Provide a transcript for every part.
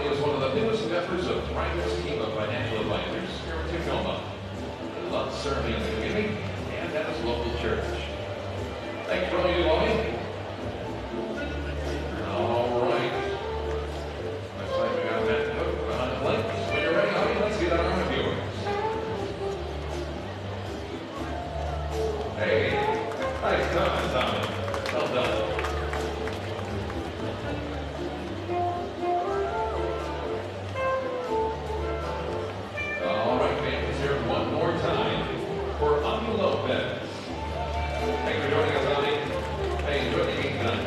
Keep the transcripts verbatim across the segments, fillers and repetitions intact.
is one of the newest members of Thrive's team of financial advisors here in Tacoma. He loves serving the community and at his local church. Thanks for all you do, Wally. All right. Looks like we got that note on the plate. When you're ready, Wally, let's get on with yours. Hey, nice comment, Tommy. Well done. All right, man, let's hear it one more time for Ami Lopez. Thanks for joining us, Ami. Hey, enjoy the game tonight.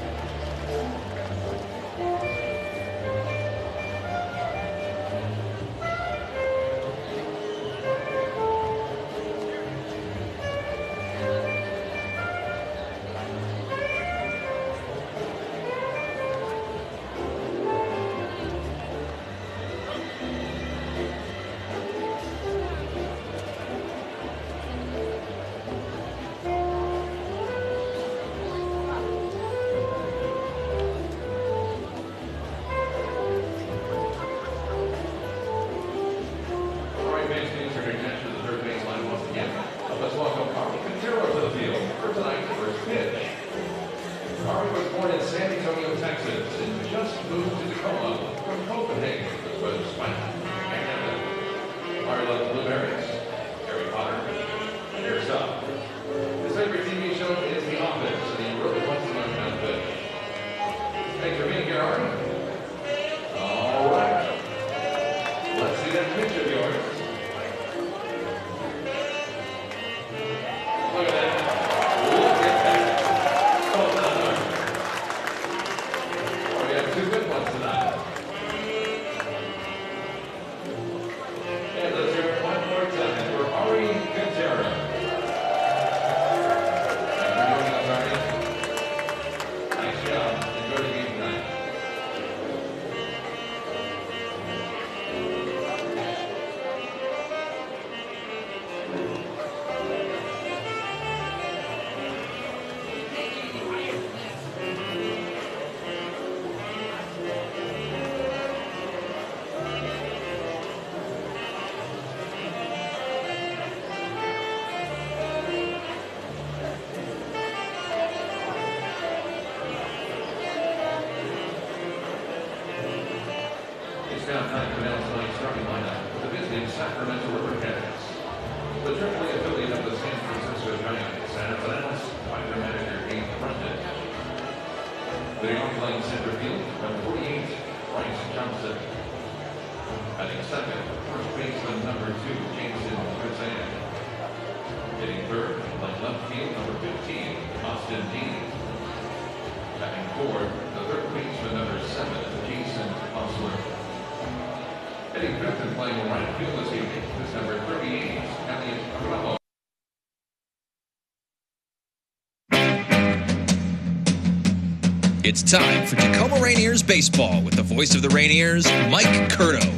It's time for Tacoma Rainiers baseball with the voice of the Rainiers, Mike Curto.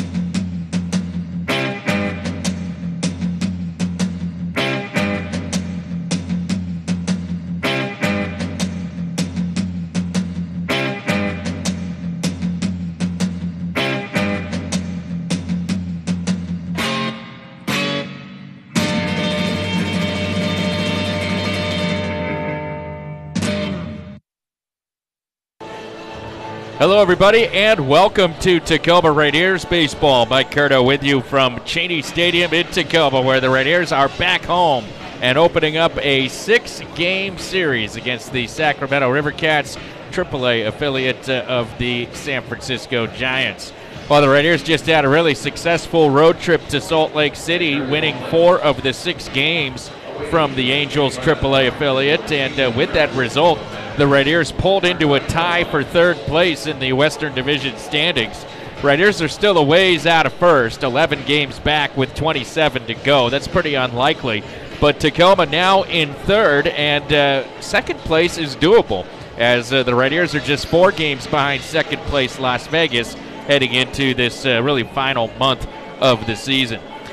Hello, everybody, and welcome to Tacoma Rainiers Baseball. Mike Curto with you from Cheney Stadium in Tacoma, where the Rainiers are back home and opening up a six-game series against the Sacramento River Cats, triple A affiliate uh, of the San Francisco Giants. Well, the Rainiers just had a really successful road trip to Salt Lake City, winning four of the six games from the Angels triple A affiliate, and uh, with that result, the Rainiers pulled into a tie for third place in the Western Division standings. Rainiers are still a ways out of first, eleven games back with twenty-seven to go. That's pretty unlikely. But Tacoma now in third, and uh, second place is doable, as uh, the Rainiers are just four games behind second place Las Vegas heading into this uh, really final month of the season.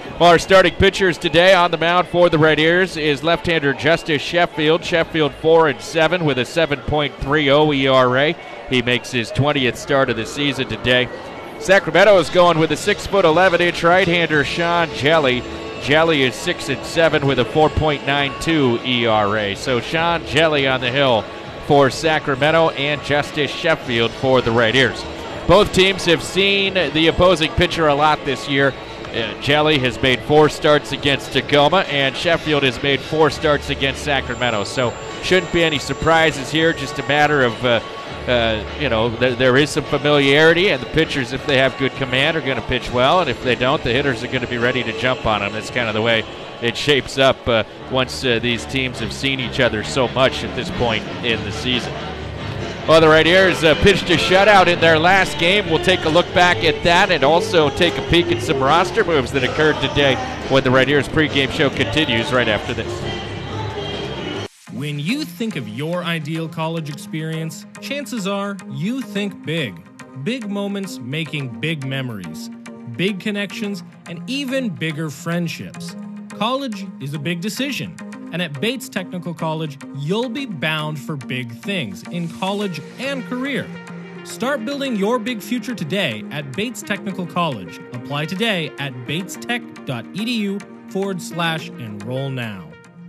Well, our starting pitchers today on the mound for the Red Ears is left-hander Justice Sheffield. Sheffield four and seven with a seven point three oh E R A. He makes his twentieth start of the season today. Sacramento is going with a six foot eleven inch right-hander Sean Jelly. Jelly is six and seven with a four point nine two E R A. So Sean Jelly on the hill for Sacramento and Justice Sheffield for the Red Ears. Both teams have seen the opposing pitcher a lot this year. Uh, Jelly has made four starts against Tacoma, and Sheffield has made four starts against Sacramento. So shouldn't be any surprises here. Just a matter of, uh, uh, you know, th- there is some familiarity, and the pitchers, if they have good command, are going to pitch well, and if they don't, the hitters are going to be ready to jump on them. That's kind of the way it shapes up uh, once uh, these teams have seen each other so much at this point in the season. Well, the Red Ears uh, pitched a shutout in their last game. We'll take a look back at that and also take a peek at some roster moves that occurred today when the Red Ears pregame show continues right after this. When you think of your ideal college experience, chances are you think big. Big moments making big memories, big connections, and even bigger friendships. College is a big decision, and at Bates Technical College, you'll be bound for big things in college and career. Start building your big future today at Bates Technical College. Apply today at bates-tech.edu forward slash enroll now.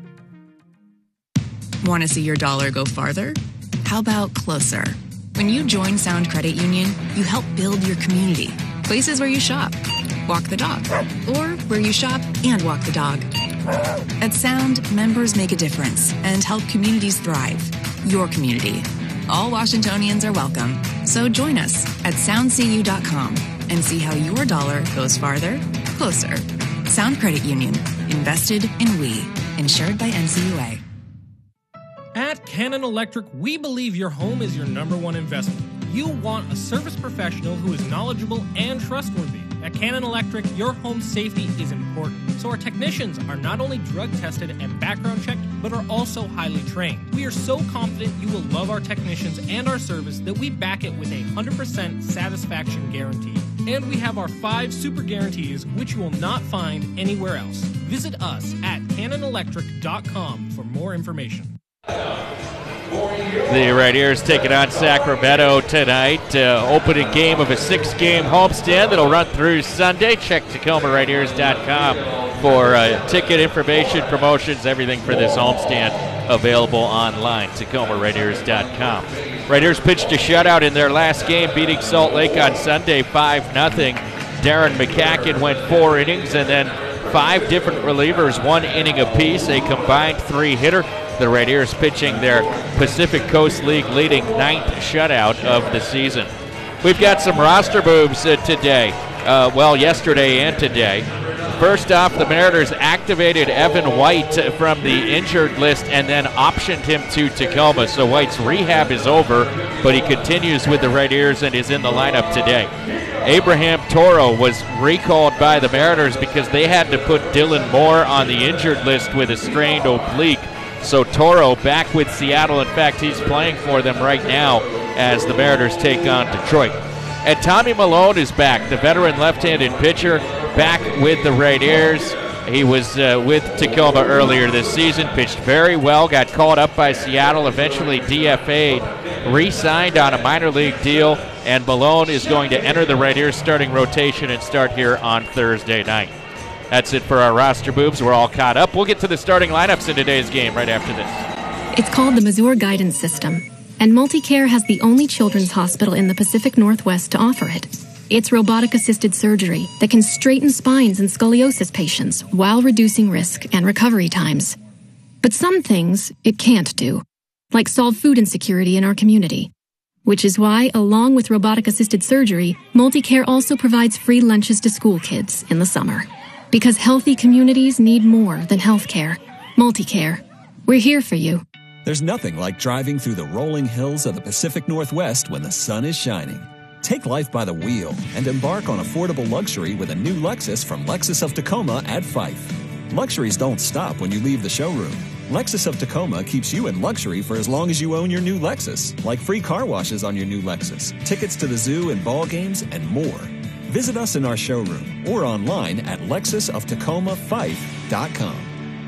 Want to see your dollar go farther? How about closer? When you join Sound Credit Union, you help build your community. Places where you shop, walk the dog, or where you shop and walk the dog. At Sound, members make a difference and help communities thrive. Your community. All Washingtonians are welcome. So join us at sound c u dot com and see how your dollar goes farther, closer. Sound Credit Union. Invested in we. Insured by N C U A. At Cannon Electric, we believe your home is your number one investment. You want a service professional who is knowledgeable and trustworthy. At Cannon Electric, your home safety is important, so our technicians are not only drug tested and background checked, but are also highly trained. We are so confident you will love our technicians and our service that we back it with a one hundred percent satisfaction guarantee. And we have our five super guarantees, which you will not find anywhere else. Visit us at cannon electric dot com for more information. The Red Ears taking on Sacramento tonight. Uh, opening game of a six-game homestand that'll run through Sunday. Check Tacoma Red Ears dot com for uh, ticket information, promotions, everything for this homestand available online. Tacoma Red Ears dot com. Red Ears pitched a shutout in their last game, beating Salt Lake on Sunday five nothing. Darren McCacken went four innings, and then five different relievers, one inning apiece, a combined three-hitter. The Red Ears pitching their Pacific Coast League leading ninth shutout of the season. We've got some roster moves uh, today. Uh, well, yesterday and today. First off, the Mariners activated Evan White from the injured list and then optioned him to Tacoma. So White's rehab is over, but he continues with the Red Ears and is in the lineup today. Abraham Toro was recalled by the Mariners because they had to put Dylan Moore on the injured list with a strained oblique. So Toro back with Seattle. In fact, he's playing for them right now as the Mariners take on Detroit. And Tommy Malone is back, the veteran left-handed pitcher, back with the Red Ears. He was uh, with Tacoma earlier this season, pitched very well, got called up by Seattle, eventually D F A'd, re-signed on a minor league deal, and Malone is going to enter the Red Ears starting rotation and start here on Thursday night. That's it for our roster moves. We're all caught up. We'll get to the starting lineups in today's game right after this. It's called the Mazur Guidance System, and MultiCare has the only children's hospital in the Pacific Northwest to offer it. It's robotic-assisted surgery that can straighten spines in scoliosis patients while reducing risk and recovery times. But some things it can't do, like solve food insecurity in our community. Which is why, along with robotic-assisted surgery, MultiCare also provides free lunches to school kids in the summer. Because healthy communities need more than healthcare. MultiCare. We're here for you. There's nothing like driving through the rolling hills of the Pacific Northwest when the sun is shining. Take life by the wheel and embark on affordable luxury with a new Lexus from Lexus of Tacoma at Fife. Luxuries don't stop when you leave the showroom. Lexus of Tacoma keeps you in luxury for as long as you own your new Lexus, like free car washes on your new Lexus, tickets to the zoo and ball games, and more. Visit us in our showroom or online at lexus of tacoma fife dot com.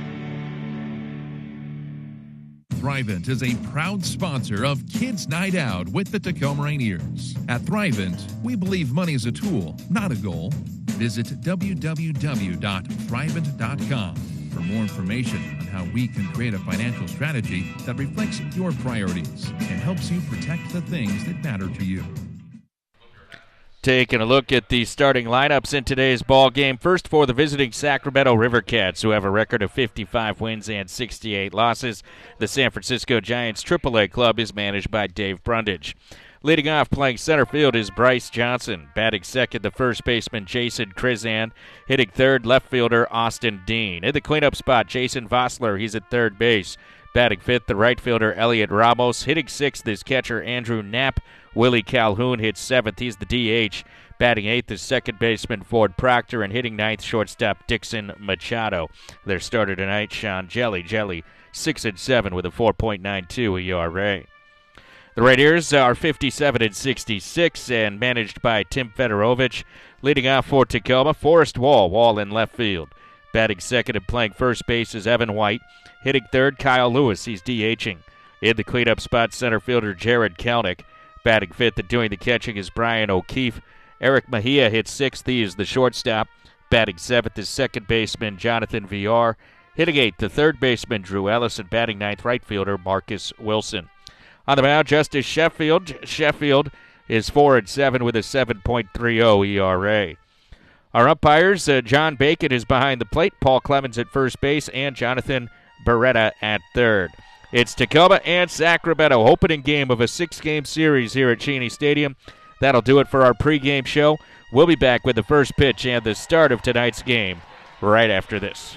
Thrivent is a proud sponsor of Kids Night Out with the Tacoma Rainiers. At Thrivent, we believe money is a tool, not a goal. Visit w w w dot thrivent dot com for more information on how we can create a financial strategy that reflects your priorities and helps you protect the things that matter to you. Taking a look at the starting lineups in today's ball game. First for the visiting Sacramento Rivercats, who have a record of fifty-five wins and sixty-eight losses. The San Francisco Giants triple A club is managed by Dave Brundage. Leading off playing center field is Bryce Johnson. Batting second, the first baseman Jason Krizan. Hitting third, left fielder Austin Dean. In the cleanup spot, Jason Vossler. He's at third base. Batting fifth, the right fielder Elliot Ramos. Hitting sixth is catcher Andrew Knapp. Willie Calhoun hits seventh. He's the D H. Batting eighth is second baseman Ford Proctor, and hitting ninth, shortstop Dixon Machado. Their starter tonight, Sean Jelly. Jelly, six and seven with a four point nine two E R A. The Rainiers are fifty-seven and sixty-six and managed by Tim Fedorovich. Leading off for Tacoma, Forrest Wall. Wall in left field. Batting second and playing first base is Evan White. Hitting third, Kyle Lewis. He's DHing. In the cleanup spot, center fielder Jared Kelnick. Batting fifth and doing the catching is Brian O'Keefe. Eric Mejia hits sixth. He is the shortstop. Batting seventh is second baseman Jonathan Villar. Hitting eighth, the third baseman Drew Ellis. And batting ninth, right fielder Marcus Wilson. On the mound, Justice Sheffield. Sheffield is four and seven with a seven point three oh E R A. Our umpires, uh, John Bacon is behind the plate, Paul Clemens at first base, and Jonathan Beretta at third. It's Tacoma and Sacramento, opening game of a six-game series here at Cheney Stadium. That'll do it for our pregame show. We'll be back with the first pitch and the start of tonight's game right after this.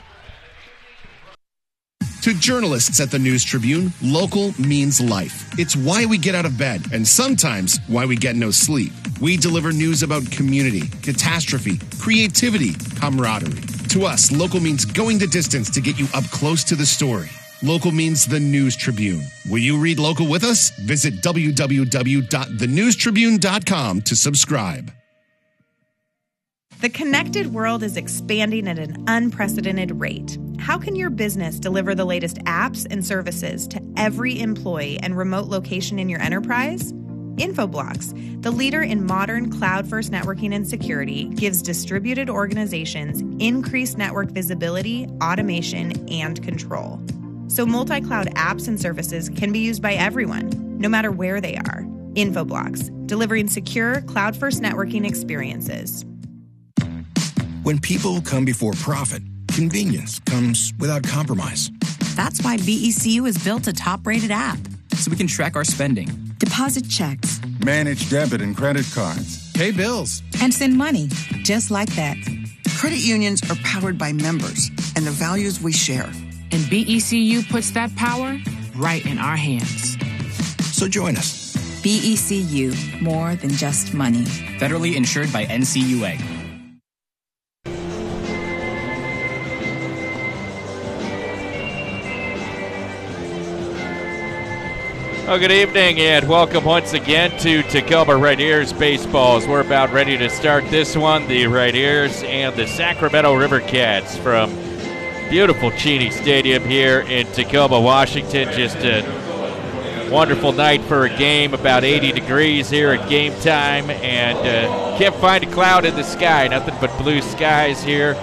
To journalists at the News Tribune, local means life. It's why we get out of bed, and sometimes why we get no sleep. We deliver news about community, catastrophe, creativity, camaraderie. To us, local means going the distance to get you up close to the story. Local means the News Tribune. Will you read local with us? Visit w w w dot the news tribune dot com to subscribe. The connected world is expanding at an unprecedented rate. How can your business deliver the latest apps and services to every employee and remote location in your enterprise? Infoblox, the leader in modern cloud-first networking and security, gives distributed organizations increased network visibility, automation, and control. So multi-cloud apps and services can be used by everyone, no matter where they are. Infoblox, delivering secure cloud-first networking experiences. When people come before profit, convenience comes without compromise. That's why B E C U has built a top-rated app. So we can track our spending, deposit checks, manage debit and credit cards, pay bills, and send money just like that. Credit unions are powered by members and the values we share. And B E C U puts that power right in our hands. So join us. B E C U, more than just money. Federally insured by N C U A. Well, good evening and welcome once again to Tacoma Rainiers baseball as we're about ready to start this one. The Rainiers and the Sacramento Rivercats from beautiful Cheney Stadium here in Tacoma, Washington. Just a wonderful night for a game, about eighty degrees here at game time, and uh, can't find a cloud in the sky, nothing but blue skies here.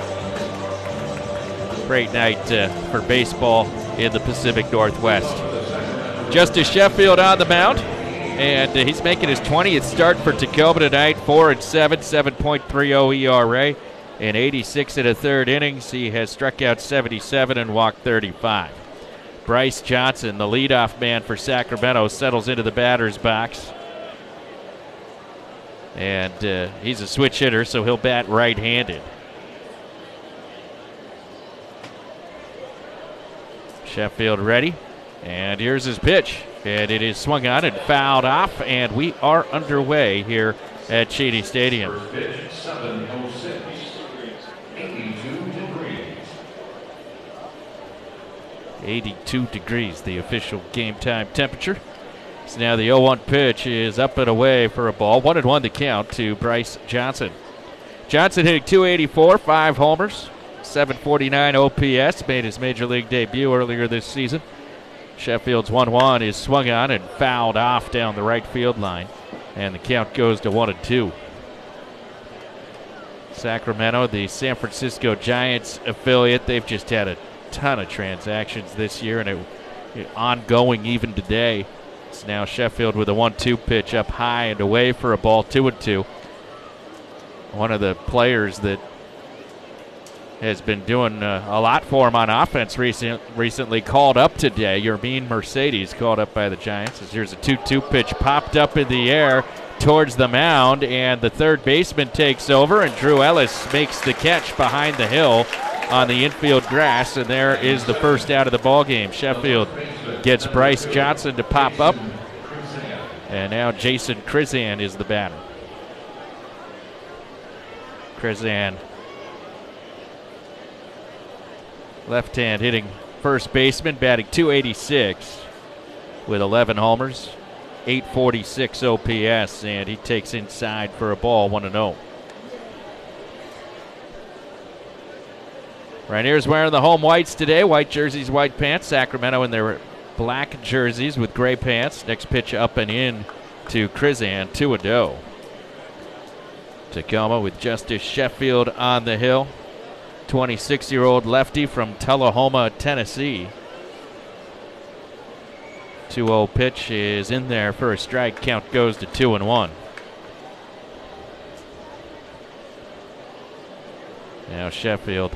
Great night uh, for baseball in the Pacific Northwest. Justice Sheffield on the mound, and uh, he's making his twentieth start for Tacoma tonight. Four and seven, seven point three oh E R A, in eighty-six and a third innings. He has struck out seventy-seven and walked thirty-five. Bryce Johnson, the leadoff man for Sacramento, settles into the batter's box, and uh, he's a switch hitter, so he'll bat right-handed. Sheffield ready. And here's his pitch, and it is swung on and fouled off, and we are underway here at Cheney Stadium. First pitch, seven oh six, eighty-two degrees. eighty-two degrees, the official game time temperature. So now the oh one pitch is up and away for a ball. One and one to count to Bryce Johnson. Johnson hitting two eighty-four, five homers, seven forty-nine O P S, made his major league debut earlier this season. Sheffield's one one is swung on and fouled off down the right field line, and the count goes to one and two. Sacramento, the San Francisco Giants affiliate, they've just had a ton of transactions this year, and it, it ongoing even today. It's now Sheffield with a one two pitch up high and away for a ball, two and two. One of the players that has been doing uh, a lot for him on offense recent, recently called up today. Yermin Mercedes called up by the Giants. As here's a two two pitch popped up in the air towards the mound, and the third baseman takes over, and Drew Ellis makes the catch behind the hill on the infield grass, and there is the first out of the ball game. Sheffield gets Bryce Johnson to pop up, and now Jason Krizan is the batter. Krizan, left hand hitting first baseman, batting two eighty-six with eleven homers, eight forty-six O P S, and he takes inside for a ball, one and oh. Rainiers wearing the home whites today, white jerseys, white pants. Sacramento in their black jerseys with gray pants. Next pitch up and in to Krizan, two and oh. Tacoma with Justice Sheffield on the hill. twenty-six-year-old lefty from Tullahoma, Tennessee. two oh pitch is in there for a strike. Count goes to two and one. Now Sheffield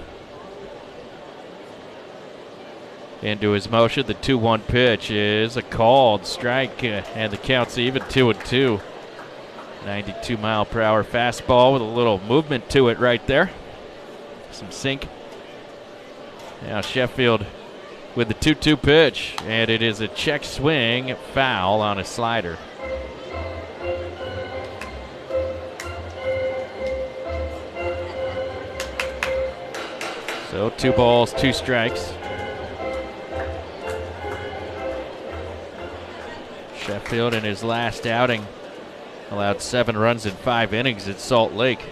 into his motion. The two one pitch is a called strike, uh, and the count's even, two and two. ninety-two mile per hour fastball with a little movement to it right there. Some sink. Now Sheffield with the two two pitch, and it is a check swing foul on a slider. So two balls, two strikes. Sheffield in his last outing allowed seven runs in five innings at Salt Lake.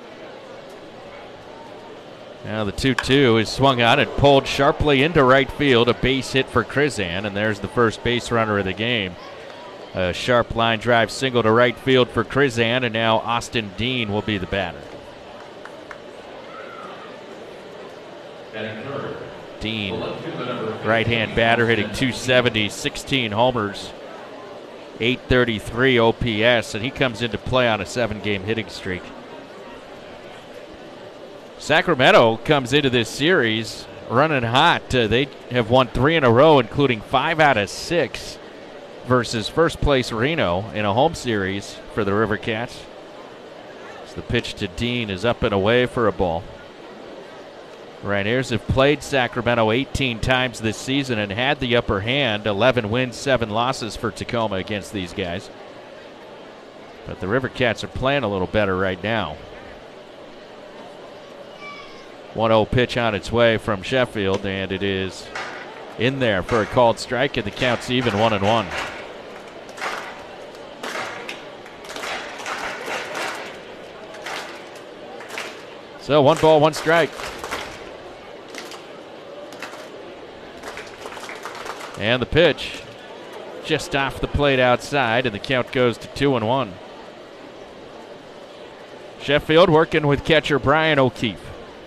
Now the two two is swung on and pulled sharply into right field. A base hit for Krizan, and there's the first base runner of the game. A sharp line drive single to right field for Krizan, and now Austin Dean will be the batter. Dean, right-hand batter, hitting two seventy, sixteen homers, eight thirty-three O P S, and he comes into play on a seven-game hitting streak. Sacramento comes into this series running hot. Uh, they have won three in a row, including five out of six versus first-place Reno in a home series for the River Cats. So the pitch to Dean is up and away for a ball. Rainiers have played Sacramento eighteen times this season and had the upper hand. eleven wins, seven losses for Tacoma against these guys. But the River Cats are playing a little better right now. one oh pitch on its way from Sheffield, and it is in there for a called strike, and the count's even, one and one. So one ball, one strike. And the pitch just off the plate outside, and the count goes to two and one. Sheffield working with catcher Brian O'Keefe.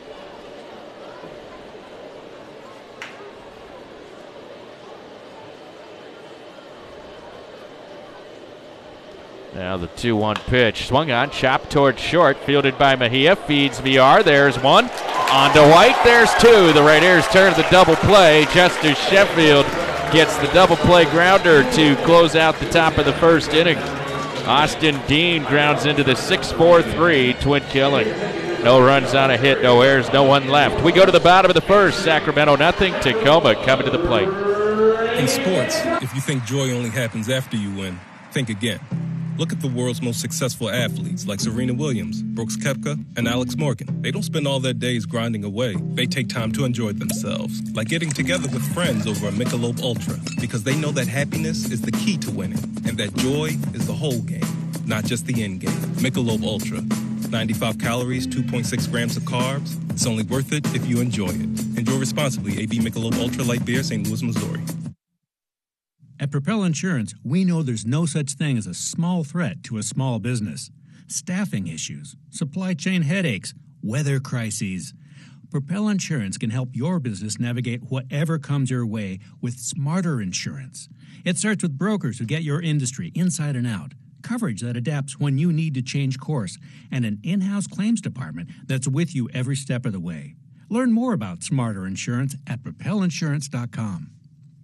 Now the two one pitch, swung on, chopped towards short, fielded by Mejia, feeds V R, there's one. On to White, there's two. The Rainiers turn the double play. Justice Sheffield gets the double play grounder to close out the top of the first inning. Austin Dean grounds into the six four three twin killing. No runs on a hit, no errors, no one left. We go to the bottom of the first. Sacramento nothing, Tacoma coming to the plate. In sports, if you think joy only happens after you win, think again. Look at the world's most successful athletes like Serena Williams, Brooks Koepka, and Alex Morgan. They don't spend all their days grinding away. They take time to enjoy themselves, like getting together with friends over a Michelob Ultra, because they know that happiness is the key to winning, and that joy is the whole game, not just the end game. Michelob Ultra. Just ninety-five calories, two point six grams of carbs. It's only worth it if you enjoy it. Enjoy responsibly. A B Michelob Ultra Light Beer, Saint Louis, Missouri. At Propel Insurance, we know there's no such thing as a small threat to a small business. Staffing issues, supply chain headaches, weather crises. Propel Insurance can help your business navigate whatever comes your way with smarter insurance. It starts with brokers who get your industry inside and out, coverage that adapts when you need to change course, and an in-house claims department that's with you every step of the way. Learn more about smarter insurance at propel insurance dot com.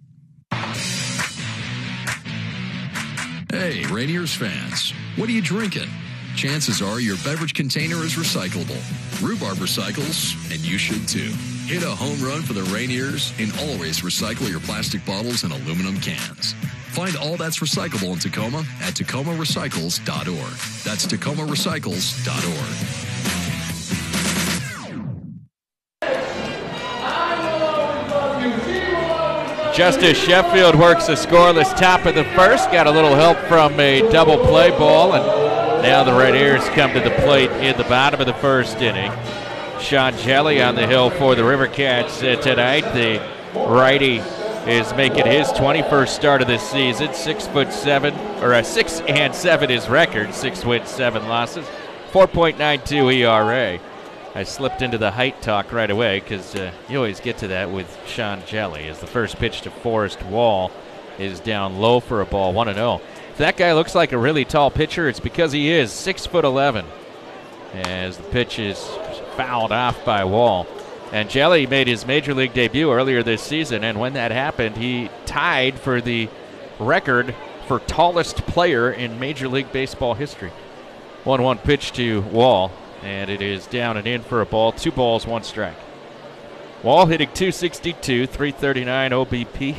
Hey, Rainiers fans, what are you drinking? Chances are your beverage container is recyclable. Rhubarb recycles, and you should too. Hit a home run for the Rainiers and always recycle your plastic bottles and aluminum cans. Find all that's recyclable in Tacoma at tacoma recycles dot org. That's tacoma recycles dot org. Justice Sheffield works a scoreless top of the first. Got a little help from a double play ball, and now the Rainiers come to the plate in the bottom of the first inning. Sean Jelly on the hill for the River Cats uh, tonight. The righty is making his twenty-first start of this season. Six foot seven, or a six and seven is record. Six wins, seven losses, four point nine two E R A. I slipped into the height talk right away because uh, you always get to that with Sean Jelly, as the first pitch to Forrest Wall is down low for a ball, one and oh. If that guy looks like a really tall pitcher, it's because he is six foot eleven. As the pitch is fouled off by Wall. And Jelly made his major league debut earlier this season, and when that happened, he tied for the record for tallest player in Major League Baseball history. one one pitch to Wall. And it is down and in for a ball. Two balls, one strike. Wall hitting two sixty-two, three thirty-nine O B P.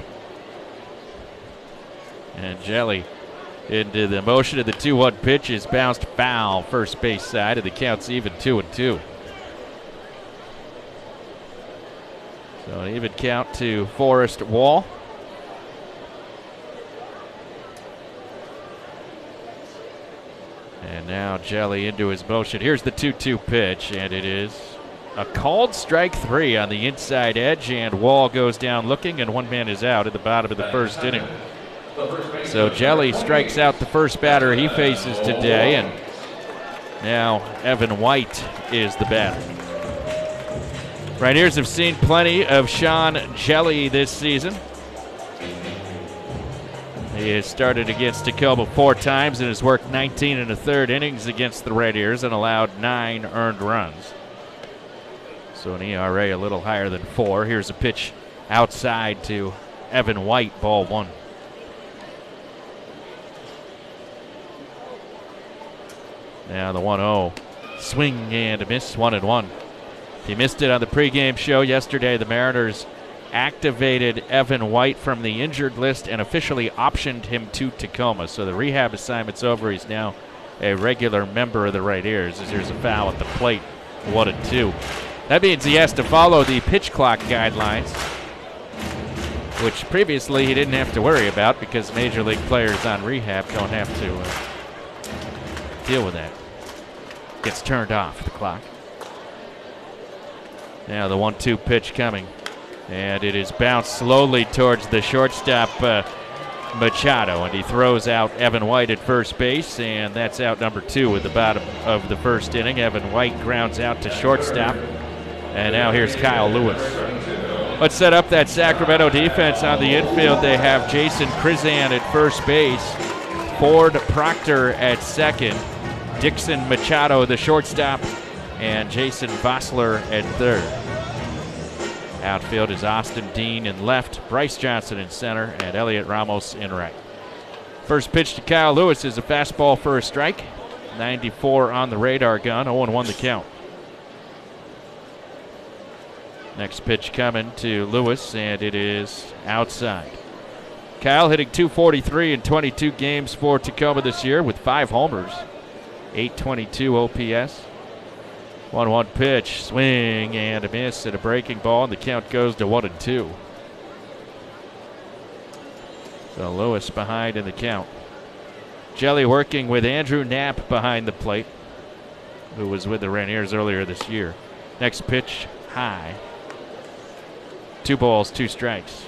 And Jelly into the motion of the two one pitch is bounced foul first base side, and the count's even two and two. So an even count to Forrest Wall. And now Jelly into his motion. Here's the two two pitch, and it is a called strike three on the inside edge, and Wall goes down looking, and one man is out at the bottom of the first inning. So Jelly strikes out the first batter he faces today, and now Evan White is the batter. Rainiers have seen plenty of Sean Jelly this season. He has started against Tacoma four times and has worked nineteen and a third innings against the Rainiers and allowed nine earned runs. So an E R A a little higher than four. Here's a pitch outside to Evan White, ball one. Now the one oh. Swing and a miss, one and one. He missed it on the pregame show yesterday. The Mariners activated Evan White from the injured list and officially optioned him to Tacoma. So the rehab assignment's over. He's now a regular member of the Rainiers, as there's a foul at the plate, one and two. That means he has to follow the pitch clock guidelines, which previously he didn't have to worry about because major league players on rehab don't have to uh, deal with that. Gets turned off the clock. Now the one two pitch coming. And it is bounced slowly towards the shortstop, uh, Machado, and he throws out Evan White at first base, and that's out number two at the bottom of the first inning. Evan White grounds out to shortstop, and now here's Kyle Lewis. Let's set up that Sacramento defense on the infield. They have Jason Krizan at first base, Ford Proctor at second, Dixon Machado the shortstop, and Jason Vossler at third. Outfield is Austin Dean in left, Bryce Johnson in center, and Elliot Ramos in right. First pitch to Kyle Lewis is a fastball for a strike. ninety-four on the radar gun, oh one the count. Next pitch coming to Lewis, and it is outside. Kyle hitting two forty-three in twenty-two games for Tacoma this year with five homers, eight twenty-two O P S. one one pitch, swing and a miss at a breaking ball, and the count goes to one and two. So Lewis behind in the count. Jelly working with Andrew Knapp behind the plate. who was with the Rainiers earlier this year. Next pitch, high. Two balls, two strikes.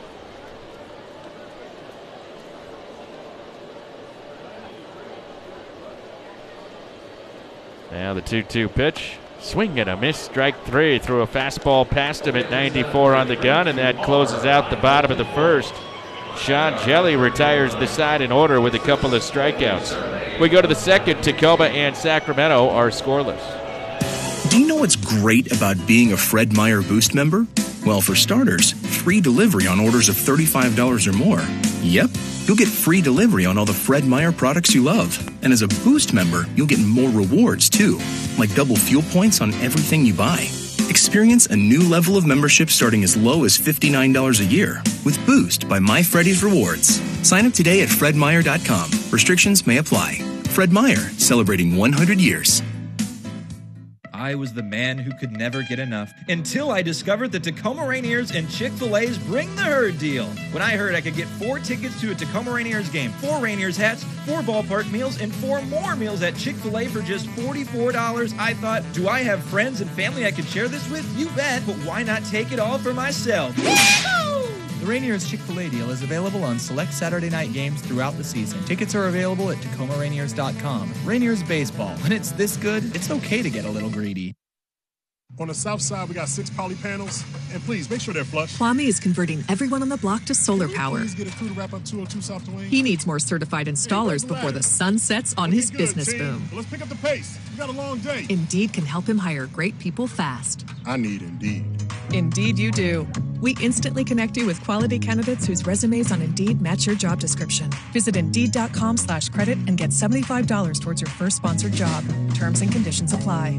Now the two two pitch. Swing and a miss, strike three. Threw a fastball past him at ninety-four on the gun, and that closes out the bottom of the first. Sean Jelly retires the side in order with a couple of strikeouts. We go to the second. Tacoma and Sacramento are scoreless. Do you know what's great about being a Fred Meyer Boost member? Well, for starters, free delivery on orders of thirty-five dollars or more. Yep, you'll get free delivery on all the Fred Meyer products you love. And as a Boost member, you'll get more rewards, too, like double fuel points on everything you buy. Experience a new level of membership starting as low as fifty-nine dollars a year with Boost by My Freddy's Rewards. Sign up today at fred meyer dot com. Restrictions may apply. Fred Meyer, celebrating one hundred years. I was the man who could never get enough until I discovered the Tacoma Rainiers and Chick-fil-A's Bring the Herd deal. When I heard I could get four tickets to a Tacoma Rainiers game, four Rainiers hats, four ballpark meals, and four more meals at Chick-fil-A for just forty-four dollars, I thought, do I have friends and family I could share this with? You bet, but why not take it all for myself? The Rainiers Chick-fil-A deal is available on select Saturday night games throughout the season. Tickets are available at tacoma rainiers dot com. Rainiers baseball. When it's this good, it's okay to get a little greedy. On the south side, we got six poly panels, and please make sure they're flush. Kwame is converting everyone on the block to solar power. Please get a crew to wrap up two oh two South Duane. He needs more certified installers before the sun sets on his business boom. Let's pick up the pace. We got a long day. Indeed can help him hire great people fast. I need Indeed. Indeed you do. We instantly connect you with quality candidates whose resumes on Indeed match your job description. Visit Indeed.com slash credit and get seventy-five dollars towards your first sponsored job. Terms and conditions apply.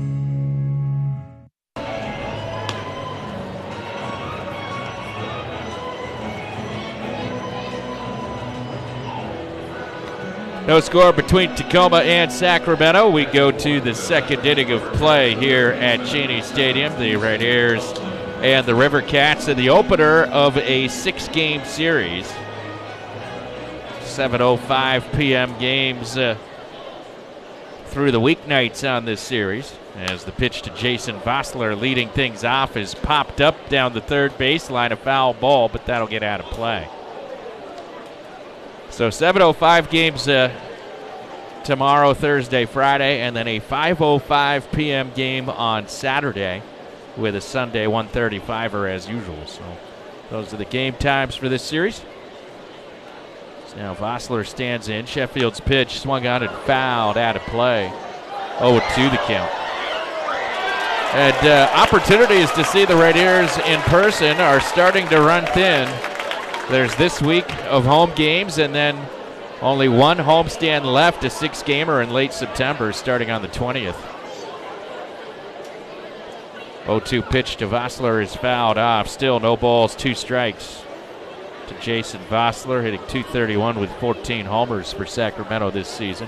No score between Tacoma and Sacramento. We go to the second inning of play here at Cheney Stadium. The Rainiers and the River Cats in the opener of a six-game series. seven oh five p.m. games uh, through the weeknights on this series. As the pitch to Jason Vossler leading things off is popped up down the third baseline, a foul ball, but that'll get out of play. So seven oh five games uh, tomorrow, Thursday, Friday, and then a five oh five p.m. game on Saturday with a Sunday one thirty-five-er as usual. So those are the game times for this series. So now Vossler stands in. Sheffield's pitch swung on and fouled out of play. oh two the count. And uh, opportunities to see the Rainiers in person are starting to run thin. There's this week of home games, and then only one homestand left, a six-gamer in late September, starting on the twentieth. oh two pitch to Vossler is fouled off. Still no balls, two strikes to Jason Vossler, hitting two thirty-one with fourteen homers for Sacramento this season.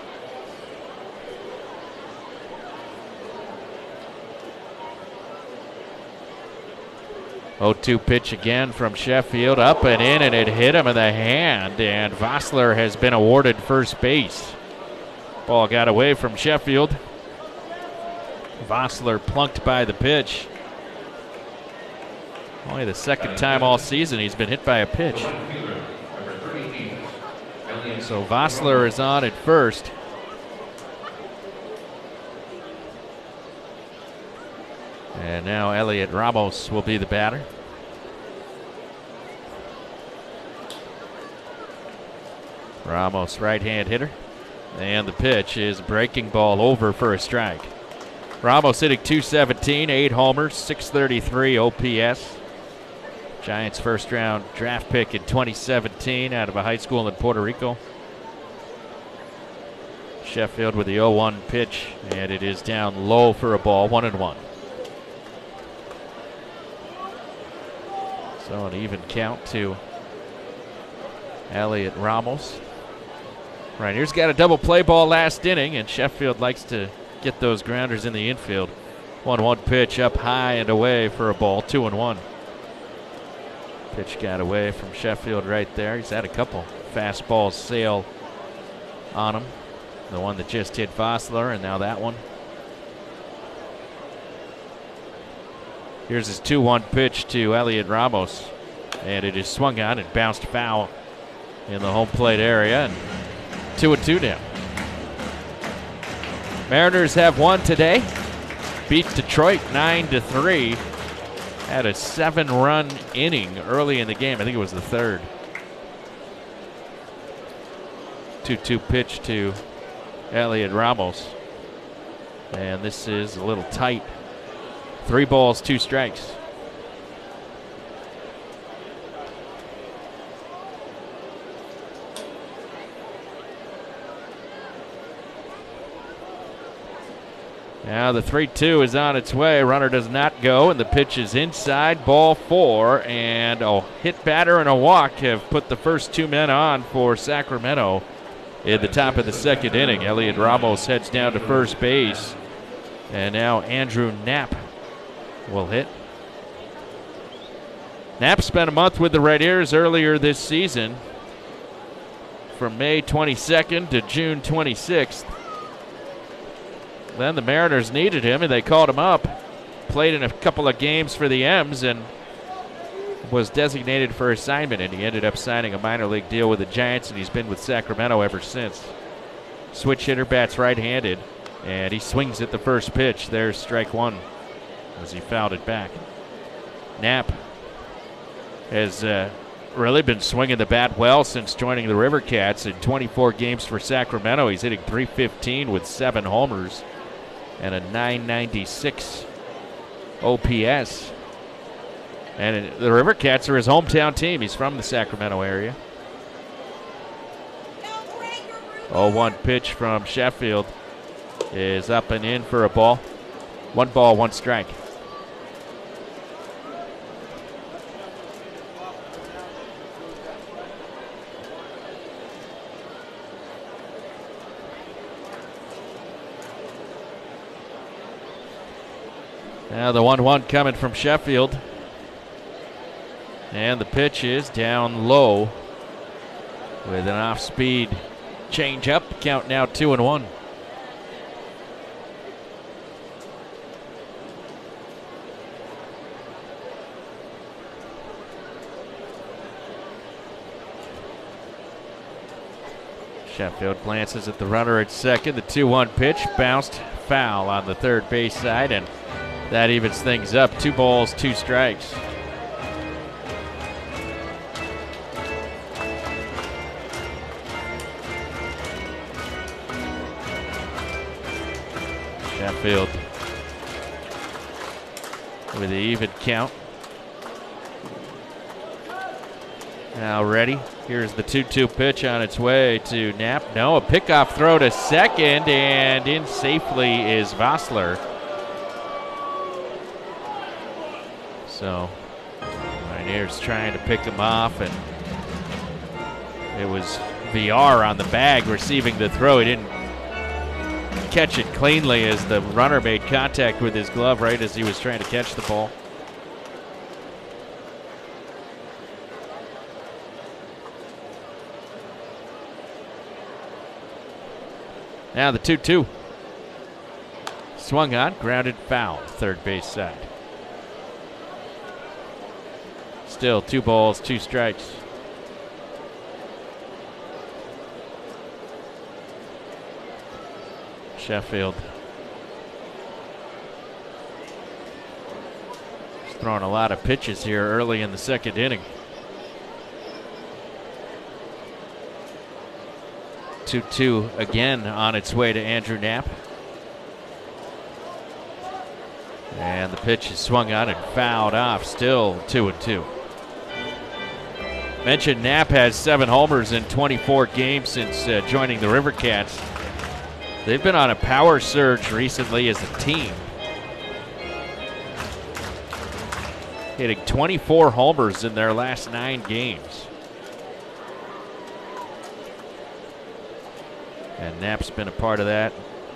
oh two pitch again from Sheffield, up and in, and it hit him in the hand, and Vossler has been awarded first base. Ball got away from Sheffield. Vossler plunked by the pitch. Only the second time all season he's been hit by a pitch. So Vossler is on at first. And now Elliot Ramos will be the batter. Ramos, right-hand hitter. And the pitch is breaking ball over for a strike. Ramos hitting two seventeen, eight homers, six thirty-three O P S. Giants first-round draft pick in twenty seventeen out of a high school in Puerto Rico. Sheffield with the oh one pitch, and it is down low for a ball, one and one. So an even count to Elliot Ramos. Rainiers got a double play ball last inning, and Sheffield likes to get those grounders in the infield. one one pitch up high and away for a ball, two and one. Pitch got away from Sheffield right there. He's had a couple fastballs sail on him. The one that just hit Vossler, and now that one. Here's his two one pitch to Elliot Ramos. And it is swung on and bounced foul in the home plate area. And two and two now. Mariners have won today. Beat Detroit nine to three. Had a seven-run inning early in the game. I think it was the third. two two pitch to Elliot Ramos. And this is a little tight. Three balls, two strikes. Now the three two is on its way. Runner does not go, and the pitch is inside. Ball four, and a hit batter and a walk have put the first two men on for Sacramento in the top of the second inning. Elliot Ramos heads down to first base, and now Andrew Knapp will hit. Knapp spent a month with the Red Ears earlier this season, from May twenty-second to June twenty-sixth. Then the Mariners needed him, and they called him up. Played in a couple of games for the M's and was designated for assignment, and he ended up signing a minor league deal with the Giants, and he's been with Sacramento ever since. Switch hitter, bats right-handed, and he swings at the first pitch. There's strike one as he fouled it back. Knapp has uh, really been swinging the bat well since joining the River Cats. In twenty-four games for Sacramento, he's hitting three fifteen with seven homers and a nine ninety-six O P S. And the River Cats are his hometown team. He's from the Sacramento area. oh one pitch from Sheffield is up and in for a ball. One ball, one strike. Now the one one coming from Sheffield. And the pitch is down low with an off-speed change-up. Count now two and one. Sheffield glances at the runner at second. The two one pitch bounced foul on the third base side, and that evens things up. Two balls, two strikes. Sheffield with the even count. Now ready. Here's the two two pitch on its way to Knapp. No, a pickoff throw to second, and in safely is Vossler. So, Pioneers trying to pick him off, and it was V R on the bag receiving the throw. He didn't catch it cleanly as the runner made contact with his glove right as he was trying to catch the ball. Now the two two. Swung on, grounded foul, third base side. Still two balls, two strikes. Sheffield he's throwing a lot of pitches here early in the second inning. two two again on its way to Andrew Knapp. And the pitch is swung on and fouled off. Still two and two. Mentioned Knapp has seven homers in twenty-four games since uh, joining the River Cats. They've been on a power surge recently as a team, hitting twenty-four homers in their last nine games. And Knapp's been a part of that.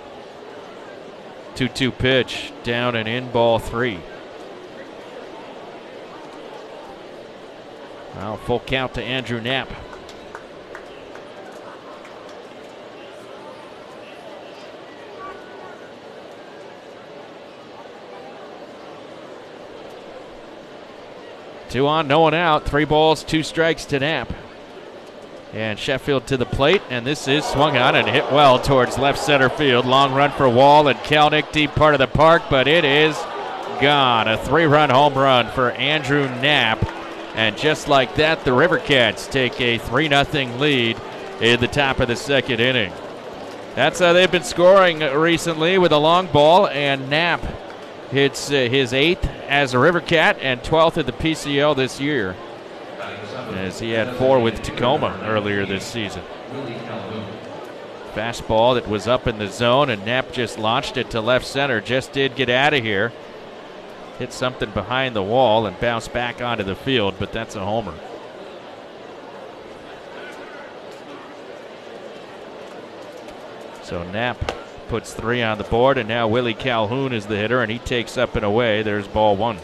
two two pitch, down and in, ball three. Well, full count to Andrew Knapp. Two on, no one out. Three balls, two strikes to Knapp. And Sheffield to the plate, and this is swung on and hit well towards left center field. Long run for Wall and Kelnick, deep part of the park, but it is gone. A three-run home run for Andrew Knapp. And just like that, the River Cats take a three nothing lead in the top of the second inning. That's how they've been scoring recently with a long ball, and Knapp hits uh, his eighth as a River Cat and twelfth at the P C L this year, as he had four with Tacoma earlier this season. Fastball that was up in the zone, and Knapp just launched it to left center. Just did get out of here. Hit something behind the wall and bounced back onto the field, but that's a homer. So Knapp puts three on the board, and now Willie Calhoun is the hitter, and he takes up and away. There's ball one.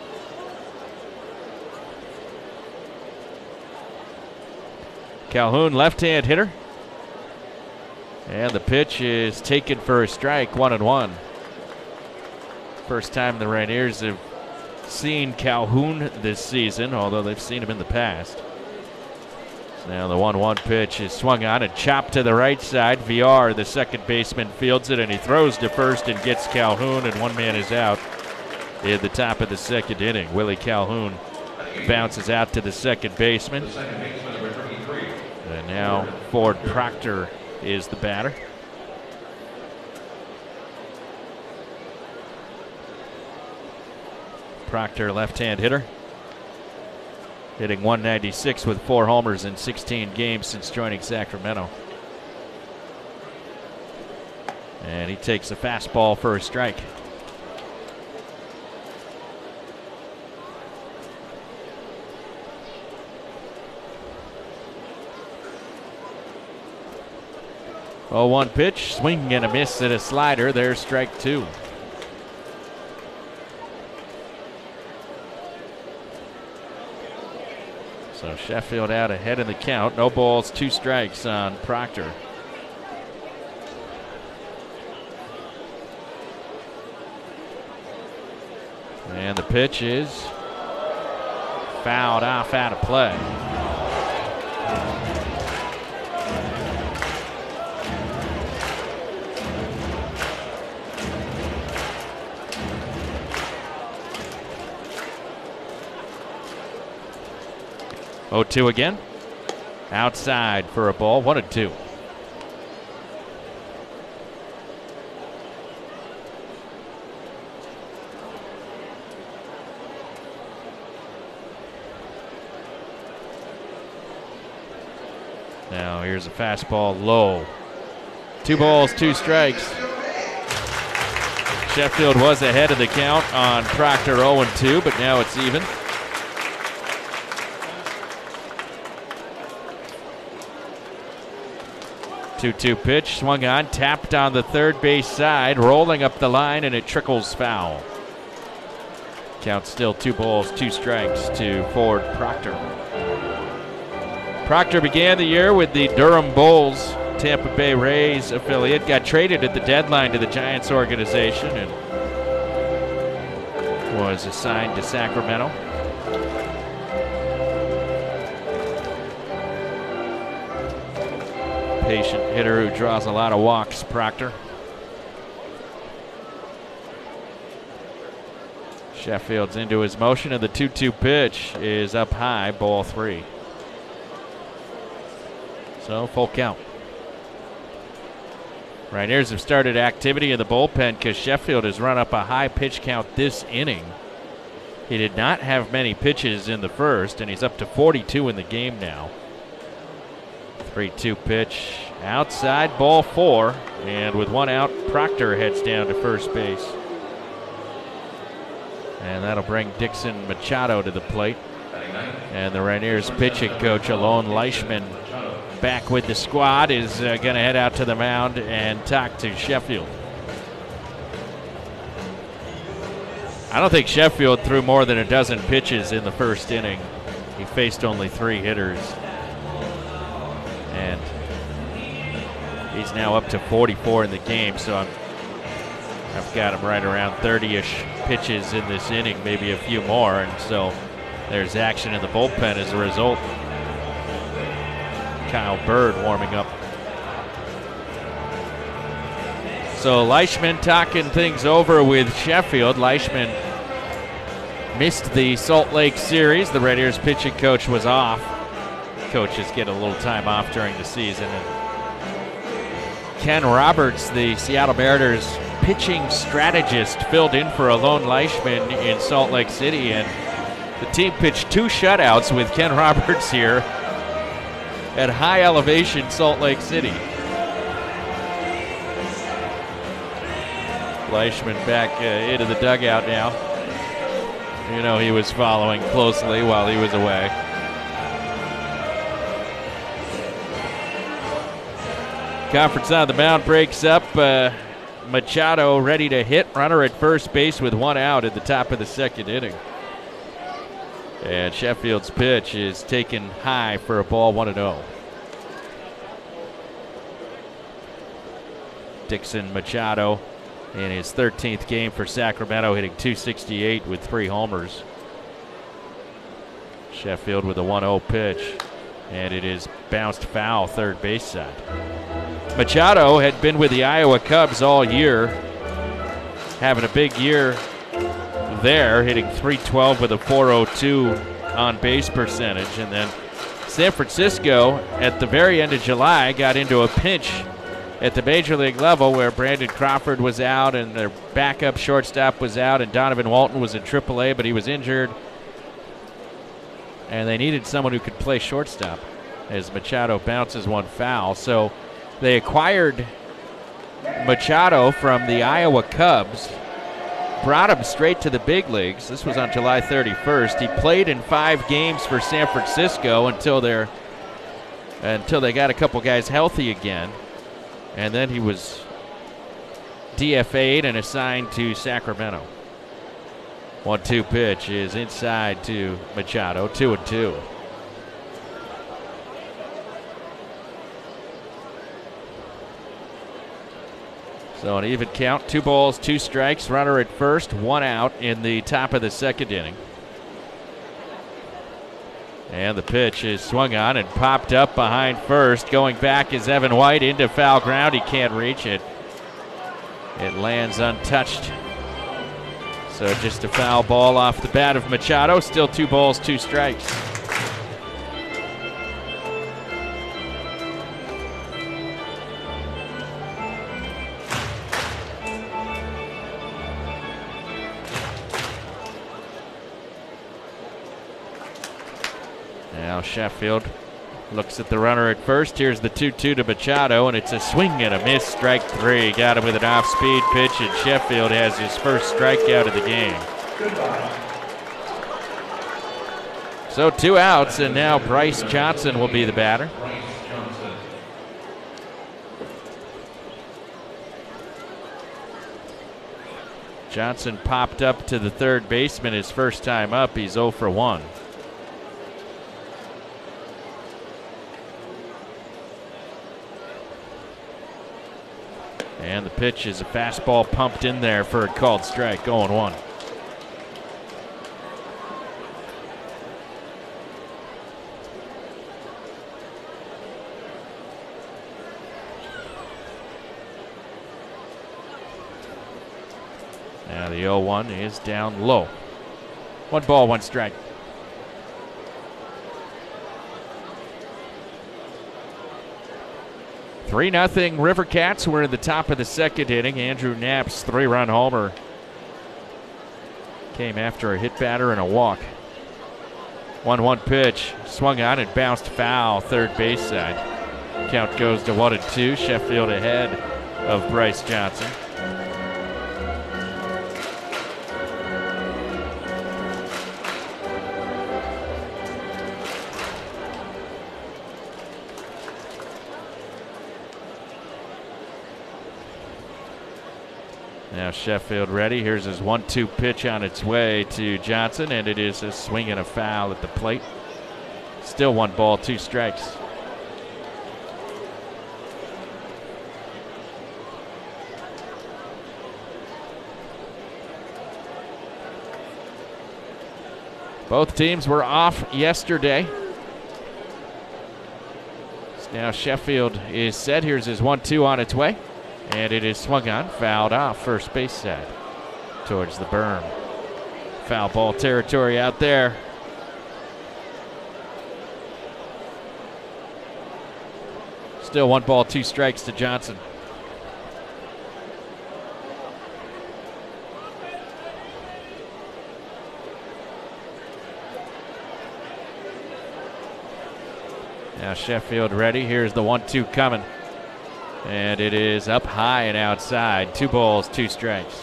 Calhoun, left-hand hitter. And the pitch is taken for a strike, one and one. First time the Rainiers have seen Calhoun this season, although they've seen him in the past. So now the one one pitch is swung on and chopped to the right side. V R, the second baseman, fields it, and he throws to first and gets Calhoun, and one man is out at the top of the second inning. Willie Calhoun bounces out to the second baseman. And now Ford Proctor is the batter. Proctor, left-hand hitter, hitting one ninety-six with four homers in sixteen games since joining Sacramento. And he takes a fastball for a strike. oh one pitch, swing and a miss at a slider. There's strike two. So Sheffield out ahead in the count. No balls, two strikes on Proctor. And the pitch is fouled off out of play. oh two again. Outside for a ball, one and two. Now here's a fastball low. Two balls, two strikes. Sheffield was ahead of the count on Proctor oh and two, but now it's even. two two pitch, swung on, tapped on the third base side, rolling up the line, and it trickles foul. Count still two balls, two strikes to Ford Proctor. Proctor began the year with the Durham Bulls, Tampa Bay Rays affiliate, got traded at the deadline to the Giants organization and was assigned to Sacramento. Patient hitter who draws a lot of walks, Proctor. Sheffield's into his motion, and the two two pitch is up high, ball three. So full count. Rainiers have started activity in the bullpen because Sheffield has run up a high pitch count this inning. He did not have many pitches in the first, and he's up to forty-two in the game now. three two pitch, outside, ball four, and with one out, Proctor heads down to first base. And that'll bring Dixon Machado to the plate. And the Rainiers pitching coach, Alon Leishman, back with the squad, is uh, going to head out to the mound and talk to Sheffield. I don't think Sheffield threw more than a dozen pitches in the first inning. He faced only three hitters. And he's now up to forty-four in the game, so I'm, I've got him right around thirty-ish pitches in this inning, maybe a few more, and so There's action in the bullpen as a result. Kyle Bird warming up. So Leishman talking things over with Sheffield. Leishman missed the Salt Lake series. The Red Ears pitching coach was off. Coaches get a little time off during the season. And Ken Roberts, the Seattle Mariners pitching strategist, filled in for Alon Leishman in Salt Lake City, and the team pitched two shutouts with Ken Roberts here at high elevation Salt Lake City. Leishman back uh, into the dugout now. You know, he was following closely while he was away. Conference on the mound breaks up. Uh, Machado ready to hit. Runner at first base with one out at the top of the second inning. And Sheffield's pitch is taken high for a ball, one and oh. Dixon Machado in his thirteenth game for Sacramento, hitting two sixty-eight with three homers. Sheffield with a one oh pitch, and it is bounced foul third base side. Machado had been with the Iowa Cubs all year, having a big year there, hitting three twelve with a four oh two on base percentage. And then San Francisco at the very end of July got into a pinch at the major league level where Brandon Crawford was out and their backup shortstop was out, and Donovan Walton was in triple A, but he was injured. And they needed someone who could play shortstop as Machado bounces one foul. So they acquired Machado from the Iowa Cubs, brought him straight to the big leagues. This was on July thirty-first. He played in five games for San Francisco until they're until they got a couple guys healthy again. And then he was D F A'd and assigned to Sacramento. one two pitch is inside to Machado, two and two. So an even count, two balls, two strikes, runner at first, one out in the top of the second inning. And the pitch is swung on and popped up behind first. Going back is Evan White into foul ground. He can't reach it. It lands untouched. So just a foul ball off the bat of Machado. Still two balls, two strikes. Now Sheffield looks at the runner at first. Here's the two two to Machado, and it's a swing and a miss. Strike three. Got him with an off-speed pitch, and Sheffield has his first strikeout of the game. Goodbye. So two outs, and now Bryce Johnson will be the batter. Johnson popped up to the third baseman his first time up. He's oh for one. And the pitch is a fastball pumped in there for a called strike, oh and one. Now the oh one is down low. One ball, one strike. three nothing River Cats. We're in the top of the second inning. Andrew Knapp's three-run homer came after a hit batter and a walk. one one pitch, swung on and bounced foul, third base side. Count goes to one and two. Sheffield ahead of Bryce Johnson. Now Sheffield ready. Here's his one two pitch on its way to Johnson, and it is a swing and a foul at the plate. Still one ball, two strikes. Both teams were off yesterday. So now Sheffield is set. Here's his one two on its way. And it is swung on, fouled off first base side towards the berm. Foul ball territory out there. Still one ball, two strikes to Johnson. Now Sheffield ready. Here's the one two coming. And it is up high and outside. Two balls, two strikes.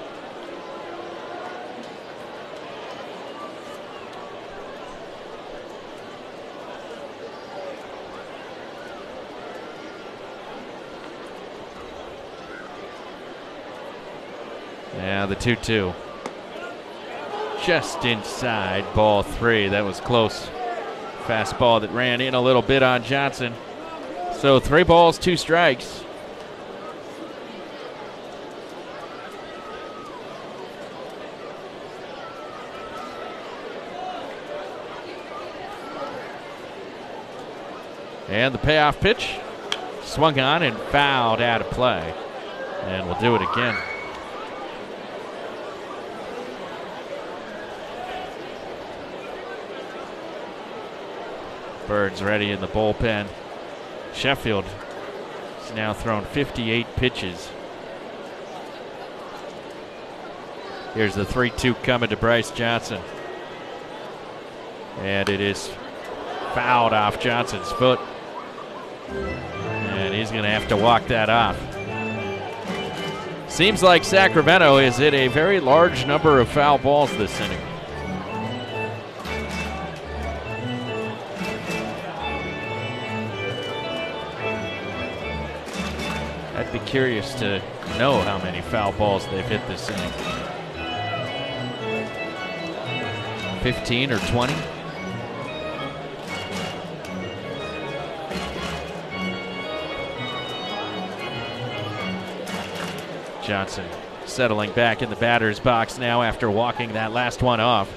Now the two two. Just inside, ball three. That was close. Fastball that ran in a little bit on Johnson. So three balls, two strikes. And the payoff pitch swung on and fouled out of play. And we'll do it again. Birds ready in the bullpen. Sheffield has now thrown fifty-eight pitches. Here's the three two coming to Bryce Johnson. And it is fouled off Johnson's foot. And he's going to have to walk that off. Seems like Sacramento is hit a very large number of foul balls this inning. I'd be curious to know how many foul balls they've hit this inning. fifteen or twenty? Johnson settling back in the batter's box now after walking that last one off.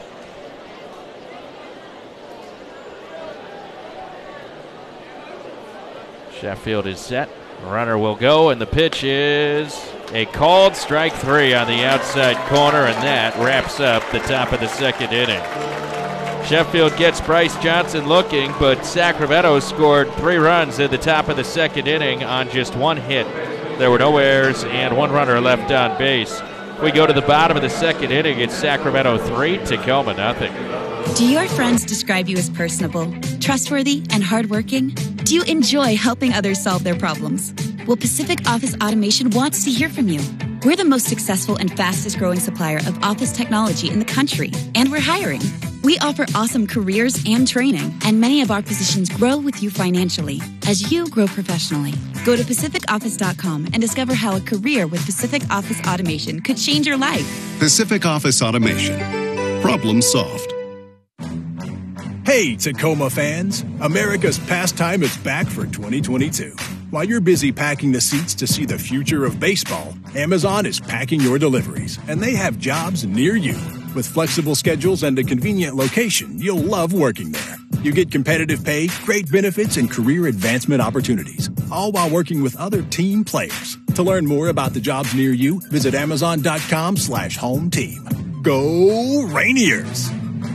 Sheffield is set. Runner will go, and the pitch is a called strike three on the outside corner, and that wraps up the top of the second inning. Sheffield gets Bryce Johnson looking, but Sacramento scored three runs in the top of the second inning on just one hit. There were no errors and one runner left on base. We go to the bottom of the second inning. It's Sacramento three, Tacoma nothing. Do your friends describe you as personable, trustworthy, and hardworking? Do you enjoy helping others solve their problems? Well, Pacific Office Automation wants to hear from you. We're the most successful and fastest growing supplier of office technology in the country, and we're hiring. We offer awesome careers and training, and many of our positions grow with you financially as you grow professionally. Go to Pacific Office dot com and discover how a career with Pacific Office Automation could change your life. Pacific Office Automation. Problem solved. Hey, Tacoma fans! America's Pastime is back for twenty twenty-two. While you're busy packing the seats to see the future of baseball, Amazon is packing your deliveries, and they have jobs near you. With flexible schedules and a convenient location, you'll love working there. You get competitive pay, great benefits, and career advancement opportunities, all while working with other team players. To learn more about the jobs near you, visit amazon.com slash home team. Go Rainiers!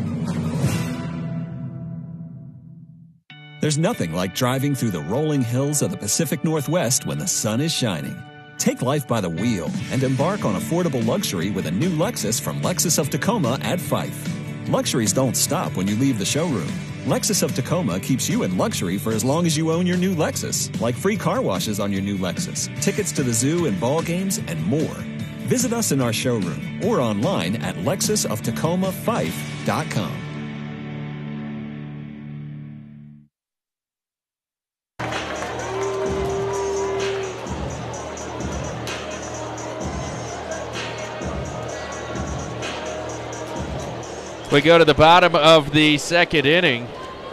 There's nothing like driving through the rolling hills of the Pacific Northwest when the sun is shining. Take life by the wheel and embark on affordable luxury with a new Lexus from Lexus of Tacoma at Fife. Luxuries don't stop when you leave the showroom. Lexus of Tacoma keeps you in luxury for as long as you own your new Lexus, like free car washes on your new Lexus, tickets to the zoo and ball games, and more. Visit us in our showroom or online at lexus of tacoma fife dot com. We go to the bottom of the second inning.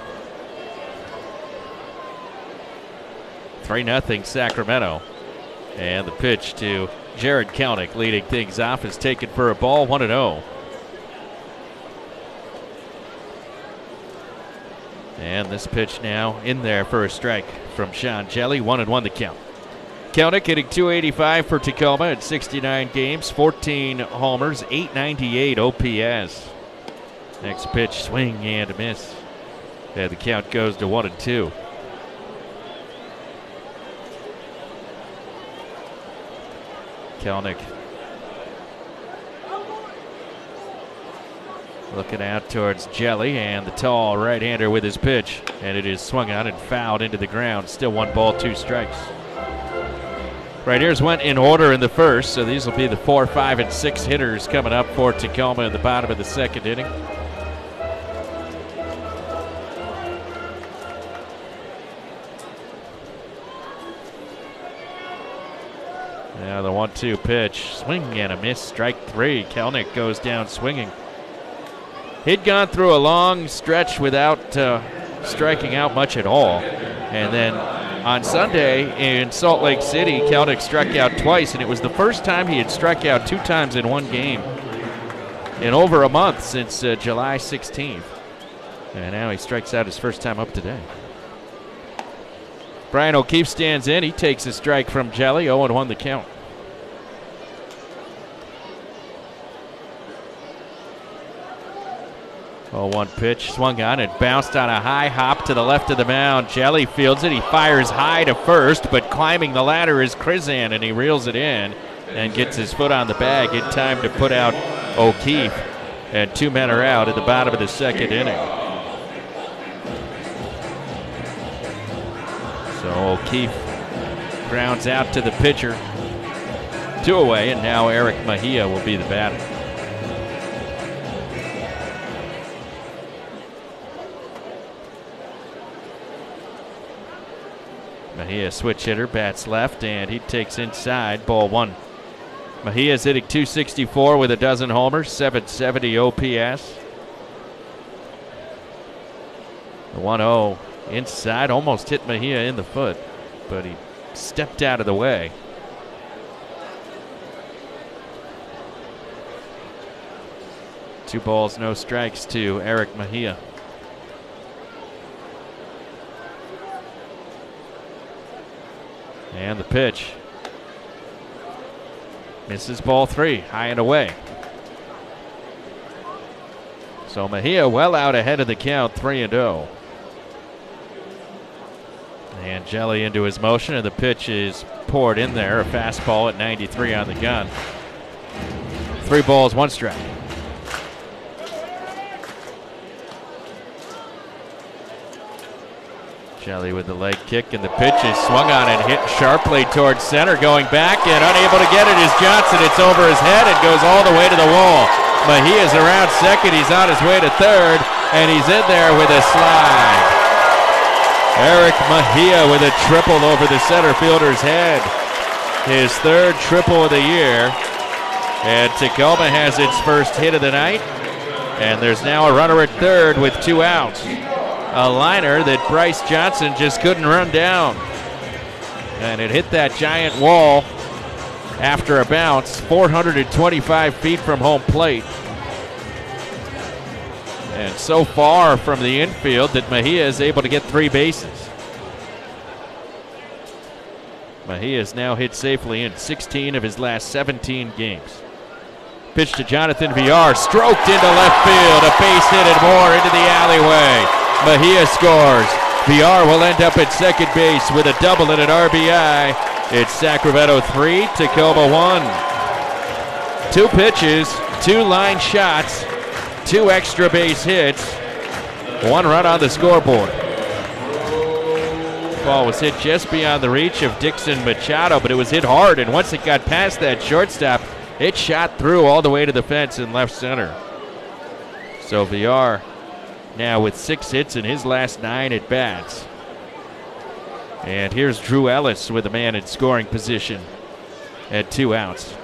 three nothing Sacramento. And the pitch to Jared Kelnick leading things off is taken for a ball, one and oh. And this pitch now in there for a strike from Sean Jelly. One and one the count. Kelnick hitting two eighty-five for Tacoma at sixty-nine games, fourteen homers, eight ninety-eight O P S. Next pitch, swing and a miss. And the count goes to one and two. Kelnick looking out towards Jelly, and the tall right-hander with his pitch. And it is swung on and fouled into the ground. Still one ball, two strikes. Right-handers went in order in the first, so these will be the four, five, and six hitters coming up for Tacoma in the bottom of the second inning. Now the one two pitch, swing and a miss, strike three. Kelnick goes down swinging. He'd gone through a long stretch without uh, striking out much at all. And then on Sunday in Salt Lake City, Kelnick struck out twice, and it was the first time he had struck out two times in one game in over a month since uh, July sixteenth. And now he strikes out his first time up today. Brian O'Keefe stands in. He takes a strike from Jelly. oh and one the count. oh one pitch, swung on and bounced on a high hop to the left of the mound. Jelly fields it. He fires high to first, but climbing the ladder is Krizan, and he reels it in and gets his foot on the bag in time to put out O'Keefe. And two men are out at the bottom of the second inning. So O'Keefe grounds out to the pitcher. Two away, and now Eric Mejia will be the batter. Mejia, switch hitter, bats left, and he takes inside, ball one. Mejia's hitting two sixty-four with a dozen homers, seven seventy O P S. The one oh inside, almost hit Mejia in the foot, but he stepped out of the way. Two balls, no strikes to Eric Mejia. And the pitch. Misses ball three, high and away. So Mejia well out ahead of the count, three and oh. And Jelly into his motion, and the pitch is poured in there. A fastball at ninety-three on the gun. Three balls, one strike. Jelly with the leg kick, and the pitch is swung on and hit sharply towards center. Going back and unable to get it is Johnson. It's over his head and goes all the way to the wall. Mejia's around second. He's on his way to third, and he's in there with a slide. Eric Mejia with a triple over the center fielder's head. His third triple of the year. And Tacoma has its first hit of the night. And there's now a runner at third with two outs. A liner that Bryce Johnson just couldn't run down. And it hit that giant wall after a bounce, four hundred twenty-five feet from home plate. And so far from the infield that Mejia is able to get three bases. Mejia has now hit safely in sixteen of his last seventeen games. Pitch to Jonathan Villar, stroked into left field, a base hit and more into the alleyway. Mejia scores. Villar will end up at second base with a double and an R B I. It's Sacramento three, Tacoma one. Two pitches, two line shots, two extra base hits, one run on the scoreboard. Ball was hit just beyond the reach of Dixon Machado, but it was hit hard, and once it got past that shortstop, it shot through all the way to the fence in left center. So Villar now with six hits in his last nine at bats. And here's Drew Ellis with a man in scoring position at two outs.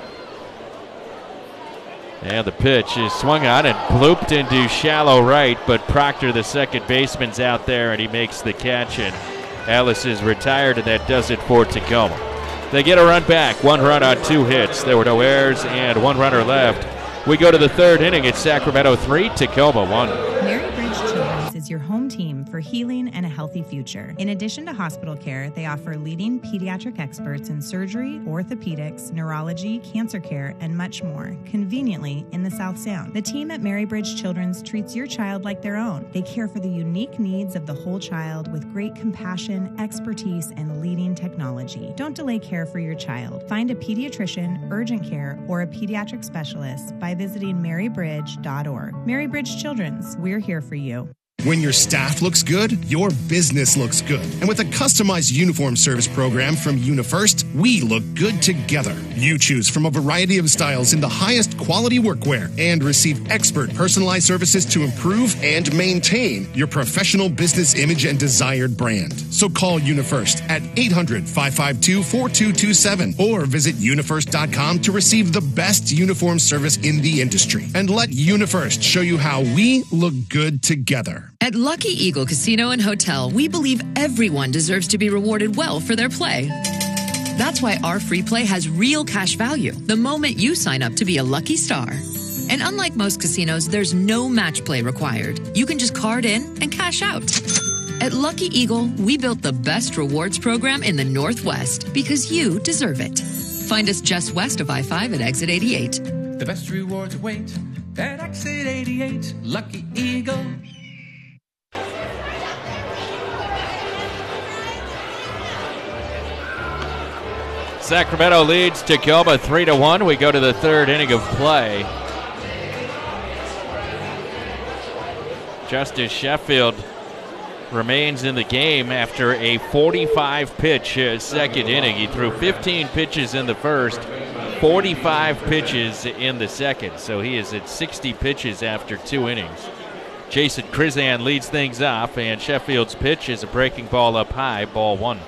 And the pitch is swung on and blooped into shallow right, but Proctor, the second baseman's out there, and he makes the catch, and Ellis is retired, and that does it for Tacoma. They get a run back, one run on two hits. There were no errors and one runner left. We go to the third inning. It's Sacramento three, Tacoma one. Marybridge Children's is your home team for for healing and a healthy future. In addition to hospital care, they offer leading pediatric experts in surgery, orthopedics, neurology, cancer care, and much more, conveniently in the South Sound. The team at Marybridge Children's treats your child like their own. They care for the unique needs of the whole child with great compassion, expertise, and leading technology. Don't delay care for your child. Find a pediatrician, urgent care, or a pediatric specialist by visiting marybridge dot org. Marybridge Children's, we're here for you. When your staff looks good, your business looks good. And with a customized uniform service program from UniFirst, we look good together. You choose from a variety of styles in the highest quality workwear and receive expert personalized services to improve and maintain your professional business image and desired brand. So call UniFirst at eight hundred, five five two, four two two seven or visit unifirst dot com to receive the best uniform service in the industry. And let UniFirst show you how we look good together. At Lucky Eagle Casino and Hotel, we believe everyone deserves to be rewarded well for their play. That's why our free play has real cash value the moment you sign up to be a lucky star. And unlike most casinos, there's no match play required. You can just card in and cash out. At Lucky Eagle, we built the best rewards program in the Northwest because you deserve it. Find us just west of I five at exit eighty-eight. The best rewards await at exit eighty-eight. Lucky Eagle. Sacramento leads Tacoma three to one. We go to the third inning of play. Justice Sheffield remains in the game after a forty-five pitch uh, second inning. He threw fifteen pitches in the first, forty-five pitches in the second. So he is at sixty pitches after two innings. Jason Krizan leads things off, and Sheffield's pitch is a breaking ball up high, ball one.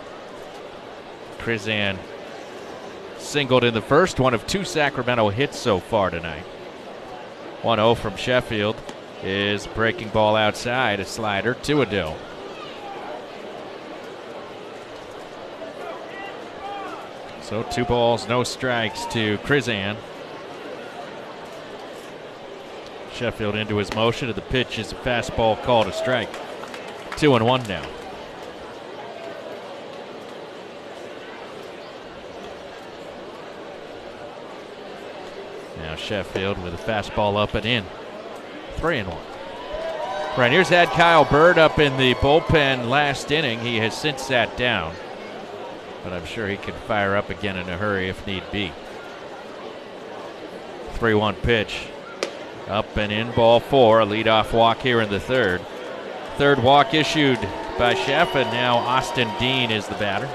Krizan singled in the first, one of two Sacramento hits so far tonight. one oh from Sheffield is breaking ball outside, a slider, two a do. So two balls, no strikes to Krizan. Sheffield into his motion, and the pitch is a fastball called a strike. Two and one now. Now Sheffield with a fastball up and in. Three and one. Rainiers had Kyle Bird up in the bullpen last inning. He has since sat down, but I'm sure he can fire up again in a hurry if need be. three one pitch. Up and in, ball four. A leadoff walk here in the third. Third walk issued by Sheff, and now Austin Dean is the batter.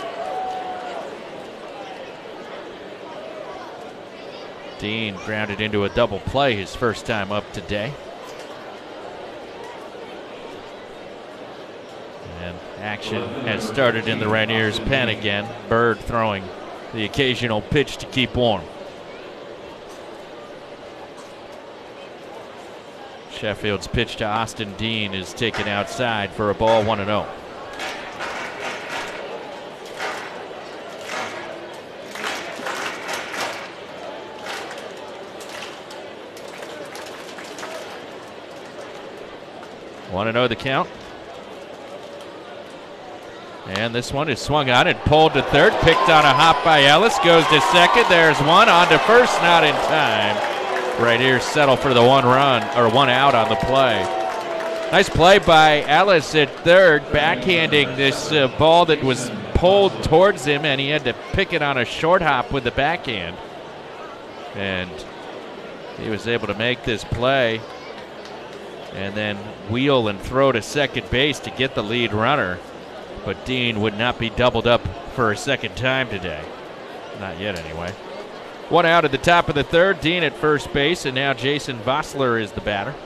Dean grounded into a double play his first time up today. And action has started in the Rainiers' pen again. Bird throwing the occasional pitch to keep warm. Sheffield's pitch to Austin Dean is taken outside for a ball, one and oh. one and oh the count. And this one is swung on and pulled to third. Picked on a hop by Ellis. Goes to second. There's one. On to first. Not in time. Right here, settle for the one run, or one out on the play. Nice play by Ellis at third, backhanding this uh, ball that was pulled towards him, and he had to pick it on a short hop with the backhand. And he was able to make this play and then wheel and throw to second base to get the lead runner. But Dean would not be doubled up for a second time today. Not yet, anyway. One out at the top of the third. Dean at first base, and now Jason Vossler is the batter.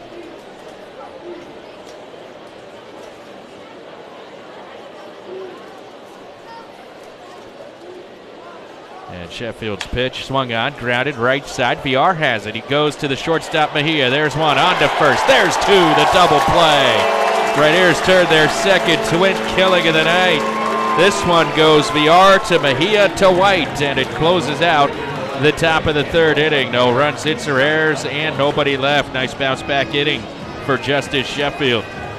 And Sheffield's pitch swung on, grounded right side. V R has it. He goes to the shortstop Mejia. There's one on to first. There's two. The double play. Rainiers turned their second twin killing of the night. This one goes V R to Mejia to White, and it closes out the top of the third inning. No runs, hits, or errors, and nobody left. Nice bounce back inning for Justice Sheffield.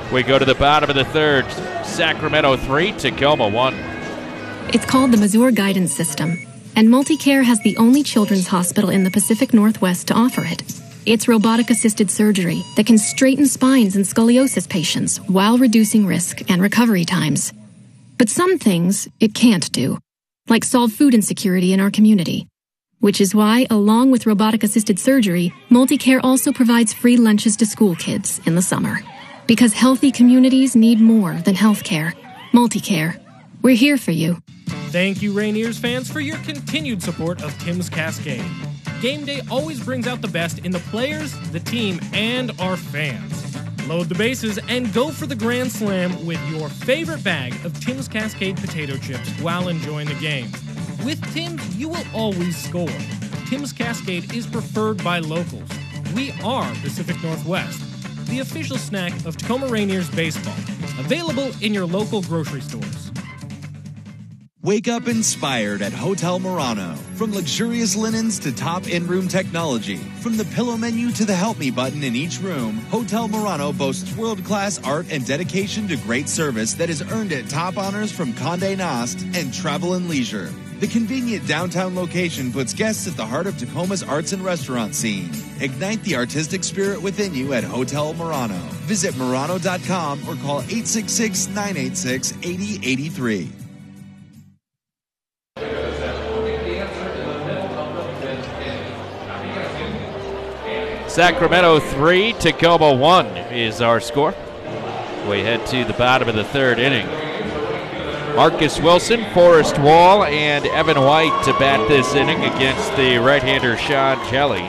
We go to the bottom of the third. Sacramento three, Tacoma one. It's called the Mazur Guidance System, and MultiCare has the only children's hospital in the Pacific Northwest to offer it. It's robotic-assisted surgery that can straighten spines in scoliosis patients while reducing risk and recovery times. But some things it can't do, like solve food insecurity in our community. Which is why, along with robotic-assisted surgery, MultiCare also provides free lunches to school kids in the summer. Because healthy communities need more than health care. MultiCare. We're here for you. Thank you, Rainiers fans, for your continued support of Tim's Cascade. Game day always brings out the best in the players, the team, and our fans. Load the bases and go for the Grand Slam with your favorite bag of Tim's Cascade potato chips while enjoying the game. With Tim's, you will always score. Tim's Cascade is preferred by locals. We are Pacific Northwest, the official snack of Tacoma Rainiers baseball. Available in your local grocery stores. Wake up inspired at Hotel Murano. From luxurious linens to top in-room technology, from the pillow menu to the help me button in each room, Hotel Murano boasts world-class art and dedication to great service that has earned it top honors from Condé Nast and Travel and Leisure. The convenient downtown location puts guests at the heart of Tacoma's arts and restaurant scene. Ignite the artistic spirit within you at Hotel Murano. Visit Murano dot com or call eight six six, nine eight six, eight zero eight three. Sacramento three, Tacoma one is our score. We head to the bottom of the third inning. Marcus Wilson, Forrest Wall, and Evan White to bat this inning against the right-hander Sean Jelly.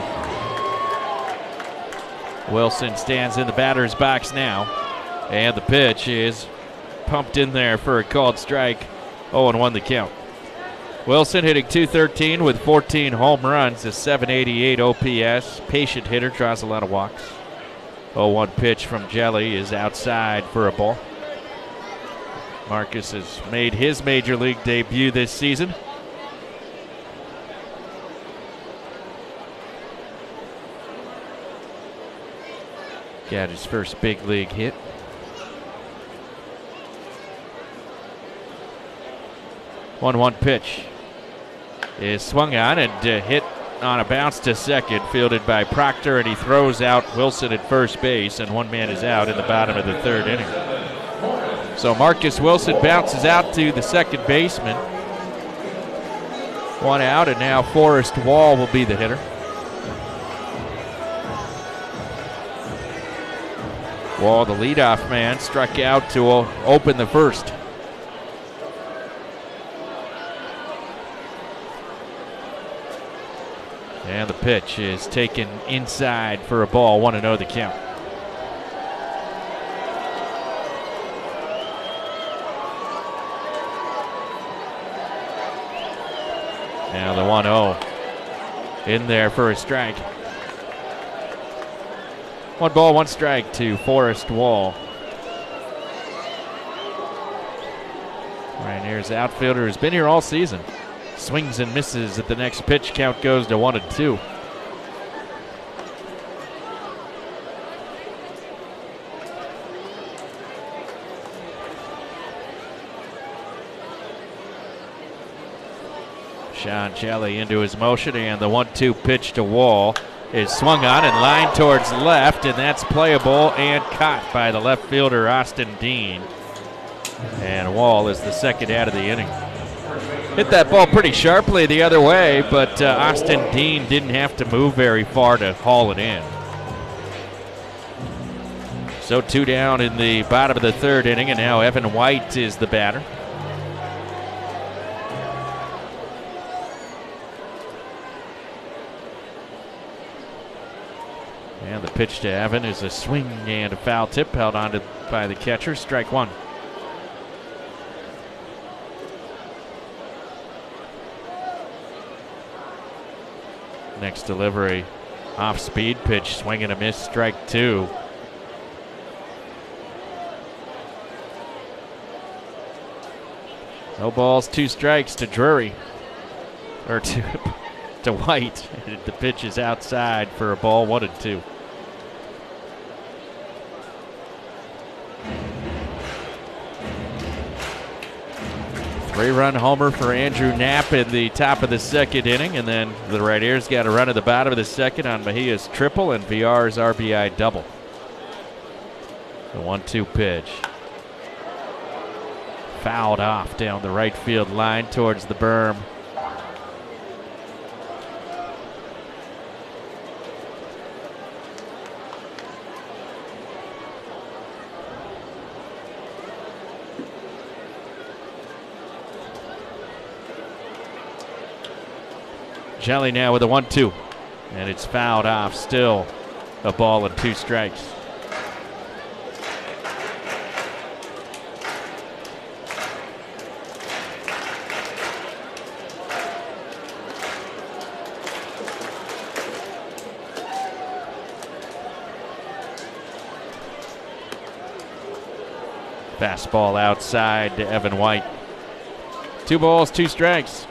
Wilson stands in the batter's box now, and the pitch is pumped in there for a called strike. oh and one the count. Wilson hitting two thirteen with fourteen home runs, a seven eighty-eight O P S. Patient hitter, draws a lot of walks. oh one pitch from Jelly is outside for a ball. Marcus has made his major league debut this season. Got his first big league hit. one one pitch is swung on and uh, hit on a bounce to second, fielded by Proctor, and he throws out Wilson at first base, and one man is out in the bottom of the third inning. So Marcus Wilson bounces out to the second baseman. One out, and now Forrest Wall will be the hitter. Wall, the leadoff man, struck out to open the first. And the pitch is taken inside for a ball, one and oh the count. Now the one oh in there for a strike. One ball, one strike to Forrest Wall. Rainiers outfielder has been here all season. Swings and misses at the next pitch. Count goes to one and two. Sean Jelly into his motion, and the one two pitch to Wall is swung on and lined towards left, and that's playable and caught by the left fielder Austin Dean. And Wall is the second out of the inning. Hit that ball pretty sharply the other way, but uh, Austin Dean didn't have to move very far to haul it in. So two down in the bottom of the third inning, and now Evan White is the batter. And the pitch to Evan is a swing and a foul tip held on to by the catcher. Strike one. Next delivery, off-speed pitch, swing and a miss, strike two. No balls, two strikes to Drury, or to, to White. The pitch is outside for a ball, one and two. Three-run homer for Andrew Knapp in the top of the second inning, and then the Rainiers got a run at the bottom of the second on Mejia's triple and V R's R B I double. The one two pitch. Fouled off down the right field line towards the berm. Jelly now with a one two, and it's fouled off. Still a ball and two strikes. Fastball outside to Evan White. Two balls, two strikes.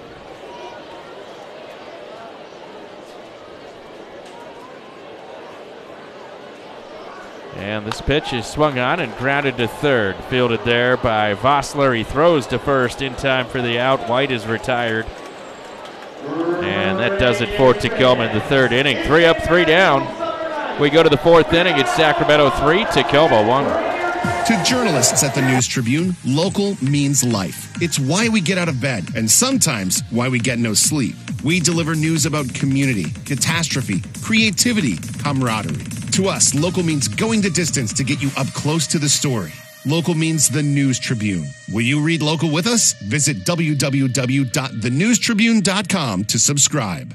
And this pitch is swung on and grounded to third. Fielded there by Vossler. He throws to first in time for the out. White is retired. And that does it for Tacoma in the third inning. Three up, three down. We go to the fourth inning. It's Sacramento three, Tacoma one. To journalists at the News Tribune, local means life. It's why we get out of bed, and sometimes why we get no sleep. We deliver news about community, catastrophe, creativity, camaraderie. To us, local means going the distance to get you up close to the story. Local means the News Tribune. Will you read local with us? Visit w w w dot the news tribune dot com to subscribe.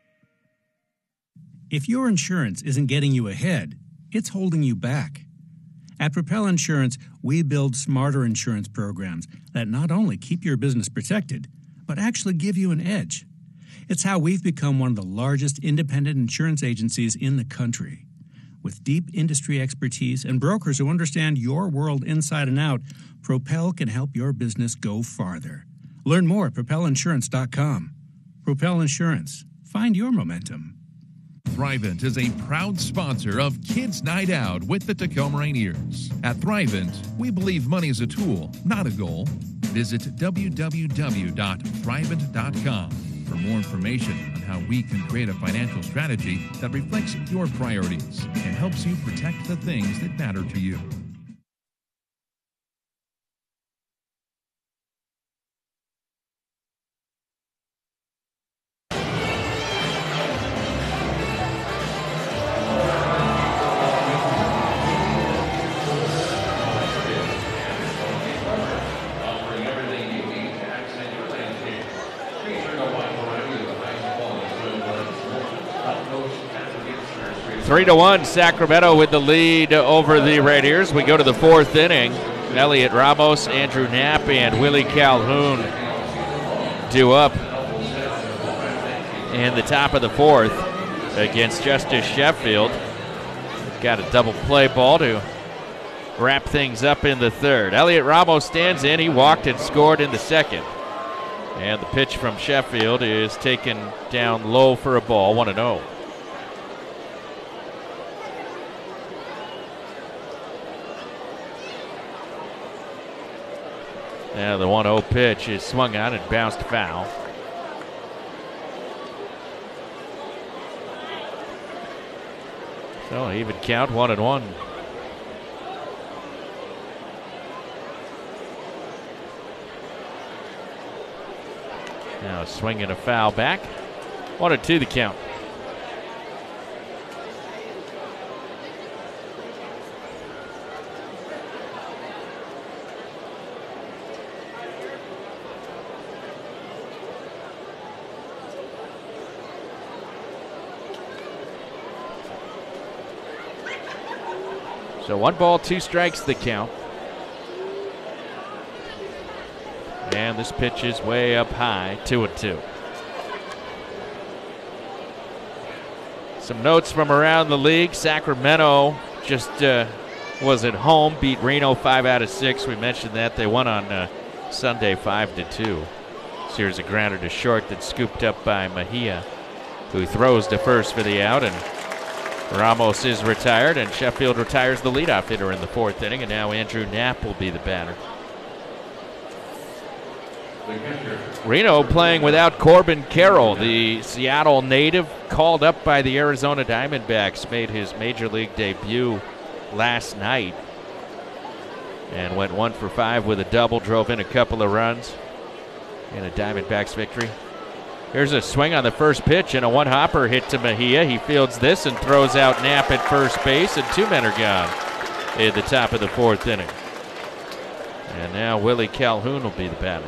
If your insurance isn't getting you ahead, it's holding you back. At Propel Insurance, we build smarter insurance programs that not only keep your business protected, but actually give you an edge. It's how we've become one of the largest independent insurance agencies in the country. With deep industry expertise and brokers who understand your world inside and out, Propel can help your business go farther. Learn more at propel insurance dot com. Propel Insurance. Find your momentum. Thrivent is a proud sponsor of Kids Night Out with the Tacoma Rainiers. At Thrivent, we believe money is a tool, not a goal. Visit w w w dot thrivent dot com for more information on how we can create a financial strategy that reflects your priorities and helps you protect the things that matter to you. Three to one, Sacramento with the lead over the Rainiers. We go to the fourth inning. Elliot Ramos, Andrew Knapp, and Willie Calhoun due up in the top of the fourth against Justice Sheffield. Got a double play ball to wrap things up in the third. Elliot Ramos stands in. He walked and scored in the second. And the pitch from Sheffield is taken down low for a ball, one and oh. Yeah, the one oh pitch is swung on and bounced foul. So even count, one and one. Now swinging a foul back. One and two the count. So one ball, two strikes the count. And this pitch is way up high, two and two. Some notes from around the league. Sacramento just uh, was at home, beat Reno five out of six. We mentioned that. They won on uh, Sunday five to two. Here's a grounder to short that's scooped up by Mejia, who throws to first for the out, and Ramos is retired, and Sheffield retires the leadoff hitter in the fourth inning, and now Andrew Knapp will be the batter. Reno playing without Corbin Carroll, the Seattle native called up by the Arizona Diamondbacks, made his major league debut last night and went one for five with a double, drove in a couple of runs in a Diamondbacks victory. Here's a swing on the first pitch and a one-hopper hit to Mejia. He fields this and throws out Knapp at first base, and two men are gone at the top of the fourth inning. And now Willie Calhoun will be the batter.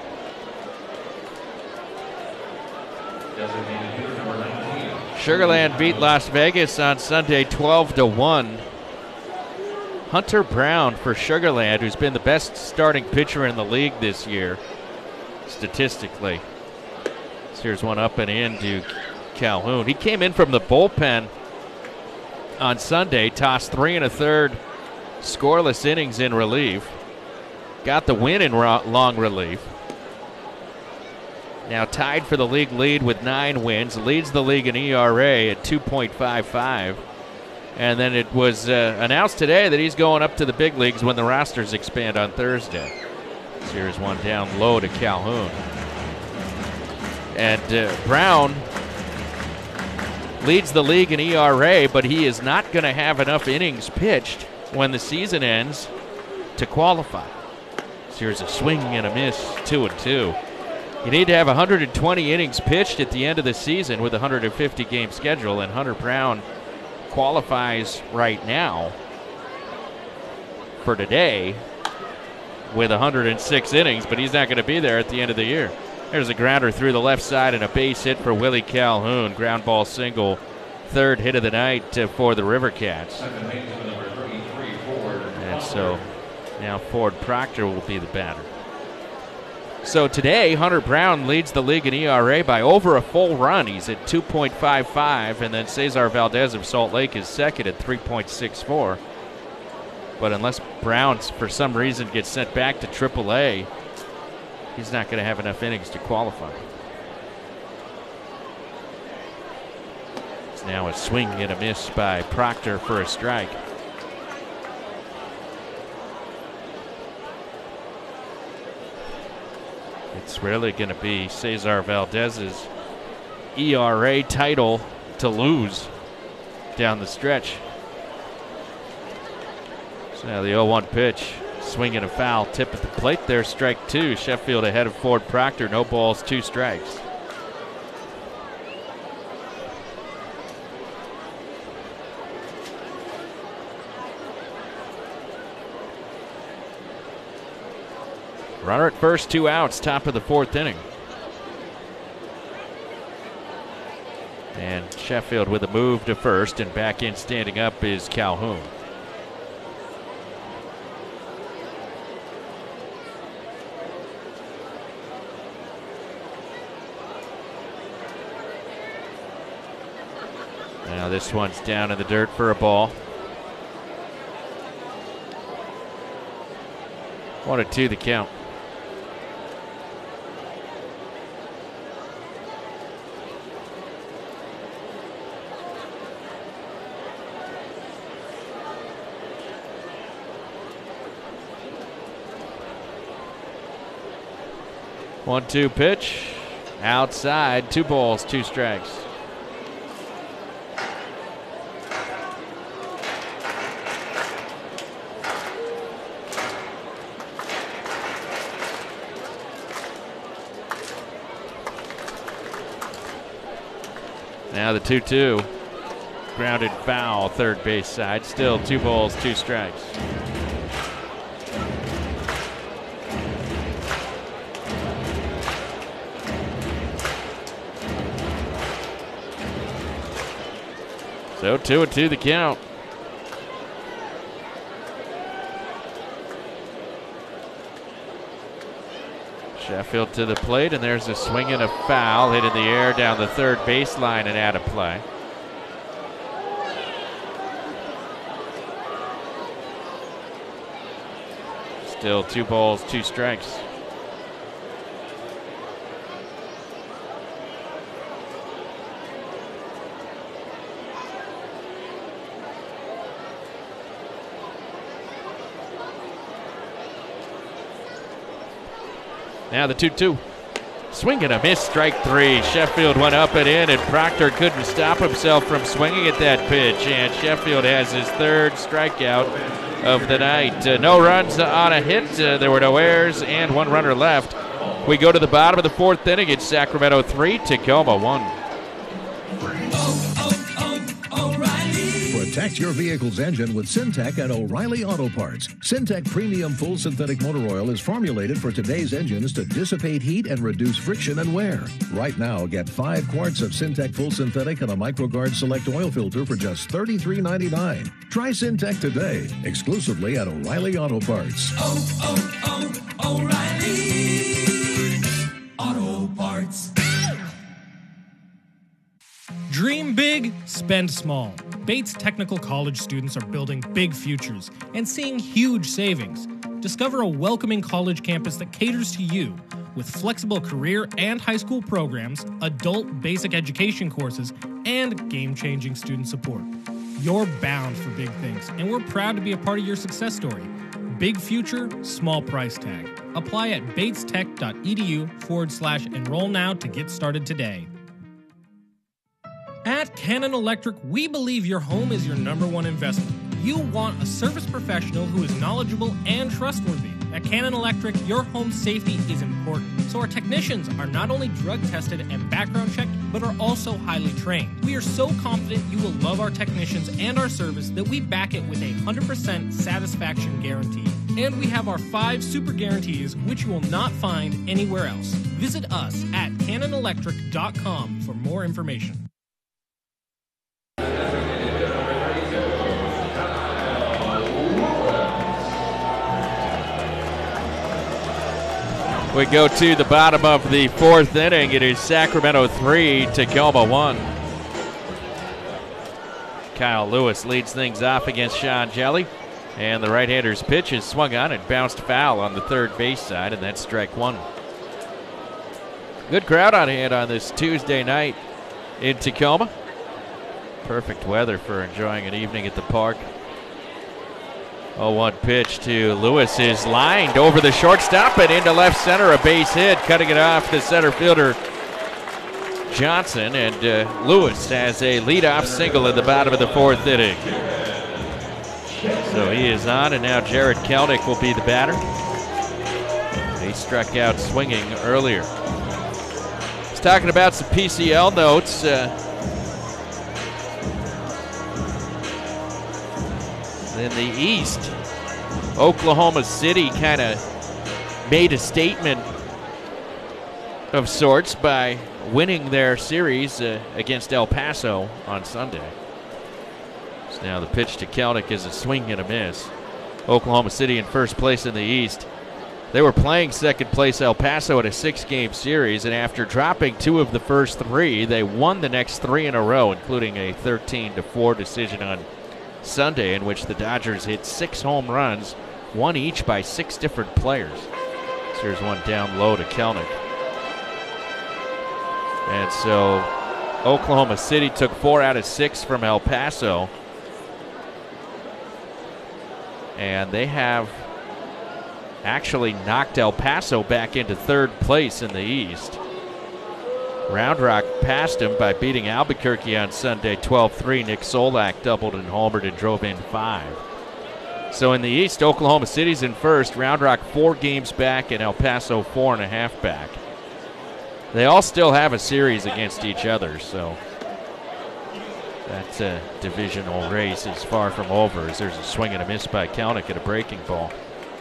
Sugarland beat Las Vegas on Sunday twelve to one. Hunter Brown for Sugarland, who's been the best starting pitcher in the league this year, statistically. So here's one up and in to Calhoun. He came in from the bullpen on Sunday, tossed three and a third scoreless innings in relief. Got the win in ro- long relief. Now tied for the league lead with nine wins, leads the league in E R A at two point five five. And then it was uh, announced today that he's going up to the big leagues when the rosters expand on Thursday. So here's one down low to Calhoun. And uh, Brown leads the league in E R A, but he is not going to have enough innings pitched when the season ends to qualify. So here's a swing and a miss, two and two. You need to have one hundred twenty innings pitched at the end of the season with a one hundred fifty game schedule, and Hunter Brown qualifies right now for today with one hundred six innings, but he's not going to be there at the end of the year. There's a grounder through the left side and a base hit for Willie Calhoun. Ground ball single, third hit of the night uh, for the River Cats. And so now Ford Proctor will be the batter. So today, Hunter Brown leads the league in E R A by over a full run. He's at two point five five, and then Cesar Valdez of Salt Lake is second at three point six four. But unless Brown, for some reason, gets sent back to triple A, he's not going to have enough innings to qualify. It's now a swing and a miss by Proctor for a strike. It's really going to be Cesar Valdez's E R A title to lose down the stretch. So now the oh one pitch, swing and a foul, tip at the plate there, strike two. Sheffield ahead of Ford Proctor, no balls, two strikes. Runner at first, two outs, top of the fourth inning. And Sheffield with a move to first, and back in standing up is Calhoun. Now this one's down in the dirt for a ball. One and two the count. One two pitch, outside, two balls, two strikes. Now the two two, grounded foul, third base side, still two balls, two strikes. So two and two the count. Sheffield to the plate, and there's a swing and a foul hit in the air down the third baseline and out of play. Still two balls, two strikes. Now the two two. Swing and a miss, strike three. Sheffield went up and in, and Proctor couldn't stop himself from swinging at that pitch. And Sheffield has his third strikeout of the night. Uh, no runs on a hit. Uh, there were no errors and one runner left. We go to the bottom of the fourth inning. It's Sacramento three, Tacoma one. Protect your vehicle's engine with Syntec at O'Reilly Auto Parts. Syntec Premium Full Synthetic Motor Oil is formulated for today's engines to dissipate heat and reduce friction and wear. Right now, get five quarts of Syntec Full Synthetic and a MicroGuard Select oil filter for just thirty-three ninety-nine. Try Syntec today, exclusively at O'Reilly Auto Parts. Oh, oh, oh, O'Reilly Auto Parts. Dream big, spend small. Bates Technical College students are building big futures and seeing huge savings. Discover a welcoming college campus that caters to you with flexible career and high school programs, adult basic education courses, and game-changing student support. You're bound for big things, and we're proud to be a part of your success story. Big future, small price tag. Apply at batestech.edu forward slash enroll now to get started today. At Cannon Electric, we believe your home is your number one investment. You want a service professional who is knowledgeable and trustworthy. At Cannon Electric, your home safety is important, so our technicians are not only drug tested and background checked, but are also highly trained. We are so confident you will love our technicians and our service that we back it with a one hundred percent satisfaction guarantee. And we have our five super guarantees, which you will not find anywhere else. Visit us at cannon electric dot com for more information. We go to the bottom of the fourth inning. It is Sacramento three, Tacoma one. Kyle Lewis leads things off against Sean Jelly. And the right-hander's pitch is swung on and bounced foul on the third base side, and that's strike one. Good crowd on hand on this Tuesday night in Tacoma. Perfect weather for enjoying an evening at the park. oh one pitch to Lewis is lined over the shortstop and into left center, a base hit, cutting it off to center fielder Johnson, and uh, Lewis has a leadoff single in the bottom of the fourth inning. So he is on, and now Jared Kelnick will be the batter. He struck out swinging earlier. He's talking about some P C L notes. Uh, in the East, Oklahoma City kind of made a statement of sorts by winning their series uh, against El Paso on Sunday. So now the pitch to Kelnick is a swing and a miss. Oklahoma City in first place in the East. They were playing second place El Paso in a six-game series, and after dropping two of the first three, they won the next three in a row, including a thirteen to four decision on Sunday, in which the Dodgers hit six home runs, one each by six different players. So here's one down low to Kelnick. And so Oklahoma City took four out of six from El Paso. And they have actually knocked El Paso back into third place in the East. Round Rock passed him by beating Albuquerque on Sunday twelve three. Nick Solak doubled and homered and drove in five. So in the East, Oklahoma City's in first. Round Rock four games back and El Paso four and a half back. They all still have a series against each other, so that uh, divisional race is far from over as there's a swing and a miss by Kelnick at a breaking ball.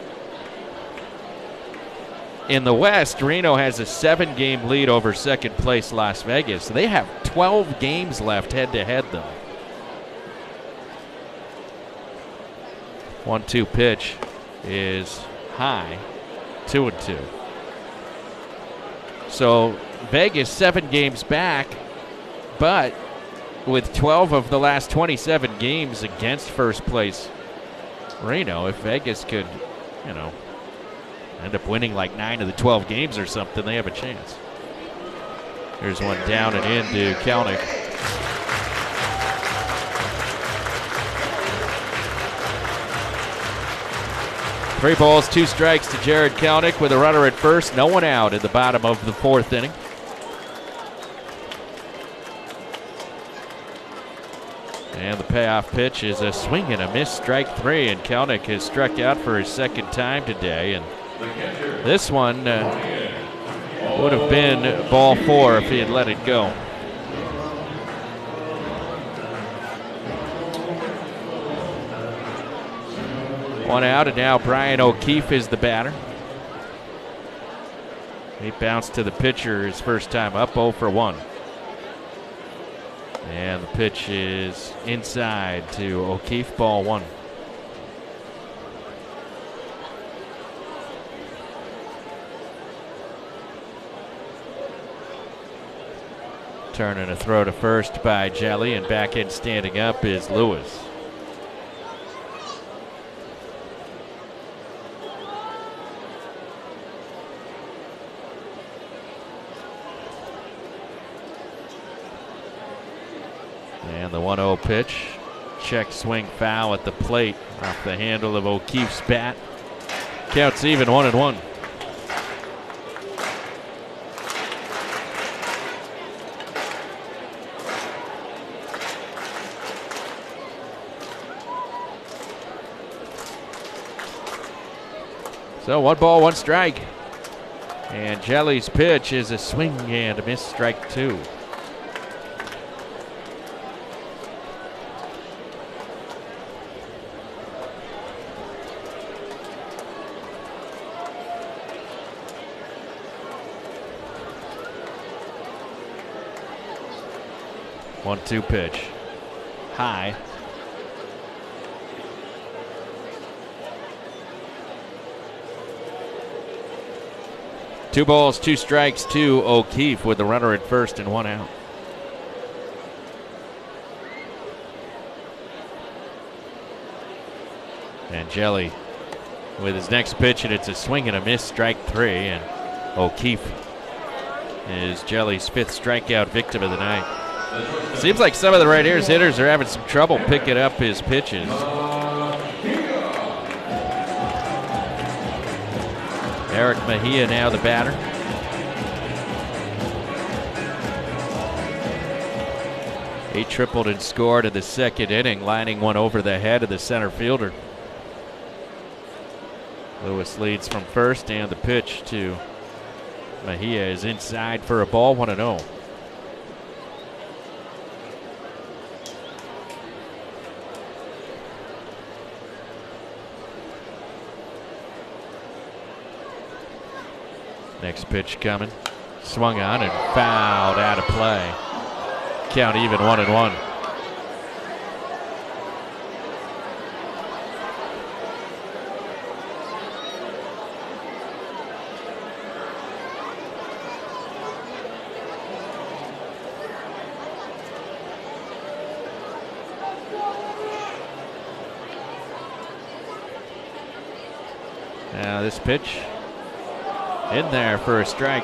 In the West, Reno has a seven-game lead over second-place Las Vegas. They have twelve games left head-to-head, though. one two pitch is high, two and two. So Vegas seven games back, but with twelve of the last twenty-seven games against first-place Reno, if Vegas could, you know, end up winning like nine of the twelve games or something, they have a chance. Here's one down and in to Kelnick. Three balls, two strikes to Jared Kelenic with a runner at first. No one out in the bottom of the fourth inning. And the payoff pitch is a swing and a miss, strike three. And Kelenic has struck out for his second time today. And this one uh, would have been ball four if he had let it go. One out, and now Brian O'Keefe is the batter. He bounced to the pitcher his first time up, oh for one. And the pitch is inside to O'Keefe, ball one. Turning a throw to first by Jelly, and back in standing up is Lewis. And the one oh pitch, check swing foul at the plate off the handle of O'Keefe's bat. Counts even, one and one. So one ball, one strike. And Jelly's pitch is a swing and a miss, strike two. one two pitch. High. Two balls, two strikes to O'Keefe with the runner at first and one out. And Jelly with his next pitch, and it's a swing and a miss, strike three. And O'Keefe is Jelly's fifth strikeout victim of the night. Seems like some of the right-handed hitters are having some trouble picking up his pitches. Eric Mejia now the batter. He tripled and scored in the second inning, lining one over the head of the center fielder. Lewis leads from first, and the pitch to Mejia is inside for a ball, one and oh. Next pitch coming. Swung on and fouled out of play. Count even, one and one. Now this pitch in there for a strike.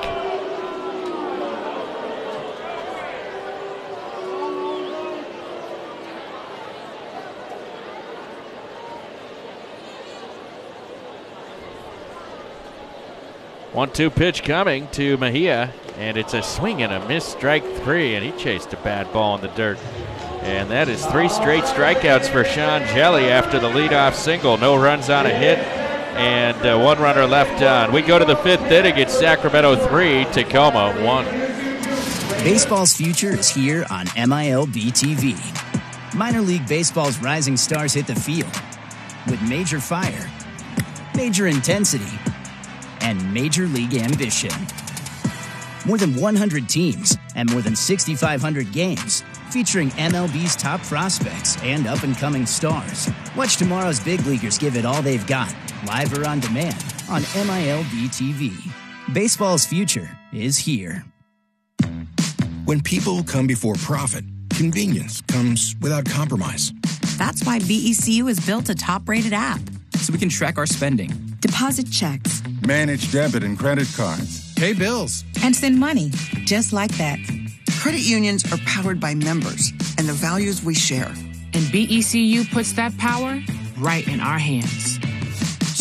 one two pitch coming to Mejia, and it's a swing and a miss, strike three, and he chased a bad ball in the dirt. And that is three straight strikeouts for Sean Jelly after the leadoff single. No runs on a hit, and uh, one runner left on. We go to the fifth inning. It's Sacramento three, Tacoma one. Baseball's future is here on M I L B T V. Minor League Baseball's rising stars hit the field with major fire, major intensity, and major league ambition. More than one hundred teams and more than six thousand five hundred games featuring M L B's top prospects and up-and-coming stars. Watch tomorrow's big leaguers give it all they've got, live or on demand, on M I L B T V. Baseball's future is here. When people come before profit, convenience comes without compromise. That's why B E C U has built a top-rated app. So we can track our spending, deposit checks, manage debit and credit cards, pay bills, and send money just like that. Credit unions are powered by members and the values we share. And B E C U puts that power right in our hands.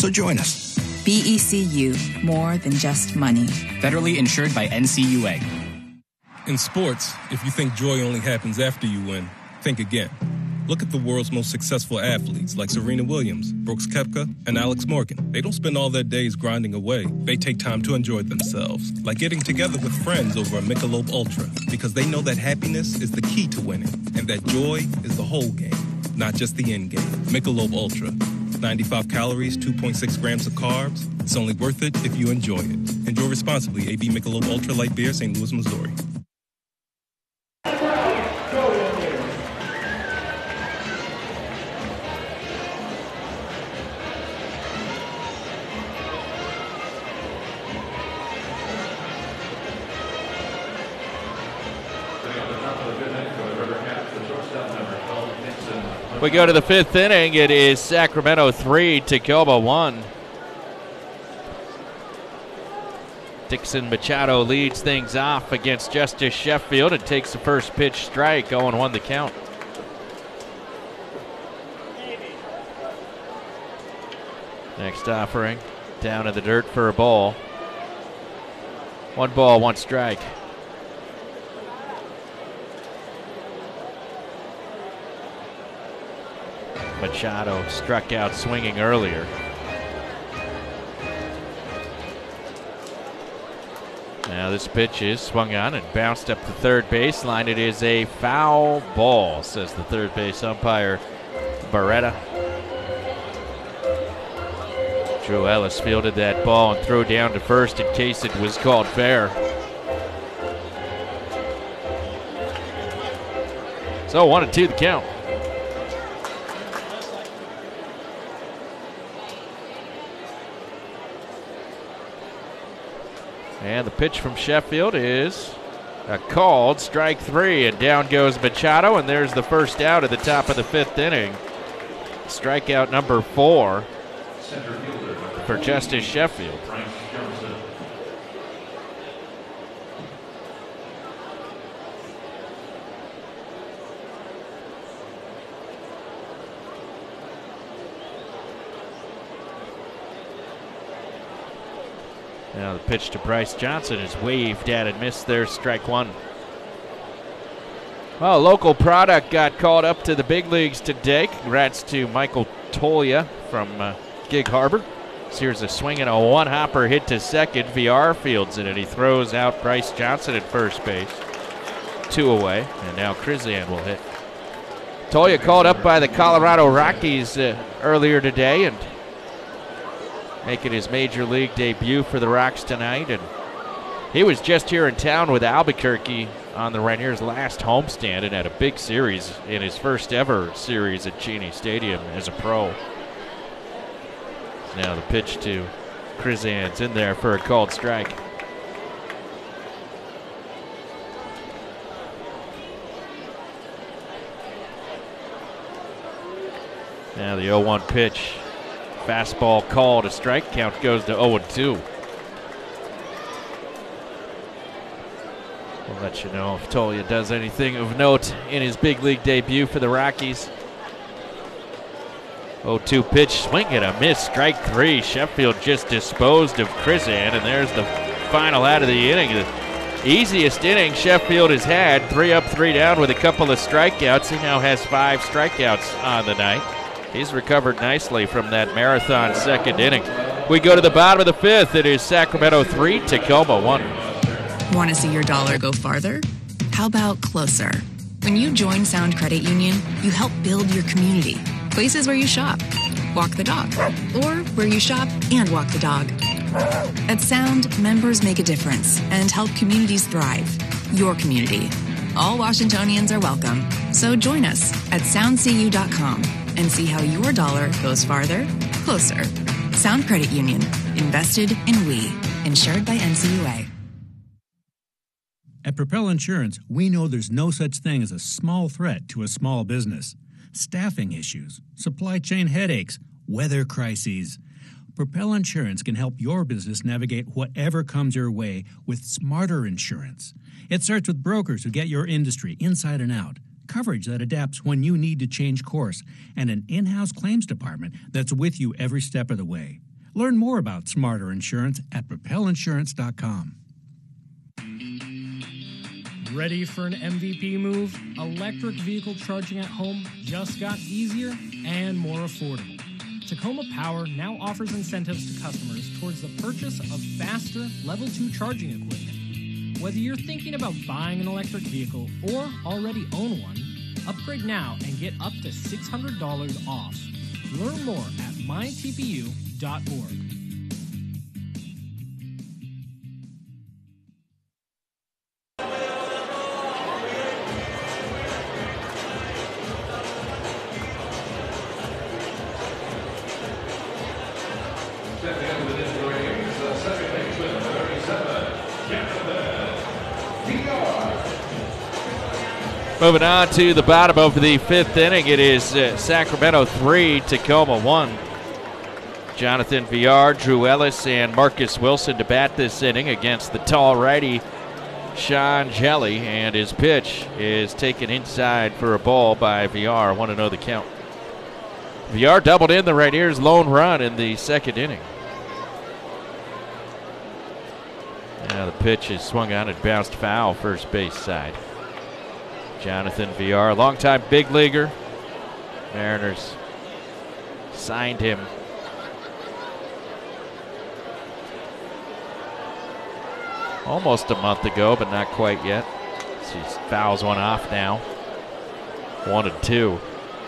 So join us. B E C U, more than just money. Federally insured by N C U A. In sports, if you think joy only happens after you win, think again. Look at the world's most successful athletes like Serena Williams, Brooks Koepka, and Alex Morgan. They don't spend all their days grinding away. They take time to enjoy themselves, like getting together with friends over a Michelob Ultra, because they know that happiness is the key to winning, and that joy is the whole game, not just the end game. Michelob Ultra. ninety-five calories, two point six grams of carbs. It's only worth it if you enjoy it. Enjoy responsibly. A B Michelob Ultra Light Beer, Saint Louis, Missouri. We go to the fifth inning. It is Sacramento three, Tacoma one. Dixon Machado leads things off against Justice Sheffield and takes the first pitch strike, oh and one the count. Next offering, down in the dirt for a ball. One ball, one strike. Machado struck out swinging earlier. Now this pitch is swung on and bounced up the third baseline. It is a foul ball, says the third base umpire, Barretta. Drew Ellis fielded that ball and threw down to first in case it was called fair. So one and two the count. And the pitch from Sheffield is a called strike three, and down goes Machado, and there's the first out at the top of the fifth inning. Strikeout number four for Justice Sheffield. Now the pitch to Bryce Johnson is waved at and missed there, strike one. Well, local product got called up to the big leagues today. Congrats to Michael Tolia from uh, Gig Harbor. So here's a swing and a one-hopper hit to second. V R fields it, and he throws out Bryce Johnson at first base. Two away, and now Krizan will hit. Tolia called up by the Colorado Rockies uh, earlier today, and making his major league debut for the Rocks tonight. And he was just here in town with Albuquerque on the Rainiers' last homestand and had a big series in his first ever series at Cheney Stadium as a pro. Now the pitch to Krizan's in there for a called strike. Now the oh one pitch. Fastball called, a strike, count goes to oh and two. We'll let you know if Tolia does anything of note in his big league debut for the Rockies. oh two pitch, swing and a miss, strike three. Sheffield just disposed of Krizan, and there's the final out of the inning. The easiest inning Sheffield has had, three up, three down with a couple of strikeouts. He now has five strikeouts on the night. He's recovered nicely from that marathon second inning. We go to the bottom of the fifth. It is Sacramento three, Tacoma one. Want to see your dollar go farther? How about closer? When you join Sound Credit Union, you help build your community. Places where you shop, walk the dog, or where you shop and walk the dog. At Sound, members make a difference and help communities thrive. Your community. All Washingtonians are welcome. So join us at sound c u dot com. and see how your dollar goes farther, closer. Sound Credit Union. Invested in we. Insured by N C U A. At Propel Insurance, we know there's no such thing as a small threat to a small business. Staffing issues, supply chain headaches, weather crises. Propel Insurance can help your business navigate whatever comes your way with smarter insurance. It starts with brokers who get your industry inside and out, coverage that adapts when you need to change course, and an in-house claims department that's with you every step of the way. Learn more about smarter insurance at propel insurance dot com. Ready for an M V P move? Electric vehicle charging at home just got easier and more affordable. Tacoma Power now offers incentives to customers towards the purchase of faster Level two charging equipment. Whether you're thinking about buying an electric vehicle or already own one, upgrade now and get up to six hundred dollars off. Learn more at my T P U dot org. Moving on to the bottom of the fifth inning, it is uh, Sacramento three, Tacoma one. Jonathan Villar, Drew Ellis, and Marcus Wilson to bat this inning against the tall righty Sean Jelly, and his pitch is taken inside for a ball by Villar. Want to know the count. Villar doubled in the Rainiers' lone run in the second inning. Now the pitch is swung on and bounced foul first base side. Jonathan Villar, longtime big leaguer. Mariners signed him almost a month ago, but not quite yet. He fouls one off now. One and two.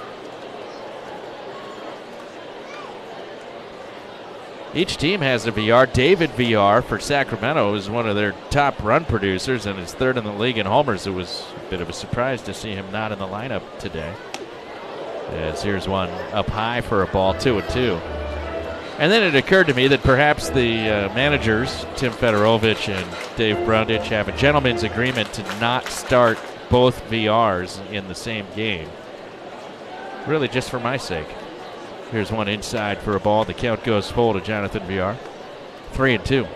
Each team has a Villar. David Villar for Sacramento is one of their top run producers and is third in the league in homers. It was a bit of a surprise to see him not in the lineup today. As here's one up high for a ball, two and two. And then it occurred to me that perhaps the uh, managers, Tim Fedorovich and Dave Brundage, have a gentleman's agreement to not start both V Rs in the same game. Really just for my sake. Here's one inside for a ball. The count goes full to Jonathan Villar. Three and two.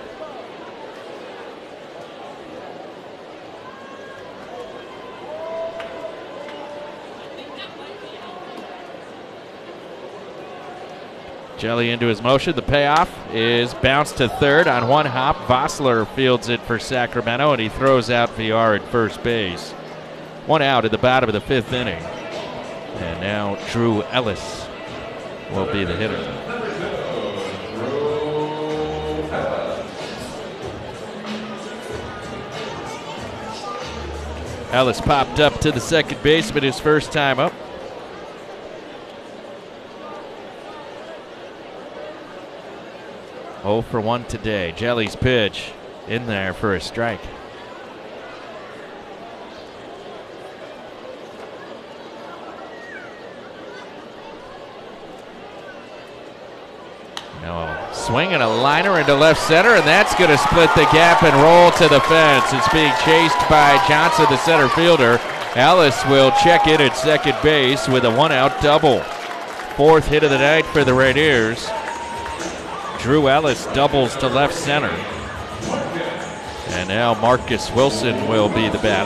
Jelly into his motion. The payoff is bounced to third on one hop. Vossler fields it for Sacramento, and he throws out Villar at first base. One out at the bottom of the fifth inning. And now Drew Ellis will be the hitter. Ellis popped up to the second baseman his first time up. oh for one today. Jelly's pitch in there for a strike. Now swinging a liner into left center, and that's going to split the gap and roll to the fence. It's being chased by Johnson, the center fielder. Ellis will check in at second base with a one-out double. Fourth hit of the night for the Rainiers. Drew Ellis doubles to left center. And now Marcus Wilson will be the batter.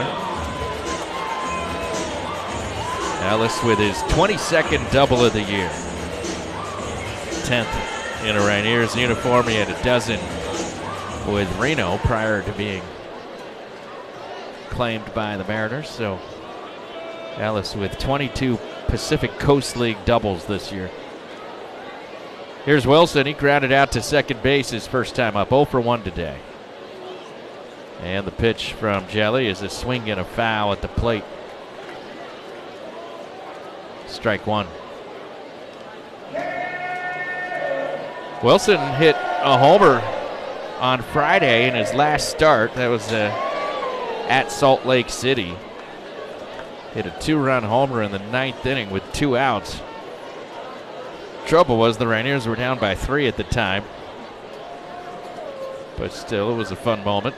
Ellis with his twenty-second double of the year. tenth in a Rainiers uniform. He had a dozen with Reno prior to being claimed by the Mariners. So Ellis with twenty-two Pacific Coast League doubles this year. Here's Wilson. He grounded out to second base his first time up. oh for one today. And the pitch from Jelly is a swing and a foul at the plate. Strike one. Wilson hit a homer on Friday in his last start. That was uh, at Salt Lake City. Hit a two-run homer in the ninth inning with two outs. Trouble was the Rainiers were down by three at the time. But still, it was a fun moment.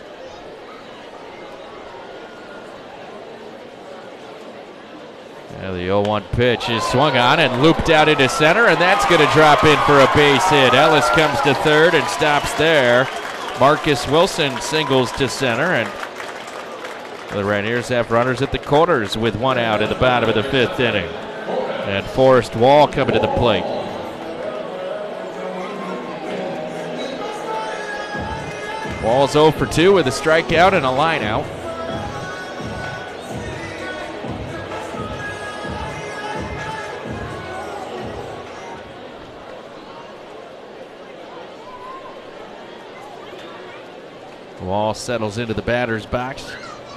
Yeah, the oh one pitch is swung on and looped out into center, and that's going to drop in for a base hit. Ellis comes to third and stops there. Marcus Wilson singles to center, and the Rainiers have runners at the corners with one out at the bottom of the fifth inning. And Forrest Wall coming to the plate. Wall's oh for two with a strikeout and a line out. Wall settles into the batter's box.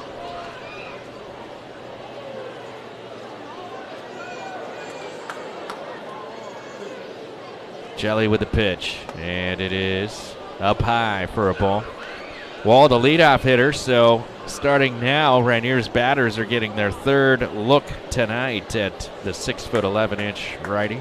Jelly with the pitch, and it is up high for a ball. Wall, the leadoff hitter, so starting now, Rainier's batters are getting their third look tonight at the six foot eleven inch righty.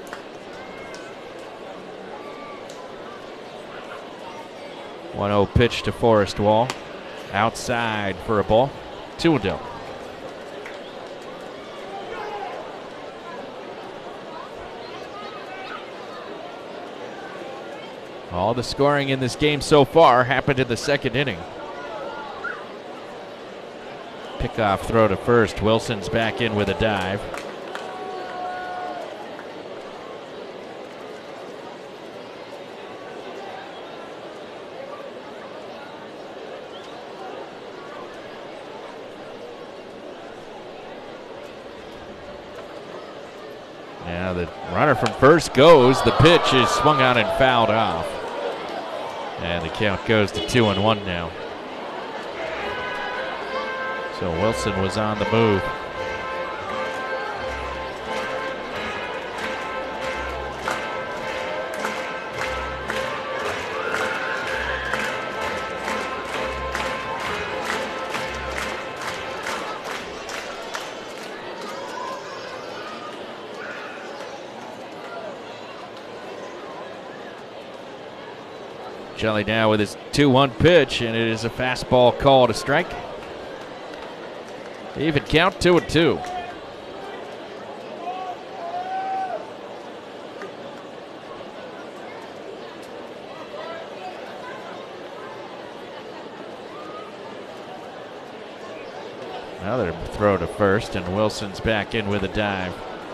one oh pitch to Forrest Wall. Outside for a ball. two and oh. All the scoring in this game so far happened in the second inning. Pickoff throw to first. Wilson's back in with a dive. Now the runner from first goes. The pitch is swung on and fouled off. And the count goes to two and one now. So Wilson was on the move. Jelly now with his two one pitch, and it is a fastball call to strike. Even count, two and two. Another throw to first, and Wilson's back in with a dive.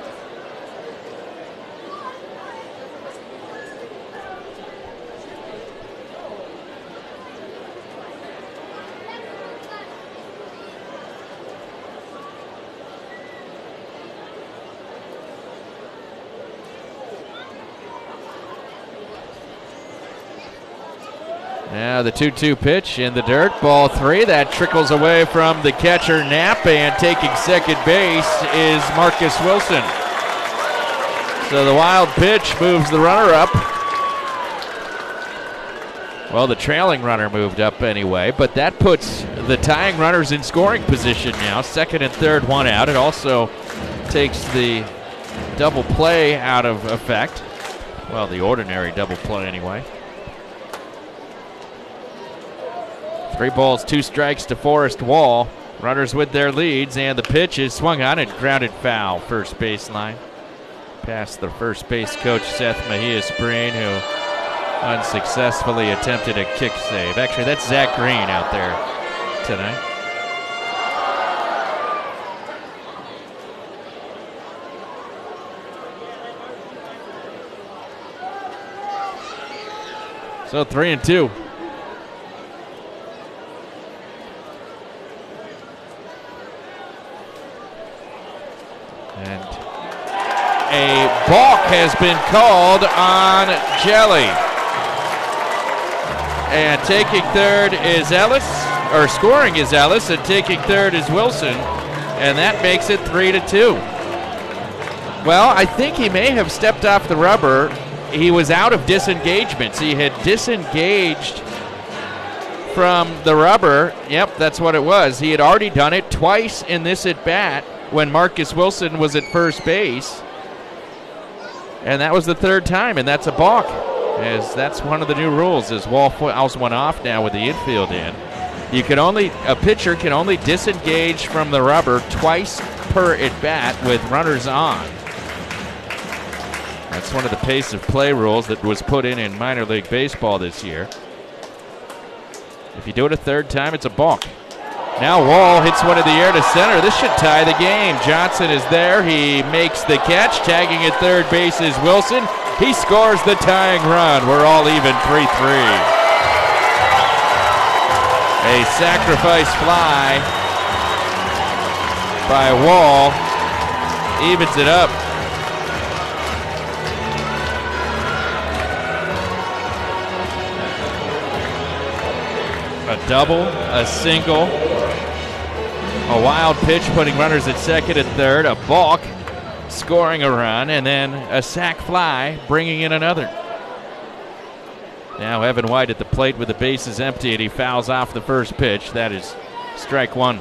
Now the two two pitch in the dirt, ball three. That trickles away from the catcher Knapp, and taking second base is Marcus Wilson. So the wild pitch moves the runner up. Well, the trailing runner moved up anyway, but that puts the tying runners in scoring position now. Second and third, one out. It also takes the double play out of effect. Well, the ordinary double play anyway. Three balls, two strikes to Forrest Wall. Runners with their leads, and the pitch is swung on and grounded foul. First baseline. Past the first base coach, Seth Mejia-Spreen, who unsuccessfully attempted a kick save. Actually, that's Zach Green out there tonight. So three and two. And a balk has been called on Jelly. And taking third is Ellis, or scoring is Ellis, and taking third is Wilson. And that makes it three to two. Well, I think he may have stepped off the rubber. He was out of disengagements. He had disengaged from the rubber. Yep, that's what it was. He had already done it twice in this at-bat when Marcus Wilson was at first base. And that was the third time, and that's a balk. As that's one of the new rules, is Wall fouls one off now with the infield in. You can only, a pitcher can only disengage from the rubber twice per at-bat with runners on. That's one of the pace of play rules that was put in in minor league baseball this year. If you do it a third time, it's a balk. Now Wall hits one in the air to center. This should tie the game. Johnson is there. He makes the catch. Tagging at third base is Wilson. He scores the tying run. We're all even three three. A sacrifice fly by Wall evens it up. A double, a single, a wild pitch putting runners at second and third, a balk scoring a run, and then a sac fly bringing in another. Now Evan White at the plate with the bases empty, and he fouls off the first pitch. That is strike one.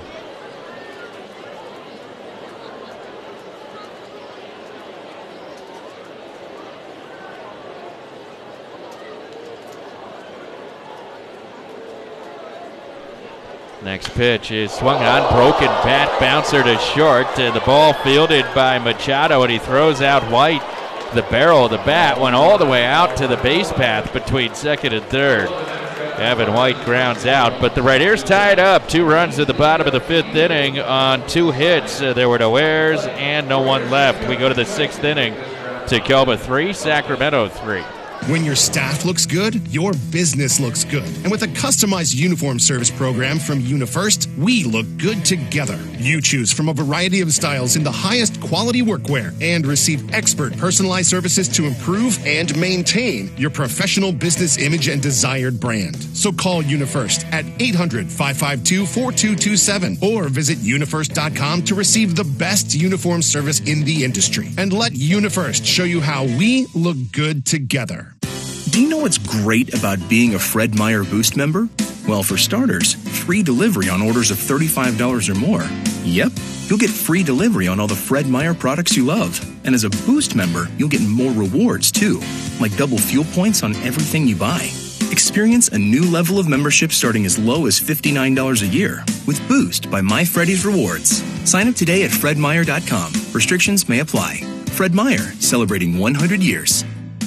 Next pitch is swung on, broken bat, bouncer to short. Uh, the ball fielded by Machado, and he throws out White. The barrel of the bat went all the way out to the base path between second and third. Evan White grounds out, but the Right-Ears tied up. Two runs at the bottom of the fifth inning on two hits. Uh, there were no errors and no one left. We go to the sixth inning. Tacoma three, Sacramento three. When your staff looks good, your business looks good. And with a customized uniform service program from UniFirst, we look good together. You choose from a variety of styles in the highest quality workwear and receive expert personalized services to improve and maintain your professional business image and desired brand. So call UniFirst at eight hundred, five five two, four two two seven or visit unifirst dot com to receive the best uniform service in the industry. And let UniFirst show you how we look good together. Do you know what's great about being a Fred Meyer Boost member? Well, for starters, free delivery on orders of thirty-five dollars or more. Yep, you'll get free delivery on all the Fred Meyer products you love. And as a Boost member, you'll get more rewards, too, like double fuel points on everything you buy. Experience a new level of membership starting as low as fifty-nine dollars a year with Boost by My Freddy's Rewards. Sign up today at fred meyer dot com. Restrictions may apply. Fred Meyer, celebrating one hundred years.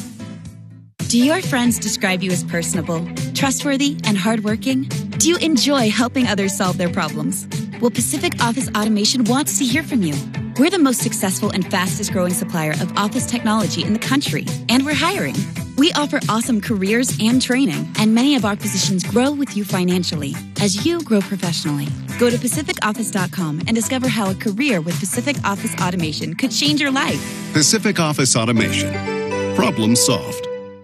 Do your friends describe you as personable, trustworthy, and hardworking? Do you enjoy helping others solve their problems? Well, Pacific Office Automation wants to hear from you. We're the most successful and fastest growing supplier of office technology in the country, and we're hiring. We offer awesome careers and training, and many of our positions grow with you financially as you grow professionally. Go to pacific office dot com and discover how a career with Pacific Office Automation could change your life. Pacific Office Automation. Problem solved.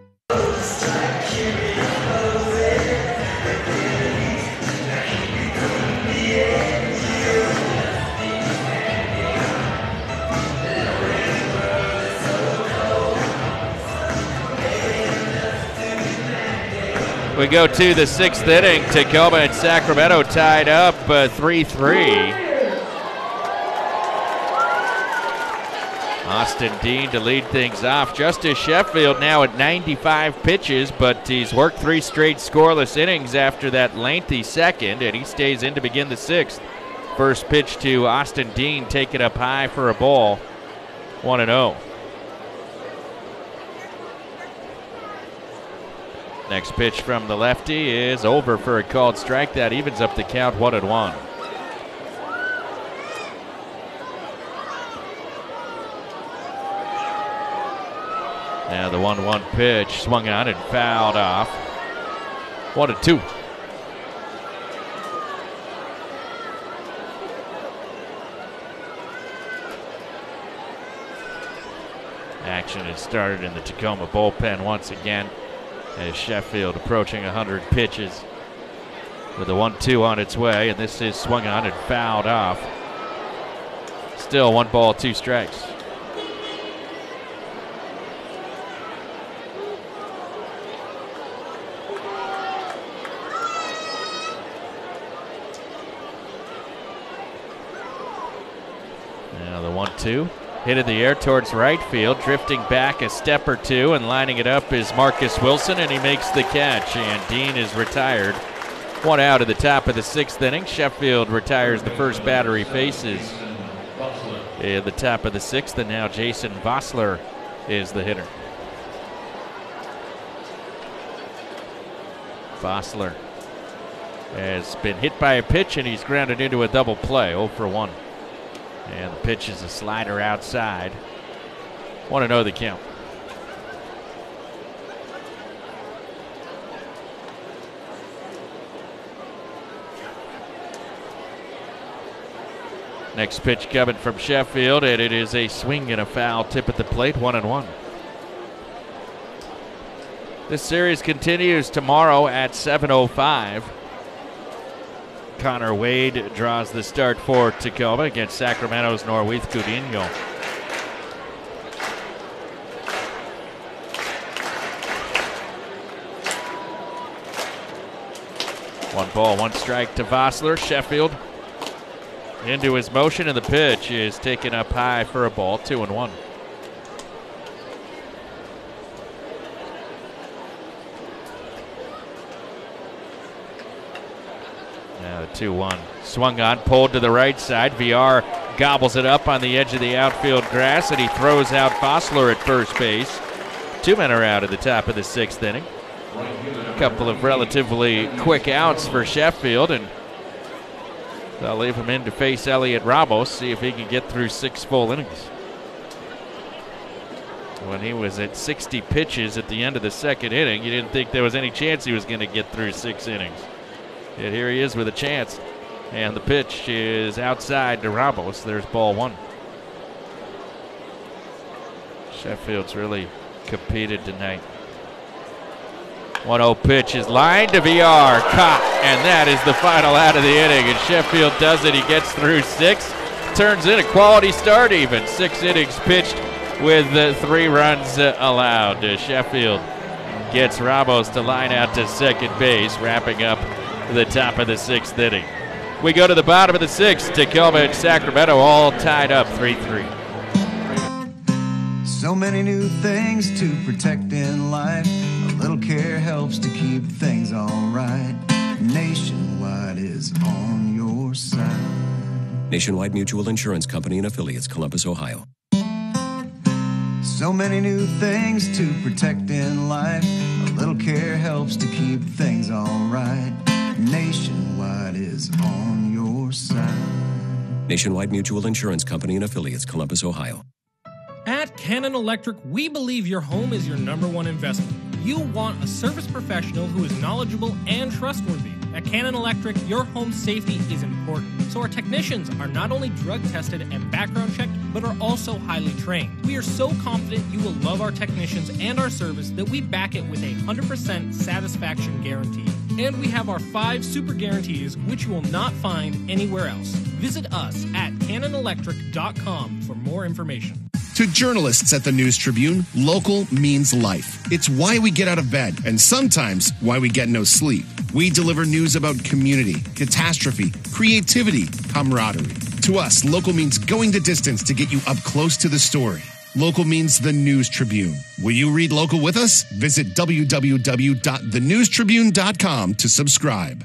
We go to the sixth inning. Tacoma and Sacramento tied up uh, three three. Austin Dean to lead things off. Justice Sheffield now at ninety-five pitches, but he's worked three straight scoreless innings after that lengthy second, and he stays in to begin the sixth. First pitch to Austin Dean, taken up high for a ball, one and oh. Next pitch from the lefty is over for a called strike. That evens up the count, one and one. Now the one one pitch swung on and fouled off. One and two. Action has started in the Tacoma bullpen once again, as Sheffield approaching one hundred pitches with a one two on its way, and this is swung on and fouled off. Still one ball, two strikes. Now the one two. Hit in the air towards right field, drifting back a step or two, and lining it up is Marcus Wilson, and he makes the catch, and Dean is retired. One out at the top of the sixth inning. Sheffield retires the first batter he faces in the top of the sixth, and now Jason Vossler is the hitter. Vossler has been hit by a pitch, and he's grounded into a double play, oh for one. And the pitch is a slider outside. Want to know the count. Next pitch coming from Sheffield, and it is a swing and a foul tip at the plate, one and one. This series continues tomorrow at seven oh five. Connor Wade draws the start for Tacoma against Sacramento's Norweath Gudinho. One ball, one strike to Vossler. Sheffield into his motion, and the pitch is taken up high for a ball, two and one. Now the two one. Swung on, pulled to the right side. V R gobbles it up on the edge of the outfield grass, and he throws out Vossler at first base. Two men are out at the top of the sixth inning. A couple of relatively quick outs for Sheffield, and they'll leave him in to face Elliot Ramos, see if he can get through six full innings. When he was at sixty pitches at the end of the second inning, you didn't think there was any chance he was going to get through six innings. Yet here he is with a chance, and the pitch is outside to Ramos. There's ball one. Sheffield's really competed tonight. one oh pitch is lined to V R, caught, and that is the final out of the inning. And Sheffield does it. He gets through six, turns in a quality start even. Six innings pitched with uh, three runs uh, allowed. Uh, Sheffield gets Ramos to line out to second base, wrapping up the top of the sixth inning. We go to the bottom of the sixth. Tacoma and Sacramento all tied up three three. So many new things to protect in life. A little care helps to keep things alright. Nationwide is on your side. Nationwide Mutual Insurance Company and Affiliates, Columbus, Ohio. So many new things to protect in life. A little care helps to keep things alright. Nationwide is on your side. Nationwide Mutual Insurance Company and Affiliates, Columbus, Ohio. At Cannon Electric, we believe your home is your number one investment. You want a service professional who is knowledgeable and trustworthy. At Cannon Electric, your home safety is important, so our technicians are not only drug tested and background checked, but are also highly trained. We are so confident you will love our technicians and our service that we back it with a one hundred percent satisfaction guarantee. And we have our five super guarantees, which you will not find anywhere else. Visit us at cannon electric dot com for more information. To journalists at the News Tribune, local means life. It's why we get out of bed, and sometimes why we get no sleep. We deliver news about community, catastrophe, creativity, camaraderie. To us, local means going the distance to get you up close to the story. Local means the News Tribune. Will you read local with us? Visit w w w dot the news tribune dot com to subscribe.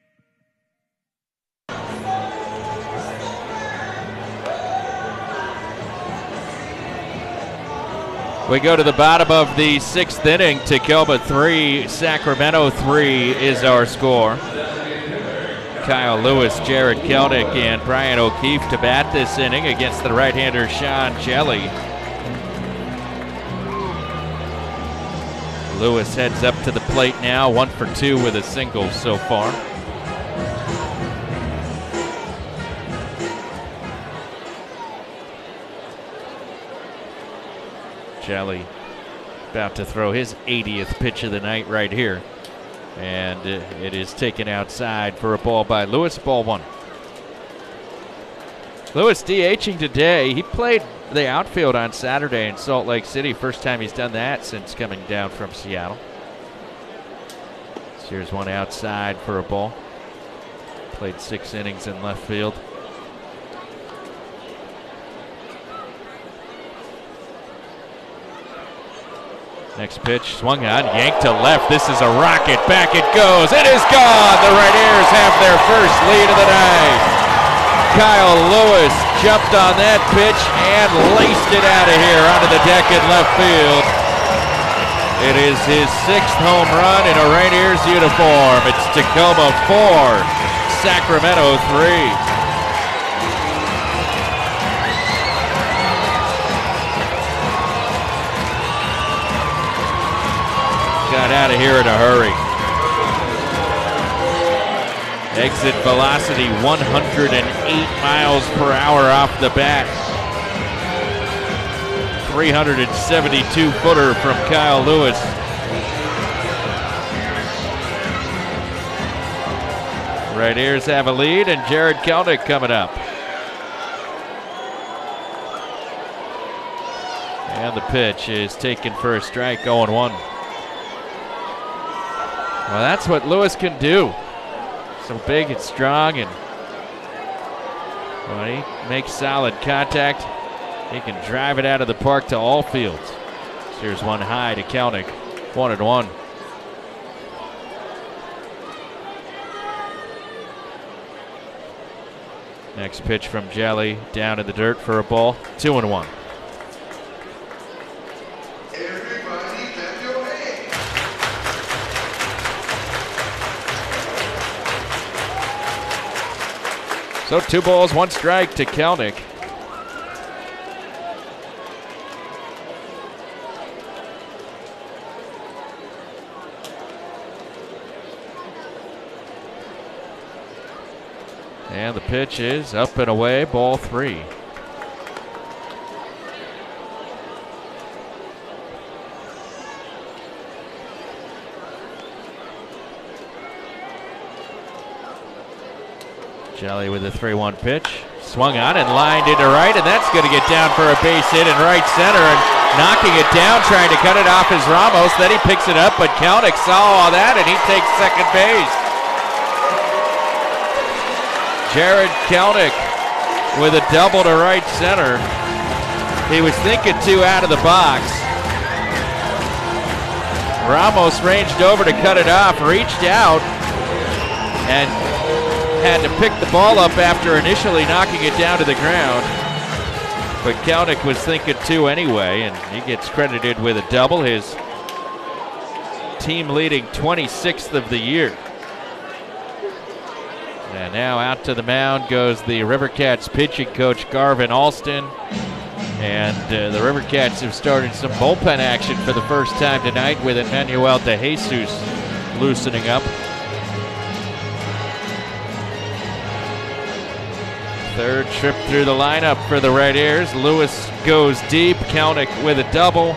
We go to the bottom of the sixth inning. Tacoma three, Sacramento three is our score. Kyle Lewis, Jared Kelnick, and Brian O'Keefe to bat this inning against the right-hander Sean Jelly. Lewis heads up to the plate now, one for two with a single so far. Jelly about to throw his eightieth pitch of the night right here. And it is taken outside for a ball by Lewis, ball one. Lewis DHing today. He played the outfield on Saturday in Salt Lake City. First time he's done that since coming down from Seattle. So here's one outside for a ball. Played six innings in left field. Next pitch, swung on, yanked to left. This is a rocket. Back it goes. It is gone. The Rainiers have their first lead of the night. Kyle Lewis jumped on that pitch and laced it out of here onto the deck in left field. It is his sixth home run in a Rainiers uniform. It's Tacoma four, Sacramento three. Got out of here in a hurry. Exit velocity one hundred eight miles per hour off the bat. three hundred seventy-two footer from Kyle Lewis. Right Ears have a lead, and Jared Kelnick coming up. And the pitch is taken for a strike, oh and one. Well, that's what Lewis can do. So big and strong, and when he makes solid contact, he can drive it out of the park to all fields. Here's one high to Kelnick, one and one. Next pitch from Jelly, down in the dirt for a ball, two and one. So two balls, one strike to Kelnick. And the pitch is up and away, ball three. Jelly with a three one pitch. Swung on and lined into right, and that's going to get down for a base hit in right center. And knocking it down, trying to cut it off is Ramos. Then he picks it up, but Kelnick saw all that, and he takes second base. Jared Kelnick with a double to right center. He was thinking two out of the box. Ramos ranged over to cut it off, reached out, and had to pick the ball up after initially knocking it down to the ground. But Kelnick was thinking two anyway, and he gets credited with a double, his team leading twenty-sixth of the year. And now out to the mound goes the Rivercats pitching coach Garvin Alston. And uh, the Rivercats have started some bullpen action for the first time tonight with Emmanuel De Jesus loosening up. Third trip through the lineup for the Red Ears. Lewis goes deep. Kelnick with a double.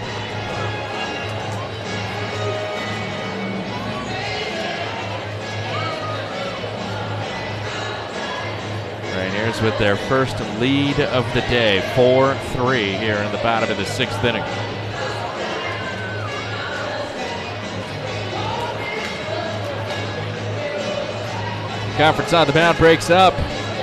Red Ears with their first lead of the day, four three here in the bottom of the sixth inning. Conference on the mound breaks up.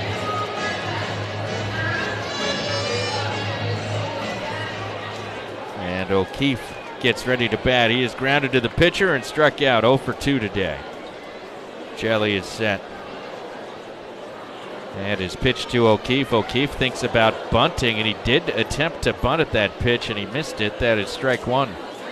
And O'Keefe gets ready to bat. He is grounded to the pitcher and struck out oh for two today. Jelly is set. And his pitch to O'Keefe. O'Keefe thinks about bunting, and he did attempt to bunt at that pitch, and he missed it. That is strike one.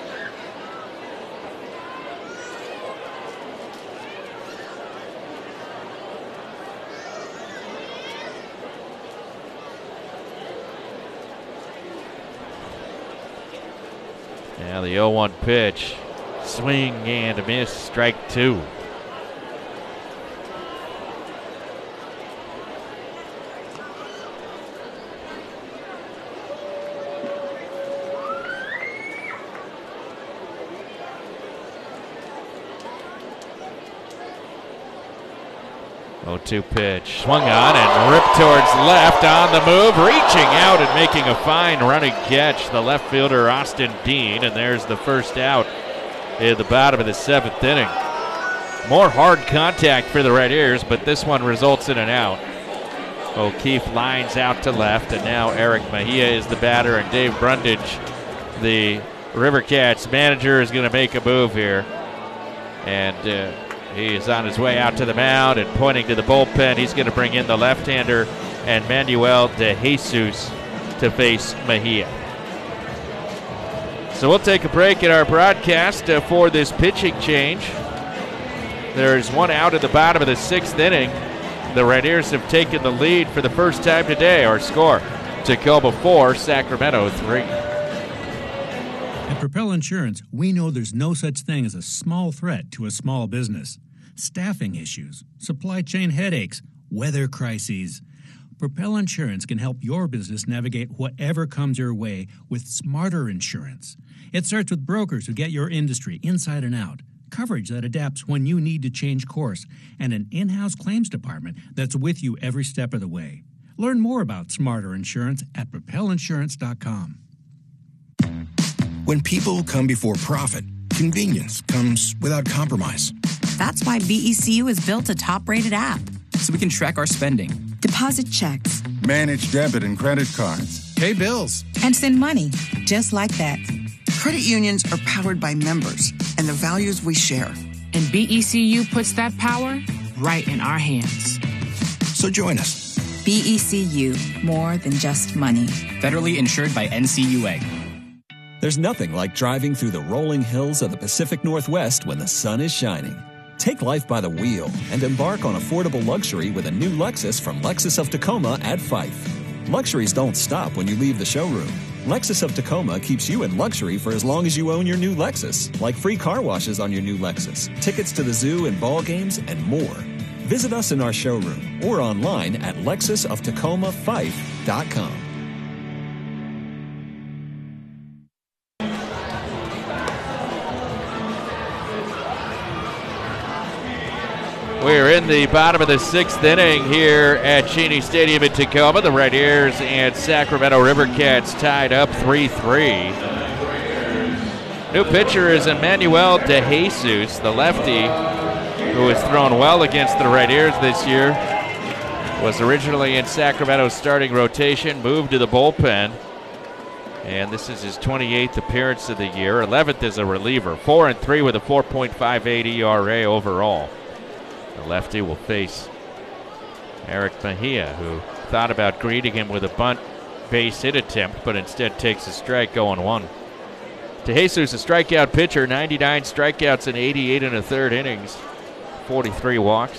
Now the oh one pitch. Swing and a miss, strike two. oh two pitch. Swung on and ripped towards left on the move. Reaching out and making a fine running catch. The left fielder, Austin Dean. And there's the first out in the bottom of the seventh inning. More hard contact for the Red Ears, but this one results in an out. O'Keefe lines out to left, and now Eric Mejia is the batter, and Dave Brundage, the Rivercats manager, is going to make a move here. And uh, he is on his way out to the mound and pointing to the bullpen. He's going to bring in the left-hander and Manuel De Jesus to face Mejia. So we'll take a break in our broadcast uh, for this pitching change. There's one out at the bottom of the sixth inning. The Red Ears have taken the lead for the first time today. Our score, Tacoma four, Sacramento three. At Propel Insurance, we know there's no such thing as a small threat to a small business. staffing issues, supply chain headaches, weather crises. Propel Insurance can help your business navigate whatever comes your way with smarter insurance. It starts with brokers who get your industry inside and out, coverage that adapts when you need to change course, and an in-house claims department that's with you every step of the way. Learn more about smarter insurance at propel insurance dot com. When people come before profit, convenience comes without compromise. That's why B E C U has built a top-rated app. So we can track our spending, deposit checks, manage debit and credit cards, pay bills, and send money just like that. Credit unions are powered by members and the values we share. And B E C U puts that power right in our hands. So join us. B E C U, more than just money. Federally insured by N C U A. There's nothing like driving through the rolling hills of the Pacific Northwest when the sun is shining. Take life by the wheel and embark on affordable luxury with a new Lexus from Lexus of Tacoma at Fife. Luxuries don't stop when you leave the showroom. Lexus of Tacoma keeps you in luxury for as long as you own your new Lexus, like free car washes on your new Lexus, tickets to the zoo and ball games, and more. Visit us in our showroom or online at lexus of tacoma fife dot com. We're in the bottom of the sixth inning here at Cheney Stadium in Tacoma. The Red Ears and Sacramento River Cats tied up three three. New pitcher is Emmanuel De Jesus, the lefty, who has thrown well against the Red Ears this year. Was originally in Sacramento's starting rotation, moved to the bullpen. And this is his twenty-eighth appearance of the year, eleventh as a reliever. four and three with a four point five eight E R A overall. The lefty will face Eric Mejia, who thought about greeting him with a bunt base hit attempt, but instead takes a strike, oh and one. De Jesus, a strikeout pitcher, ninety-nine strikeouts in eighty-eight and a third innings, forty-three walks.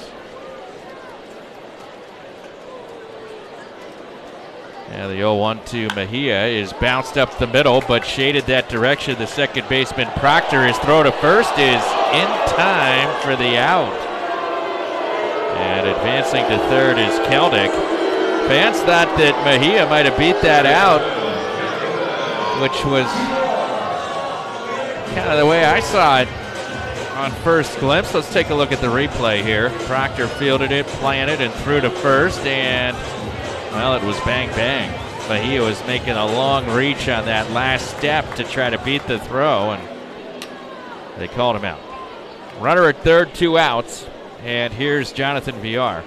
And the oh one to Mejia is bounced up the middle, but shaded that direction. The second baseman, Proctor, his throw to first is in time for the out. And advancing to third is Kelnick. Fans thought that Mejia might have beat that out, which was kind of the way I saw it on first glimpse. Let's take a look at the replay here. Proctor fielded it, planted, and threw to first, and, well, it was bang, bang. Mejia was making a long reach on that last step to try to beat the throw, and they called him out. Runner at third, two outs. And here's Jonathan Villar.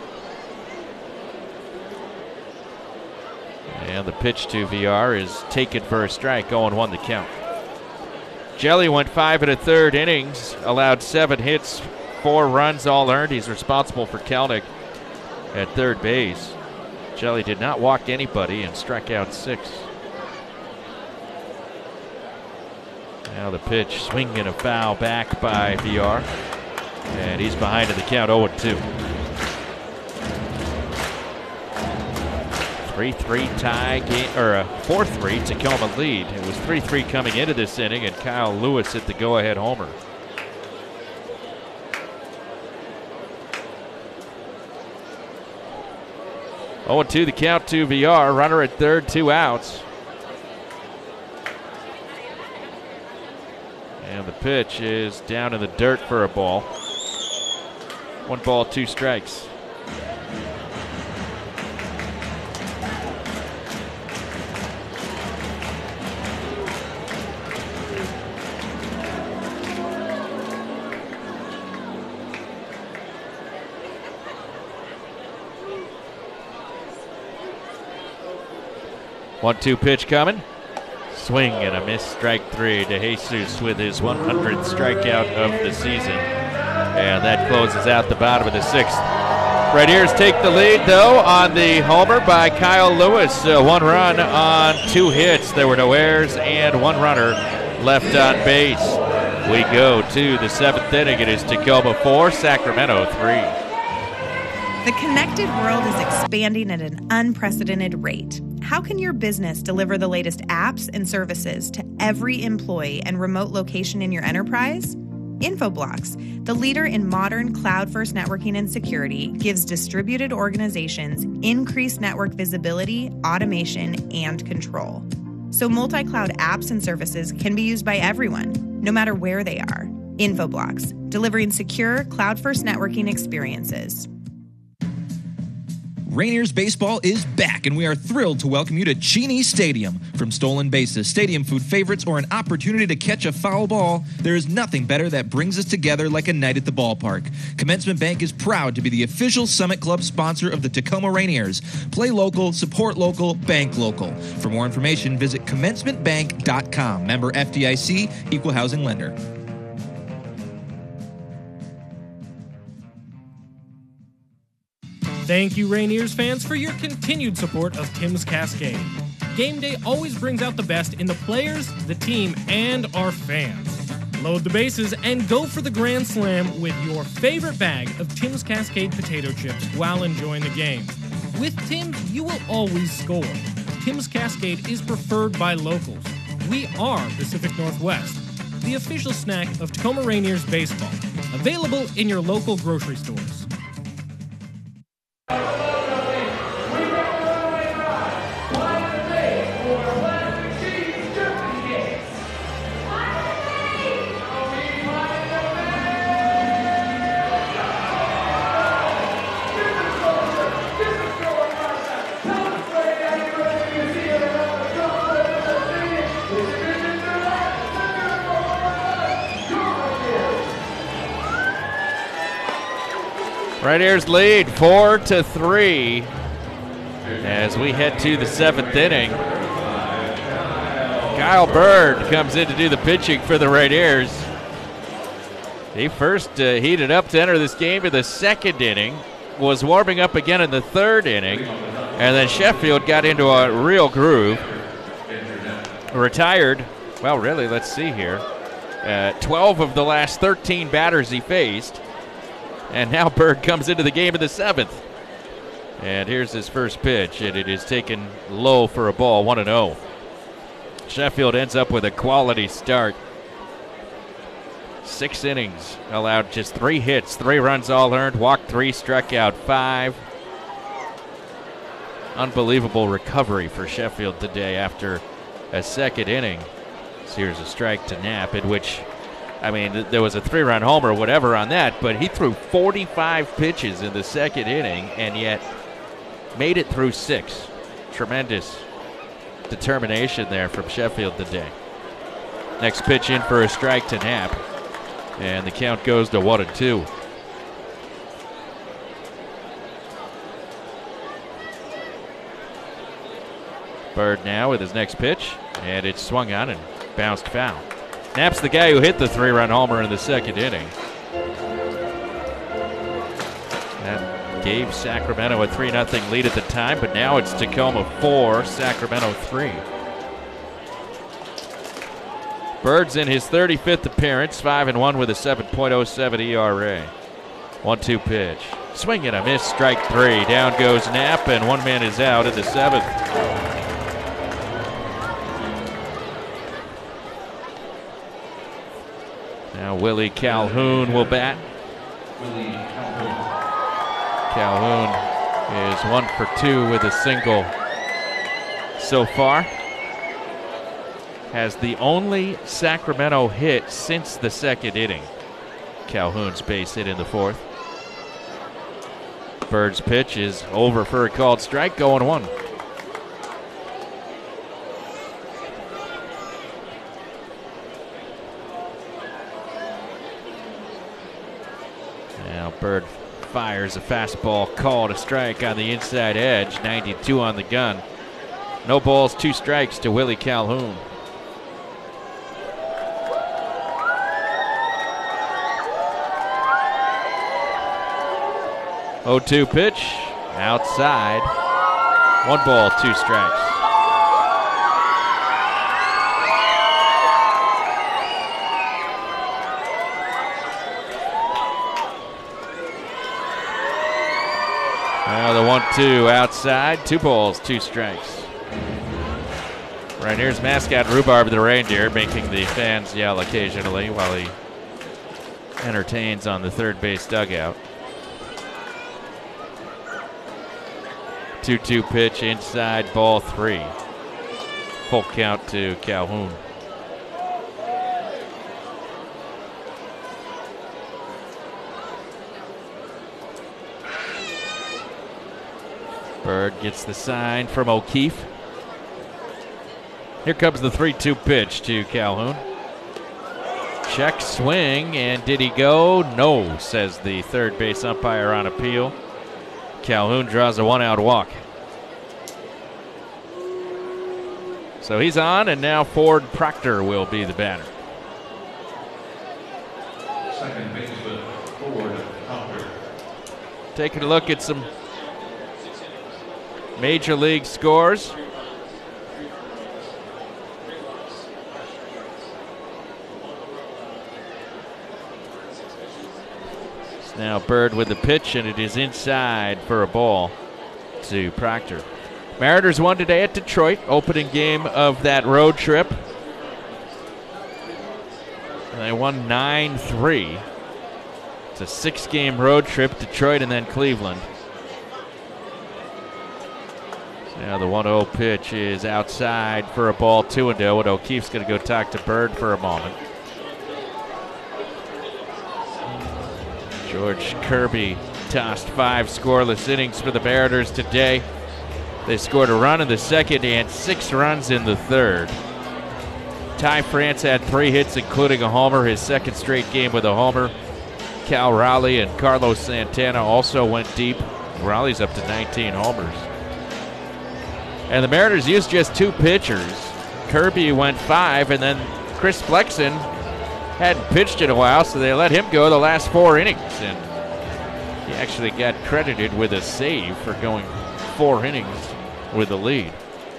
And the pitch to Villar is taken for a strike, oh and one the count. Jelly went five and a third innings, allowed seven hits, four runs all earned. He's responsible for Kelnick at third base. Jelly did not walk anybody and struck out six. Now the pitch, swing and a foul back by Villar. And he's behind in the count, oh and two. three three tie game, or a four three Tacoma lead. It was three three coming into this inning, and Kyle Lewis hit the go-ahead homer. oh and two the count to Villar. Runner at third, two outs. And the pitch is down in the dirt for a ball. One ball, two strikes. one two pitch coming. Swing and a miss, strike three. De Jesus with his one hundredth strikeout of the season. And that closes out the bottom of the sixth. Red Ears take the lead, though, on the homer by Kyle Lewis. Uh, one run on two hits. There were no errors and one runner left on base. We go to the seventh inning. It is Tacoma four, Sacramento three. The connected world is expanding at an unprecedented rate. How can your business deliver the latest apps and services to every employee and remote location in your enterprise? Infoblox, the leader in modern cloud-first networking and security, gives distributed organizations increased network visibility, automation, and control. So multi-cloud apps and services can be used by everyone, no matter where they are. Infoblox, delivering secure, cloud-first networking experiences. Rainiers baseball is back, and we are thrilled to welcome you to Cheney Stadium. From stolen bases, stadium food favorites, or an opportunity to catch a foul ball, there is nothing better that brings us together like a night at the ballpark. Commencement Bank is proud to be the official Summit Club sponsor of the Tacoma Rainiers. Play local, support local, bank local. For more information, visit commencement bank dot com. Member F D I C, Equal Housing Lender. Thank you, Rainiers fans, for your continued support of Tim's Cascade. Game day always brings out the best in the players, the team, and our fans. Load the bases and go for the Grand Slam with your favorite bag of Tim's Cascade potato chips while enjoying the game. With Tim's, you will always score. Tim's Cascade is preferred by locals. We are Pacific Northwest, the official snack of Tacoma Rainiers baseball. Available in your local grocery stores. Rainiers lead four to three as we head to the seventh inning. Kyle Bird comes in to do the pitching for the Rainiers. He first uh, heated up to enter this game in the second inning, was warming up again in the third inning, and then Sheffield got into a real groove. Retired, well, really, let's see here. Uh, twelve of the last thirteen batters he faced. And now Bird comes into the game in the seventh. And here's his first pitch, and it is taken low for a ball, one and oh. Sheffield ends up with a quality start. Six innings, allowed just three hits, three runs all earned, walked three, struck out five. Unbelievable recovery for Sheffield today after a second inning. So here's a strike to Knapp, in which, I mean, th- there was a three-run homer or whatever on that, but he threw forty-five pitches in the second inning and yet made it through six. Tremendous determination there from Sheffield today. Next pitch in for a strike to Knapp, and the count goes to one and two. Bird now with his next pitch, and it's swung on and bounced foul. Knapp's the guy who hit the three-run homer in the second inning. That gave Sacramento a three nothing lead at the time, but now it's Tacoma four, Sacramento three. Bird's in his thirty-fifth appearance, five and one with a seven point oh seven E R A. one two pitch. Swing and a miss, strike three. Down goes Knapp, and one man is out in the seventh. Now Willie Calhoun will bat. Calhoun is one for two with a single so far. Has the only Sacramento hit since the second inning. Calhoun's base hit in the fourth. Bird's pitch is over for a called strike, going one. Now Bird fires a fastball called a strike on the inside edge. ninety-two on the gun. No balls, two strikes to Willie Calhoun. oh two pitch, outside. One ball, two strikes. Now the one two outside, two balls, two strikes. Right here's mascot Rhubarb the reindeer, making the fans yell occasionally while he entertains on the third base dugout. two two pitch inside, ball three. Full count to Calhoun. Bird gets the sign from O'Keefe. Here comes the three two pitch to Calhoun. Check swing, and did he go? No, says the third base umpire on appeal. Calhoun draws a one-out walk. So he's on, and now Ford Proctor will be the batter. Second baseman, Ford Proctor. Taking a look at some Major League scores. It's now Bird with the pitch, and it is inside for a ball to Proctor. Mariners won today at Detroit, opening game of that road trip. And they won nine three. It's a six-game road trip, Detroit and then Cleveland. Now the one oh pitch is outside for a ball, two and oh, and O'Keefe's going to go talk to Bird for a moment. George Kirby tossed five scoreless innings for the Mariners today. They scored a run in the second and six runs in the third. Ty France had three hits, including a homer, his second straight game with a homer. Cal Raleigh and Carlos Santana also went deep. Raleigh's up to nineteen homers. And the Mariners used just two pitchers. Kirby went five, and then Chris Flexen hadn't pitched in a while, so they let him go the last four innings. And he actually got credited with a save for going four innings with the lead.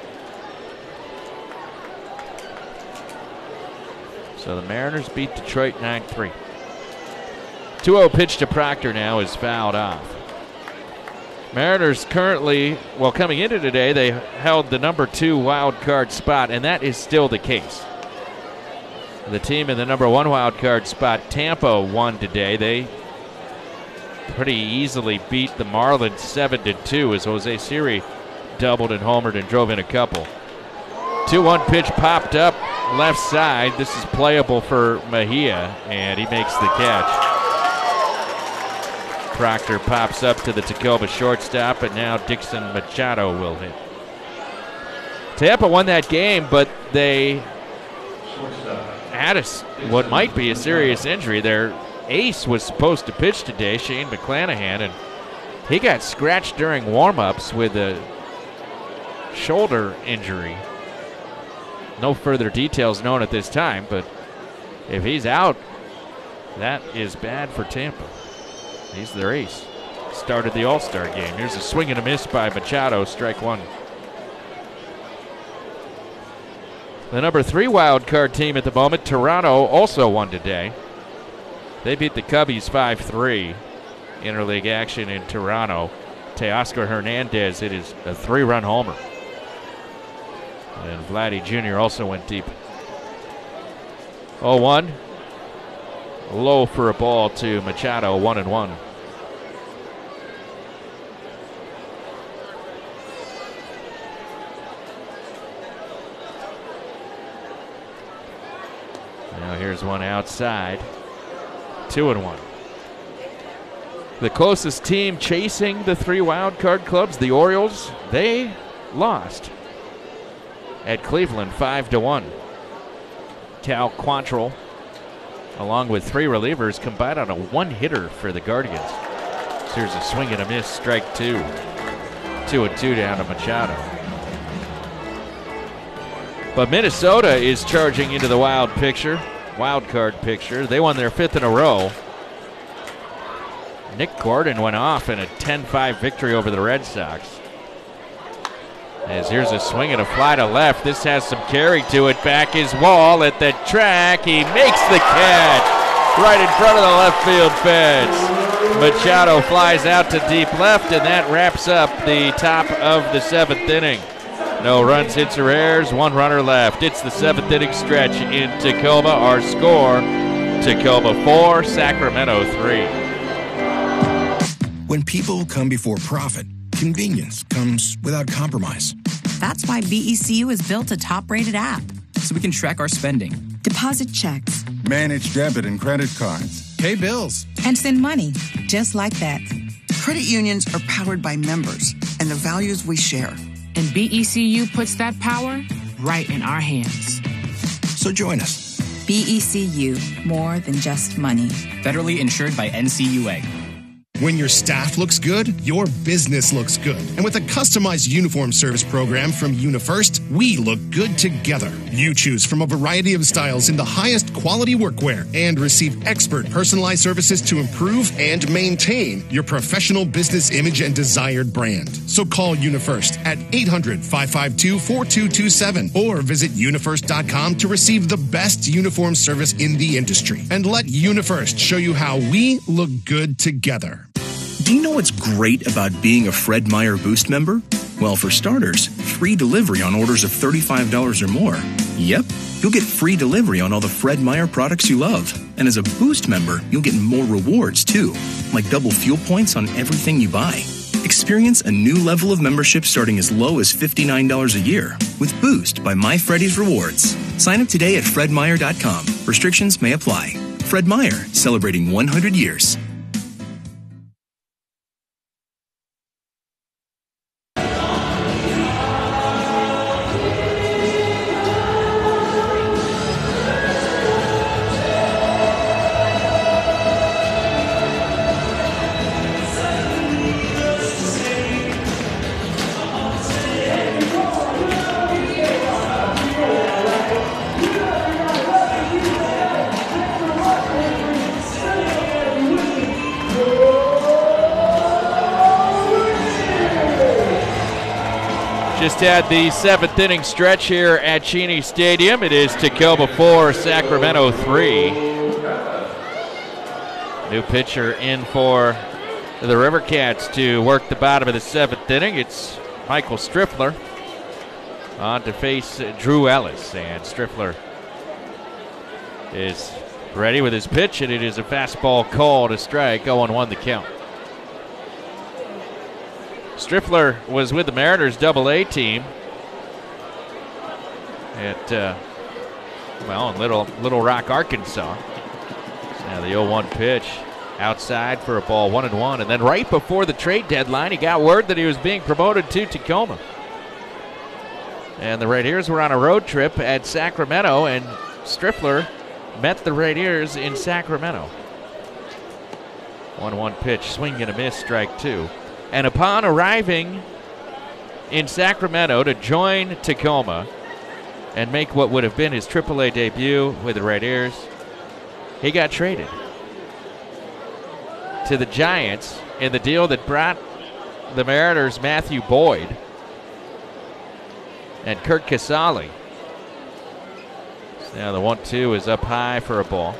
So the Mariners beat Detroit nine three. two oh pitch to Proctor now is fouled off. Mariners currently, well, coming into today, they held the number two wild card spot, and that is still the case. The team in the number one wild card spot, Tampa, won today. They pretty easily beat the Marlins seven to two as Jose Siri doubled and homered and drove in a couple. two one pitch popped up left side. This is playable for Mejia, and he makes the catch. Proctor pops up to the Tacoma shortstop, and now Dixon Machado will hit. Tampa won that game, but they had a, what might be a serious injury. Their ace was supposed to pitch today, Shane McClanahan, and he got scratched during warm-ups with a shoulder injury. No further details known at this time, but if he's out, that is bad for Tampa. He's their ace. Started the All-Star game. Here's a swing and a miss by Machado, strike one. The number three wild card team at the moment, Toronto, also won today. They beat the Cubbies five three. Interleague action in Toronto. Teoscar Hernandez hit his a three-run homer. And Vladdy Junior also went deep. oh one. Low for a ball to Machado, one and one. Now here's one outside, two and one. The closest team chasing the three wild card clubs, the Orioles, they lost at Cleveland five to one. Cal Quantrill, along with three relievers, combined on a one-hitter for the Guardians. So here's a swing and a miss, strike two. Two and two down to Machado. But Minnesota is charging into the wild picture, wild card picture. They won their fifth in a row. Nick Gordon went off in a ten five victory over the Red Sox. As here's a swing and a fly to left. This has some carry to it. Back is Wall at the track. He makes the catch right in front of the left field fence. Machado flies out to deep left, and that wraps up the top of the seventh inning. No runs, hits, or errors. One runner left. It's the seventh inning stretch in Tacoma. Our score, Tacoma four, Sacramento three. When people come before profit, convenience comes without compromise. That's why B E C U has built a top-rated app. So we can track our spending, Deposit checks, Manage debit and credit cards. Pay bills. and send money just like that. Credit unions are powered by members and the values we share. And B E C U puts that power right in our hands. So join us. B E C U, more than just money. federally insured by N C U A. When your staff looks good, your business looks good. And with a customized uniform service program from UniFirst, we look good together. You choose from a variety of styles in the highest quality workwear and receive expert personalized services to improve and maintain your professional business image and desired brand. So call UniFirst at eight hundred, five five two, four two two seven or visit unifirst dot com to receive the best uniform service in the industry. And let UniFirst show you how we look good together. Do you know what's great about being a Fred Meyer Boost member? Well, for starters, free delivery on orders of thirty-five dollars or more. Yep, you'll get free delivery on all the Fred Meyer products you love. And as a Boost member, you'll get more rewards too, like double fuel points on everything you buy. Experience a new level of membership starting as low as fifty-nine dollars a year with Boost by My Freddy's Rewards. Sign up today at fred meyer dot com. Restrictions may apply. Fred Meyer, celebrating one hundred years. Just had the seventh inning stretch here at Cheney Stadium. It is Tacoma four, Sacramento three. New pitcher in for the River Cats to work the bottom of the seventh inning. It's Michael Striffler on to face Drew Ellis. And Striffler is ready with his pitch, and it is a fastball called a strike. oh one the count. Striffler was with the Mariners double A team at, uh, well, in Little, Little Rock, Arkansas. Now the oh one pitch outside for a ball, one and one. And then right before the trade deadline, he got word that he was being promoted to Tacoma. And the Rainiers were on a road trip at Sacramento, and Striffler met the Rainiers in Sacramento. one one pitch, swing and a miss, strike two. And upon arriving in Sacramento to join Tacoma and make what would have been his triple A debut with the Rainiers, he got traded to the Giants in the deal that brought the Mariners Matthew Boyd and Kurt Casale. So now the one two is up high for a ball.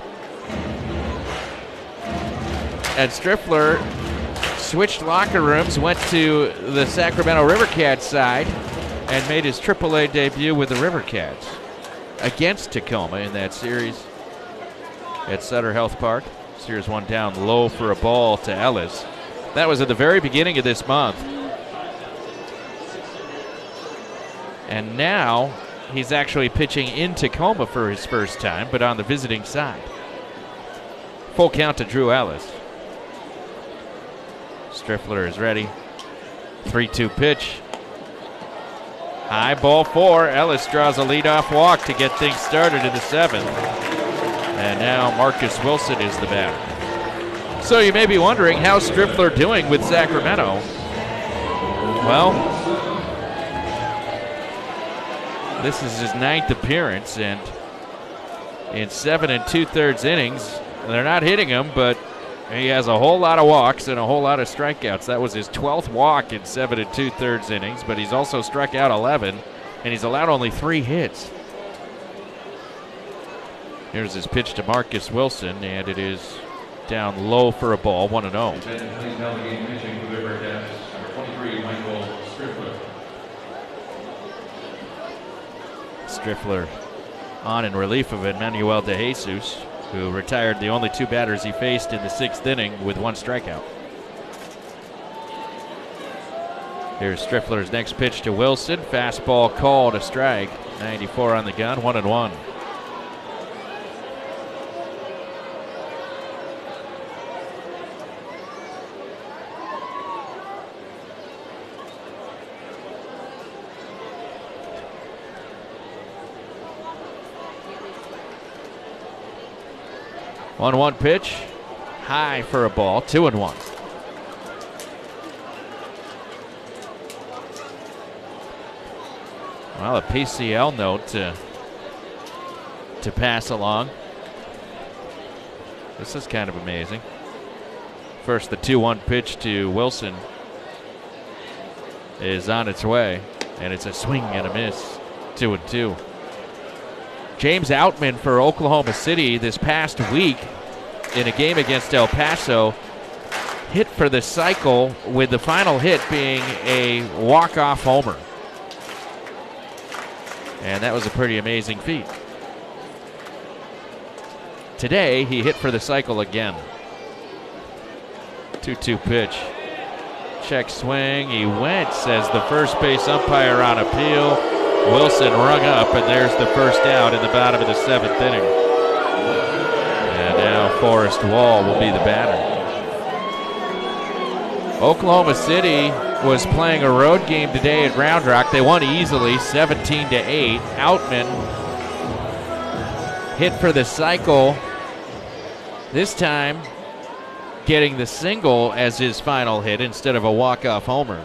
And Striffler switched locker rooms, went to the Sacramento River Cats side, and made his triple A debut with the River Cats against Tacoma in that series at Sutter Health Park. Series one down low for a ball to Ellis. That was at the very beginning of this month. And now he's actually pitching in Tacoma for his first time, but on the visiting side. Full count to Drew Ellis. Striffler is ready. three two pitch. High ball four. Ellis draws a leadoff walk to get things started in the seventh. And now Marcus Wilson is the batter. So you may be wondering, how's Striffler doing with Sacramento? Well, this is his ninth appearance, and in seven and two-thirds innings, they're not hitting him, but he has a whole lot of walks and a whole lot of strikeouts. That was his twelfth walk in seven and two-thirds innings, but he's also struck out eleven, and he's allowed only three hits. Here's his pitch to Marcus Wilson, and it is down low for a ball, one and oh. Striffler on in relief of Emmanuel De Jesus. who retired the only two batters he faced in the sixth inning with one strikeout. Here's Striffler's next pitch to Wilson. Fastball called a strike. ninety-four on the gun, one and one. one one pitch, high for a ball, two and one. Well, a P C L note to, to pass along. This is kind of amazing. First, the two one pitch to Wilson is on its way, and it's a swing and a miss, two and two. James Outman for Oklahoma City this past week in a game against El Paso hit for the cycle, with the final hit being a walk-off homer. And that was a pretty amazing feat. Today, he hit for the cycle again. two two pitch. Check swing. He went, says the first base umpire on appeal. Wilson rung up, and there's the first out in the bottom of the seventh inning. And now Forrest Wall will be the batter. Oklahoma City was playing a road game today at Round Rock. They won easily, seventeen to eight. Outman hit for the cycle, this time getting the single as his final hit instead of a walk-off homer.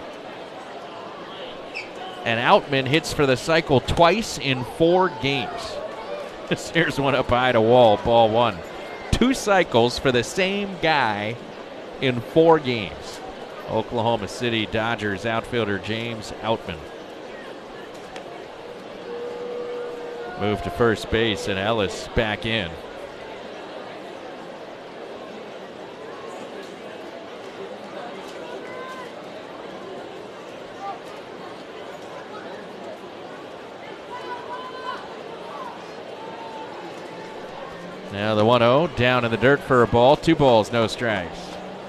And Outman hits for the cycle twice in four games. Here's one up high to Wall, ball one. Two cycles for the same guy in four games. Oklahoma City Dodgers outfielder James Outman. Move to first base, and Ellis back in. Now the one oh down in the dirt for a ball. Two balls, no strikes.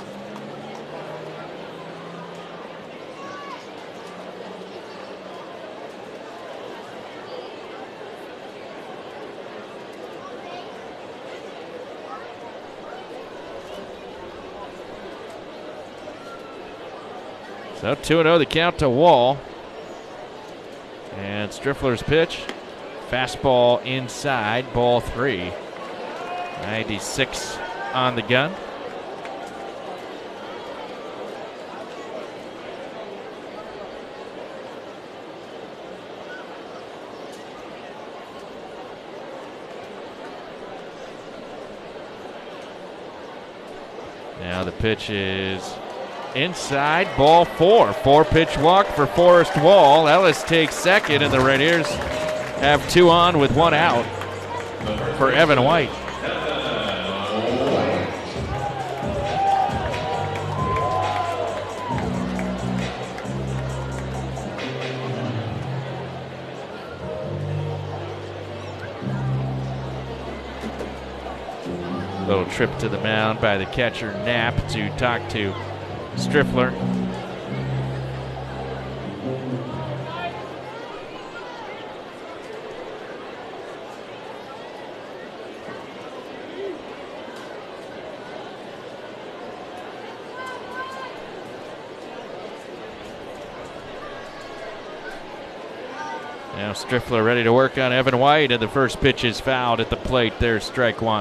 So two and oh the count to Wall. And Striffler's pitch. Fastball inside, ball three. ninety-six on the gun. Now the pitch is inside, ball four. Four pitch walk for Forrest Wall. Ellis takes second, and the Rainiers have two on with one out for Evan White. Little trip to the mound by the catcher Knapp to talk to Striffler. Now Striffler ready to work on Evan White, and the first pitch is fouled at the plate. There's strike one.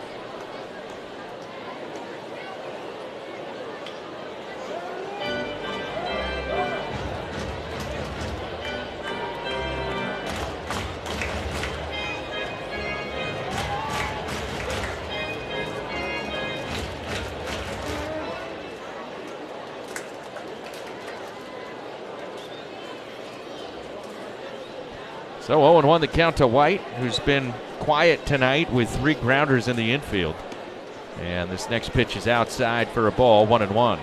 So oh and one the count to White, who's been quiet tonight with three grounders in the infield. And this next pitch is outside for a ball, one and one.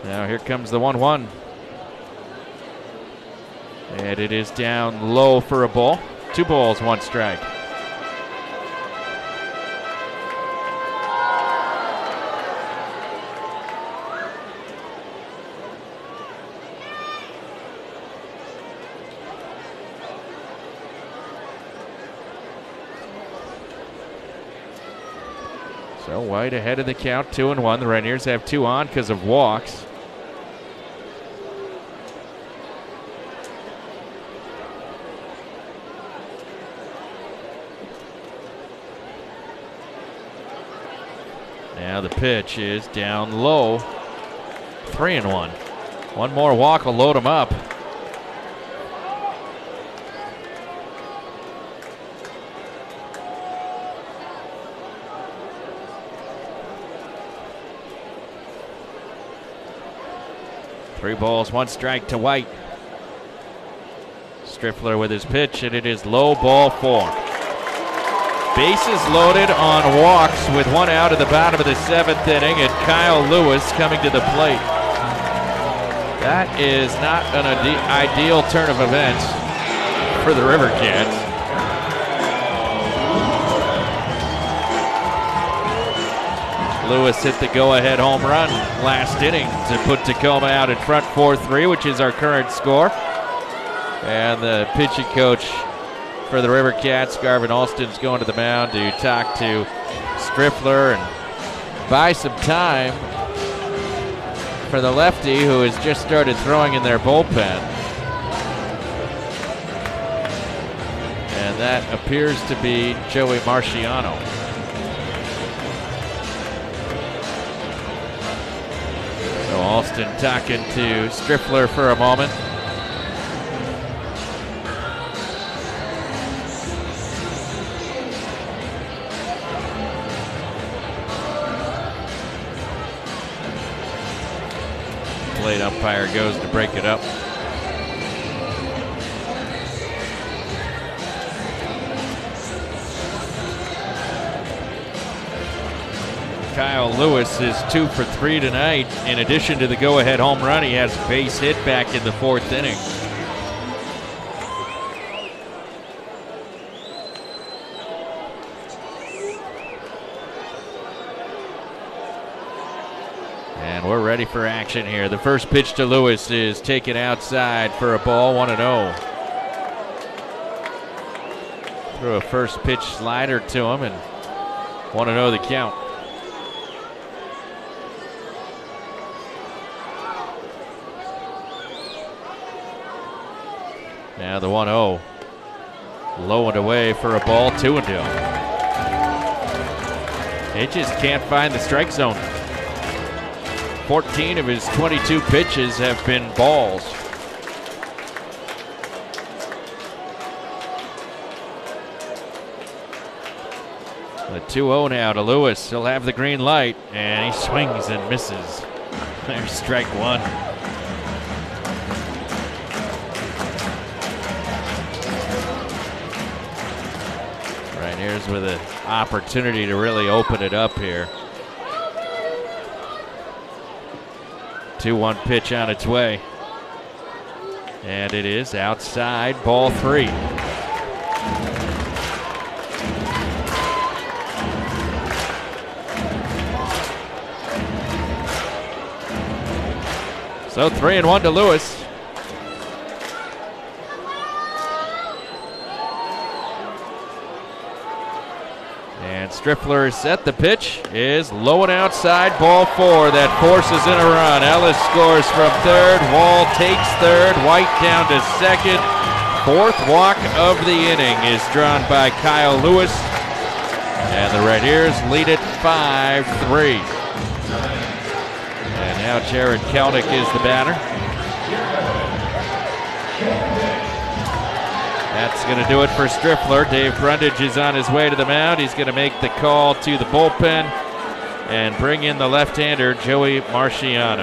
Now here comes the one one. And it is down low for a ball. Two balls, one strike. So White ahead of the count, two and one. The Rainiers have two on because of walks. Now the pitch is down low. Three and one. One more walk will load him up. Three balls, one strike to White. Striffler with his pitch, and it is low, ball four. Bases loaded on walks with one out at the bottom of the seventh inning, and Kyle Lewis coming to the plate. That is not an ide- ideal turn of events for the River Cats. Lewis hit the go-ahead home run last inning to put Tacoma out in front four three, which is our current score. And the pitching coach for the River Cats, Garvin Alston's going to the mound to talk to Striffler and buy some time for the lefty who has just started throwing in their bullpen. And that appears to be Joey Marciano. So Alston talking to Striffler for a moment. Plate umpire goes to break it up. Kyle Lewis is two for three tonight. In addition to the go-ahead home run, he has a base hit back in the fourth inning. And we're ready for action here. The first pitch to Lewis is taken outside for a ball, one and oh. Threw a first pitch slider to him, and one and oh the count. Now the one oh. Low and away for a ball, two and two. He just can't find the strike zone. fourteen of his twenty-two pitches have been balls. The two oh now to Lewis. He'll have the green light, and he swings and misses. There's strike one. Rainiers with an opportunity to really open it up here. two one pitch on its way. And it is outside, ball three. So three and one to Lewis. And Striffler set. The pitch is low and outside, ball four. That forces in a run. Ellis scores from third. Wall takes third. White down to second. Fourth walk of the inning is drawn by Kyle Lewis. And the Rainiers lead it five three. And now Jared Kelnick is the batter. That's going to do it for Striffler. Dave Brundage is on his way to the mound. He's going to make the call to the bullpen and bring in the left-hander, Joey Marciano.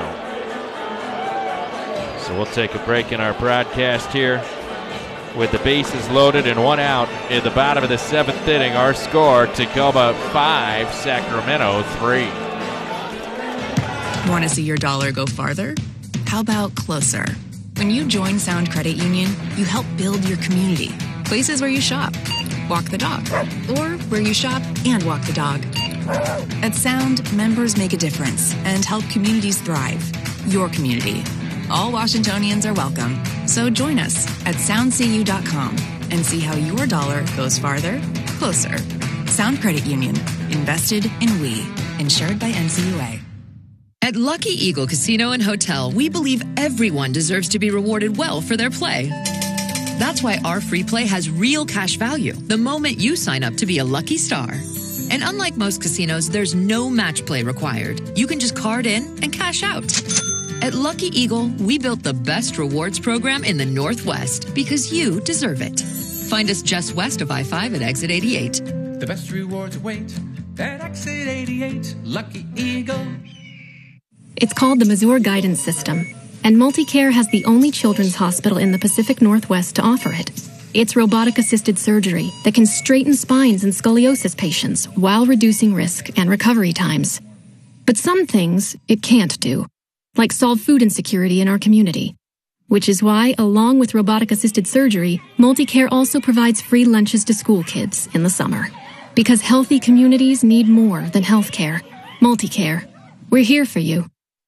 So we'll take a break in our broadcast here with the bases loaded and one out in the bottom of the seventh inning. Our score, Tacoma five, Sacramento three. Want to see your dollar go farther? How about closer? When you join Sound Credit Union, you help build your community. Places where you shop, walk the dog, or where you shop and walk the dog. At Sound, members make a difference and help communities thrive. Your community. All Washingtonians are welcome. So join us at sound c u dot com and see how your dollar goes farther, closer. Sound Credit Union. Invested in we. Insured by N C U A. At Lucky Eagle Casino and Hotel, we believe everyone deserves to be rewarded well for their play. That's why our free play has real cash value the moment you sign up to be a lucky star. And unlike most casinos, there's no match play required. You can just card in and cash out. At Lucky Eagle, we built the best rewards program in the Northwest because you deserve it. Find us just west of I five at exit eighty-eight. The best rewards await at exit eighty-eight, Lucky Eagle. It's called the Mazur Guidance System, and MultiCare has the only children's hospital in the Pacific Northwest to offer it. It's robotic-assisted surgery that can straighten spines in scoliosis patients while reducing risk and recovery times. But some things it can't do, like solve food insecurity in our community. Which is why, along with robotic-assisted surgery, MultiCare also provides free lunches to school kids in the summer. Because healthy communities need more than health care. MultiCare. We're here for you.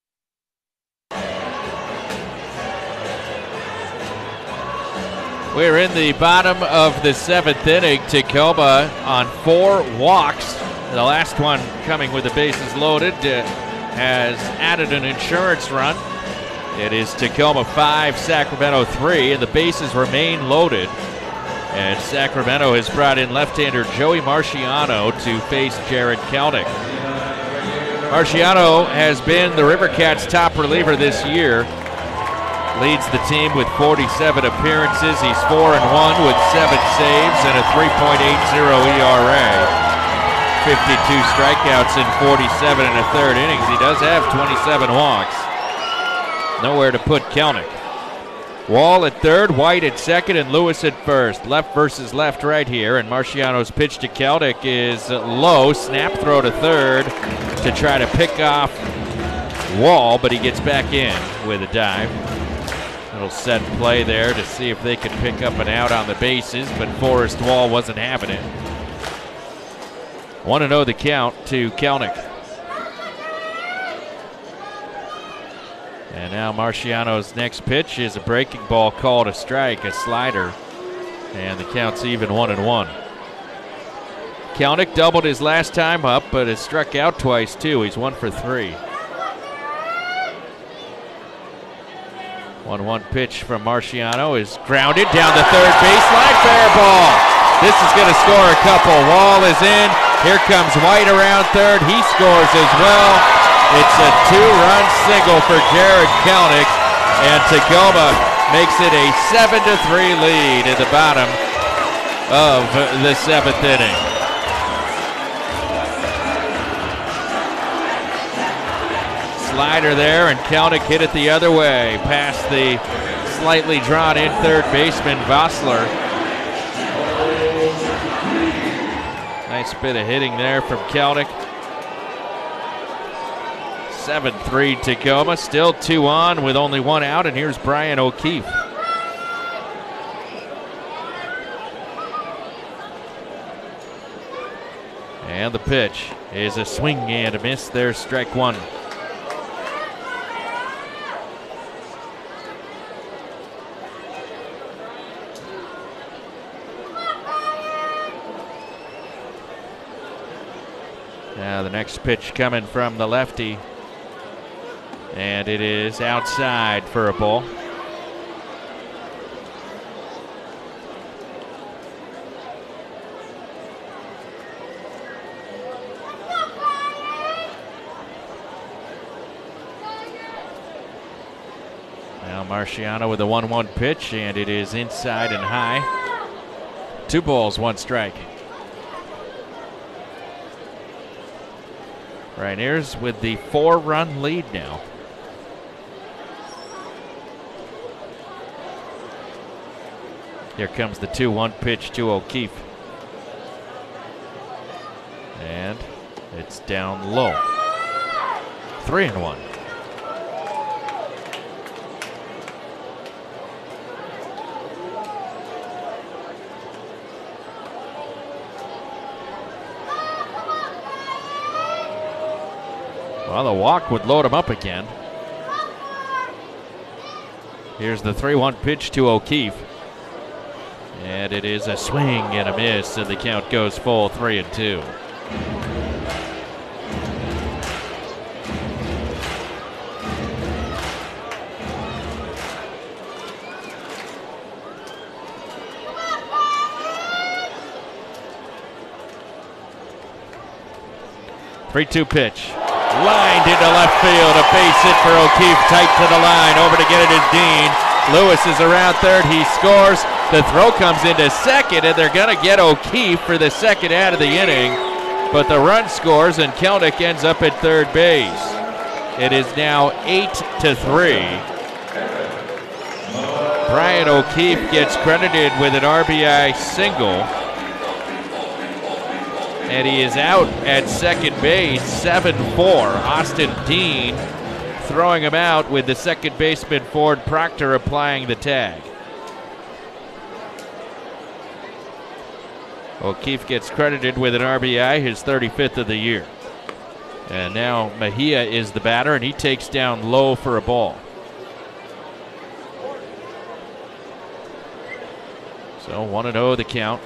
We're in the bottom of the seventh inning. Tacoma on four walks. The last one coming with the bases loaded uh, has added an insurance run. It is Tacoma five, Sacramento three, and the bases remain loaded. And Sacramento has brought in left-hander Joey Marciano to face Jared Kelnick. Marciano has been the River Cats' top reliever this year. Leads the team with forty-seven appearances. He's four and one with seven saves and a three point eight oh E R A. fifty-two strikeouts in forty-seven and a third innings. He does have twenty-seven walks. Nowhere to put Kelnick. Wall at third, White at second, and Lewis at first. Left versus left right here, and Marciano's pitch to Kelnick is low. Snap throw to third to try to pick off Wall, but he gets back in with a dive. Little set play there to see if they could pick up an out on the bases, but Forrest Wall wasn't having it. one oh the count to Kelnick. And now Marciano's next pitch is a breaking ball called a strike, a slider. And the count's even one and one. Kelnick doubled his last time up, but has struck out twice too. He's one for three. one one pitch from Marciano is grounded down the third baseline. Fair ball. This is going to score a couple. Wall is in. Here comes White around third. He scores as well. It's a two-run single for Jared Kelnick, and Tacoma makes it a seven to three lead at the bottom of the seventh inning. Slider there, and Kelnick hit it the other way past the slightly drawn in third baseman Vossler. Nice bit of hitting there from Kelnick. seven three Tacoma, still two on with only one out, and here's Brian O'Keefe. And the pitch is a swing and a miss. There's strike one. Now the next pitch coming from the lefty, and it is outside for a ball. Now Marciano with a one one pitch, and it is inside and high. Two balls, one strike. Rainiers with the four-run lead now. Here comes the two one pitch to O'Keefe. And it's down low. Three and one. Well, the walk would load him up again. Here's the three one pitch to O'Keefe. And it is a swing and a miss, and the count goes full three and two. three two pitch. Lined into left field. A base hit for O'Keefe. Tight to the line. Over to get it is Dean. Lewis is around third. He scores. The throw comes into second, and they're going to get O'Keefe for the second out of the inning. But the run scores, and Kelnick ends up at third base. It is now eight to three. Brian O'Keefe gets credited with an R B I single. And he is out at second base, seven four. Austin Dean throwing him out with the second baseman Ford Proctor applying the tag. O'Keefe gets credited with an R B I, his thirty-fifth of the year. And now Mejia is the batter, and he takes down low for a ball. So one and oh the count.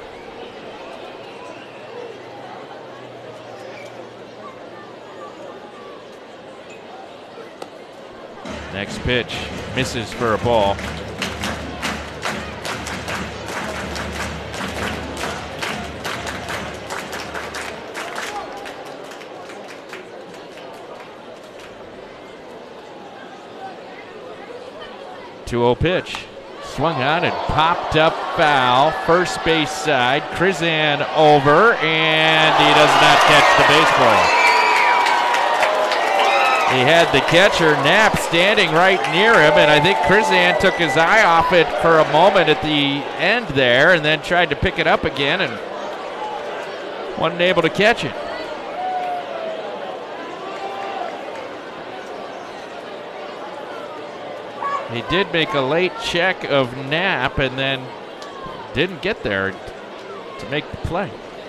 Next pitch misses for a ball. two oh pitch. Swung on and popped up foul. First base side. Krizan over, and he does not catch the baseball. He had the catcher, Knapp, standing right near him, and I think Krizan took his eye off it for a moment at the end there and then tried to pick it up again and wasn't able to catch it. He did make a late check of Knapp and then didn't get there to make the play.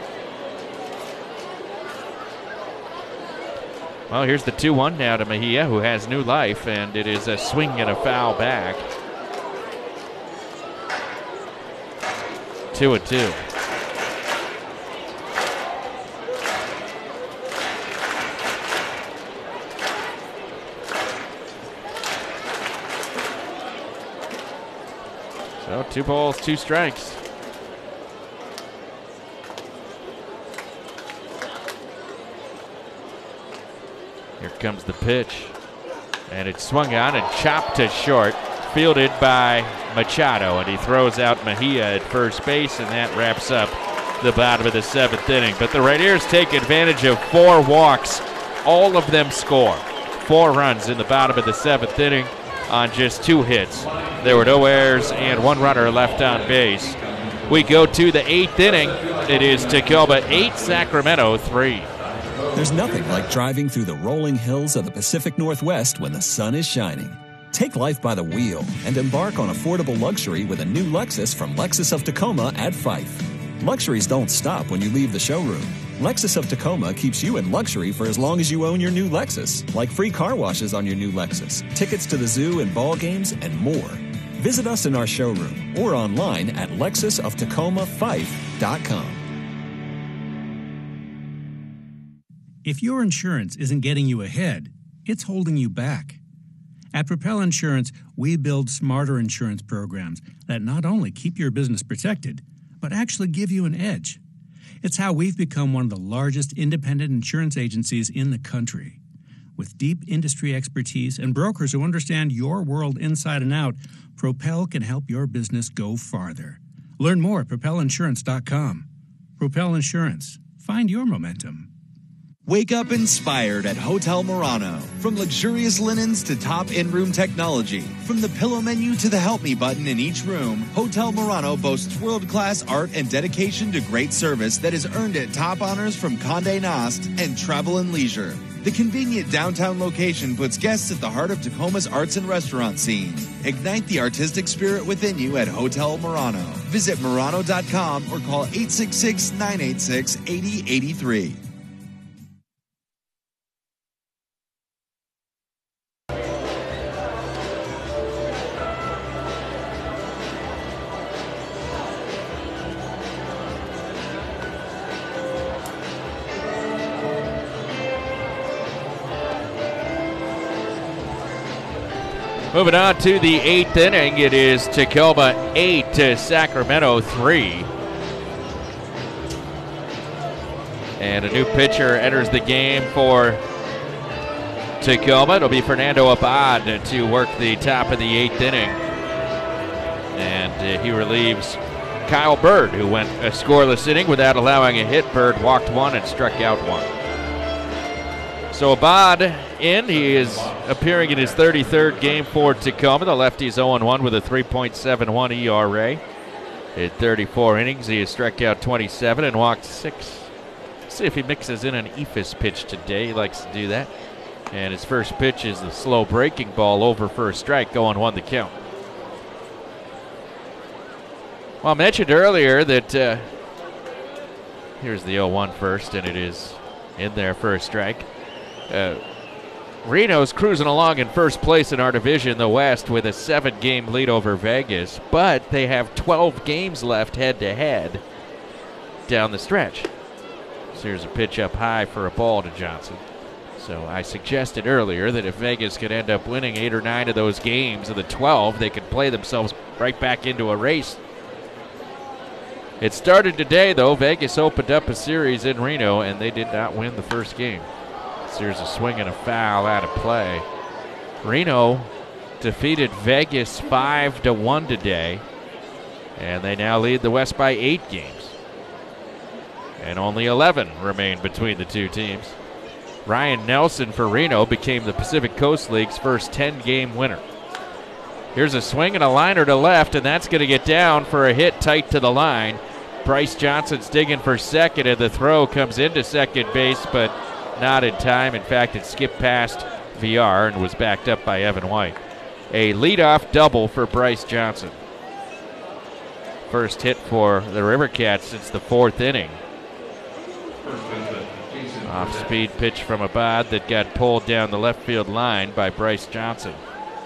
Well, here's the two one now to Mejia, who has new life, and it is a swing and a foul back. Two and two. So two balls, two strikes. Here comes the pitch, and it's swung on and chopped to short, fielded by Machado, and he throws out Mejia at first base, and that wraps up the bottom of the seventh inning. But the Rainiers take advantage of four walks. All of them score. Four runs in the bottom of the seventh inning on just two hits. There were no errors and one runner left on base. We go to the eighth inning. It is Tacoma eight, Sacramento three. There's nothing like driving through the rolling hills of the Pacific Northwest when the sun is shining. Take life by the wheel and embark on affordable luxury with a new Lexus from Lexus of Tacoma at Fife. Luxuries don't stop when you leave the showroom. Lexus of Tacoma keeps you in luxury for as long as you own your new Lexus, like free car washes on your new Lexus, tickets to the zoo and ball games, and more. Visit us in our showroom or online at lexus of tacoma fife dot com. If your insurance isn't getting you ahead, it's holding you back. At Propel Insurance, we build smarter insurance programs that not only keep your business protected, but actually give you an edge. It's how we've become one of the largest independent insurance agencies in the country. With deep industry expertise and brokers who understand your world inside and out, Propel can help your business go farther. Learn more at propel insurance dot com. Propel Insurance. Find your momentum. Wake up inspired at Hotel Murano. From luxurious linens to top in-room technology, from the pillow menu to the help me button in each room, Hotel Murano boasts world-class art and dedication to great service that has earned it top honors from Condé Nast and Travel and Leisure. The convenient downtown location puts guests at the heart of Tacoma's arts and restaurant scene. Ignite the artistic spirit within you at Hotel Murano. Visit Murano dot com or call eight six six, nine eight six, eight zero eight three. Moving on to the eighth inning, it is Tacoma eight to Sacramento three. And a new pitcher enters the game for Tacoma. It'll be Fernando Abad to work the top of the eighth inning. And uh, he relieves Kyle Bird, who went a scoreless inning without allowing a hit. Bird walked one and struck out one. So Abad in. He is appearing in his thirty-third game for Tacoma. The lefty's oh and one with a three point seven one E R A. In thirty-four innings, he has struck out twenty-seven and walked six. See if he mixes in an Ephus pitch today. He likes to do that. And his first pitch is the slow breaking ball over for a strike, going one the count. Well, I mentioned earlier that uh, here's the oh one first, and it is in there for a strike. Uh, Reno's cruising along in first place in our division, the West, with a seven-game lead over Vegas, but they have twelve games left head-to-head down the stretch. So here's a pitch up high for a ball to Johnson. So I suggested earlier that if Vegas could end up winning eight or nine of those games of the twelve, they could play themselves right back into a race. It started today, though. Vegas opened up a series in Reno, and they did not win the first game. So here's a swing and a foul out of play. Reno defeated Vegas five to one today, and they now lead the West by eight games. And only eleven remain between the two teams. Ryan Nelson for Reno became the Pacific Coast League's first ten-game winner. Here's a swing and a liner to left, and that's going to get down for a hit tight to the line. Bryce Johnson's digging for second, and the throw comes into second base, but not in time. In fact, it skipped past V R and was backed up by Evan White. A leadoff double for Bryce Johnson. First hit for the Rivercats since the fourth inning. Off-speed pitch from Abad that got pulled down the left field line by Bryce Johnson.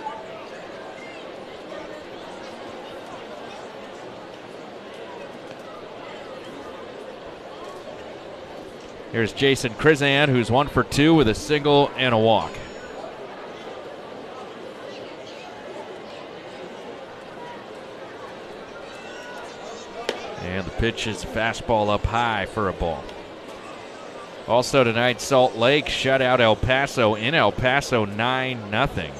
Here's Jason Krizan, who's one for two with a single and a walk. And the pitch is a fastball up high for a ball. Also tonight, Salt Lake shut out El Paso in El Paso nine nothing.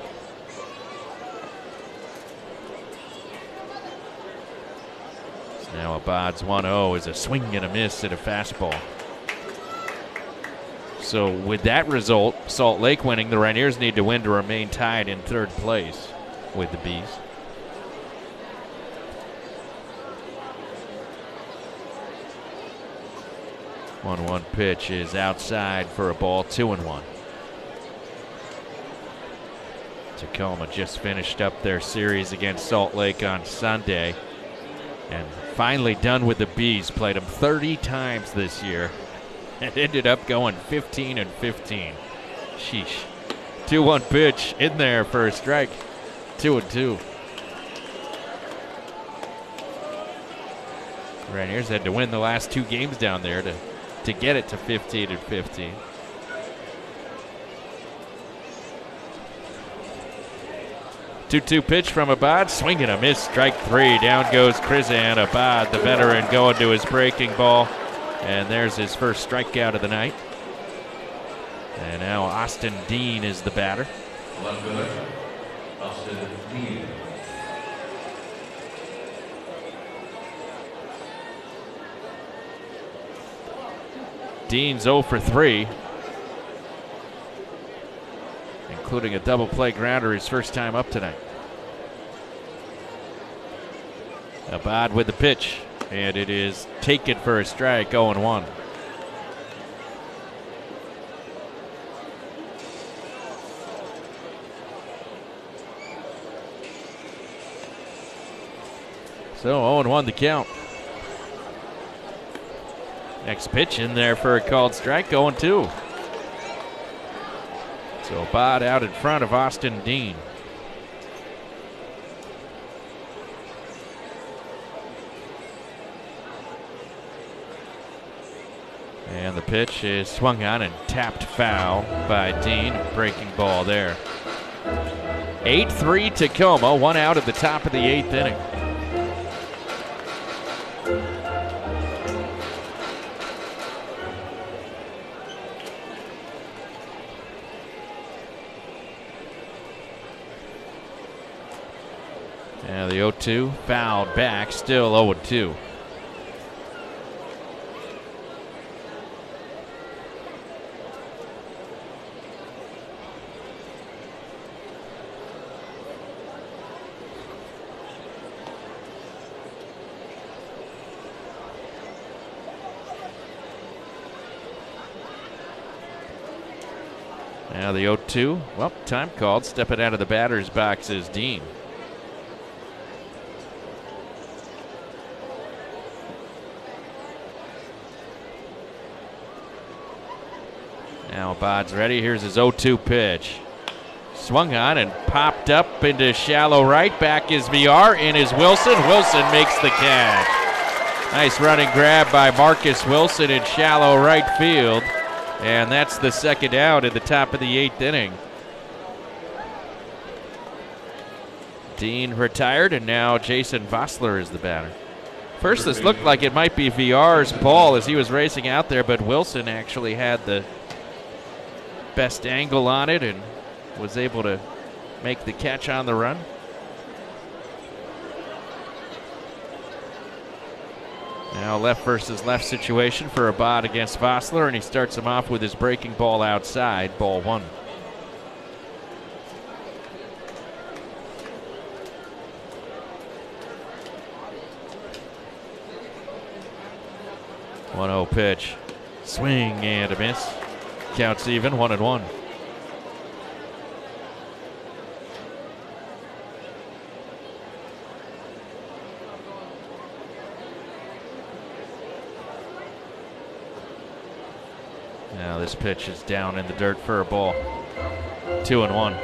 Now Abad's one oh is a swing and a miss at a fastball. So with that result, Salt Lake winning, the Rainiers need to win to remain tied in third place with the Bees. one one pitch is outside for a ball, two and one. Tacoma just finished up their series against Salt Lake on Sunday and finally done with the Bees. Played them thirty times this year and ended up going fifteen and fifteen. Sheesh. two one pitch in there for a strike. two and two. Rainiers had to win the last two games down there to, to get it to fifteen and fifteen. two two pitch from Abad, swing and a miss, strike three. Down goes Krizan. Abad, the veteran, going to his breaking ball. And there's his first strikeout of the night. And now Austin Dean is the batter. Left fielder, Austin Dean. Dean's oh for three, including a double play grounder his first time up tonight. Abad with the pitch, and it is taken for a strike, oh and one. So oh and one the count. Next pitch in there for a called strike, oh and two. So Abad out in front of Austin Dean. And the pitch is swung on and tapped foul by Dean. Breaking ball there. eight three Tacoma, one out at the top of the eighth inning. Now the oh two fouled back, still oh two. Now the oh two, well, time called. Stepping out of the batter's box is Dean. Now Abad's ready. Here's his oh two pitch. Swung on and popped up into shallow right. Back is V R. In is Wilson. Wilson makes the catch. Nice running grab by Marcus Wilson in shallow right field. And that's the second out at the top of the eighth inning. Dean retired, and now Jason Vossler is the batter. First, this looked like it might be V R's ball as he was racing out there, but Wilson actually had the best angle on it and was able to make the catch on the run. Now left versus left situation for Abad against Vossler, and he starts him off with his breaking ball outside, ball one. one oh pitch. Swing and a miss. Counts even, one and one. Now this pitch is down in the dirt for a ball. Two and one.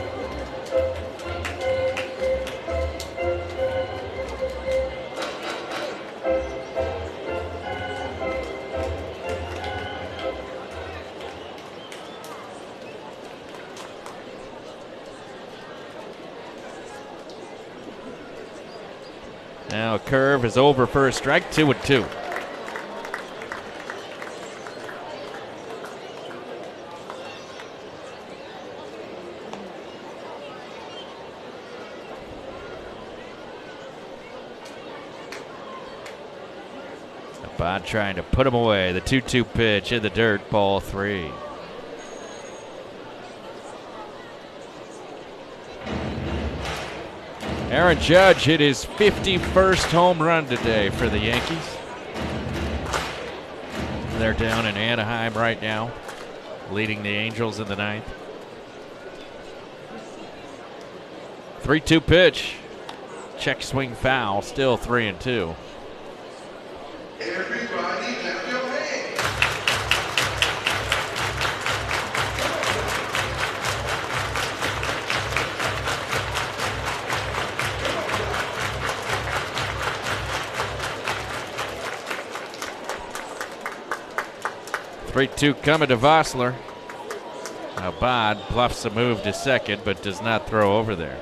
Now a curve is over for a strike, two and two. Abad trying to put him away. The two two pitch in the dirt, ball three. Aaron Judge hit his fifty-first home run today for the Yankees. They're down in Anaheim right now, leading the Angels in the ninth. three two pitch. Check swing foul, still three and two. Everybody clap your hands. three two coming to Vossler. Abad bluffs a move to second, but does not throw over there.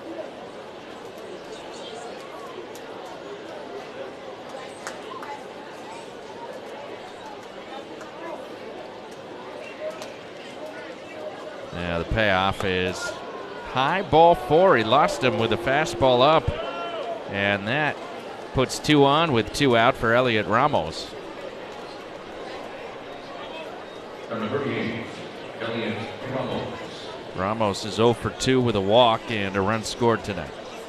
Now the payoff is high, ball four. He lost him with a fastball up, and that puts two on with two out for Elliot Ramos. Number eight, Elliot Ramos. Ramos is oh for two with a walk and a run scored tonight.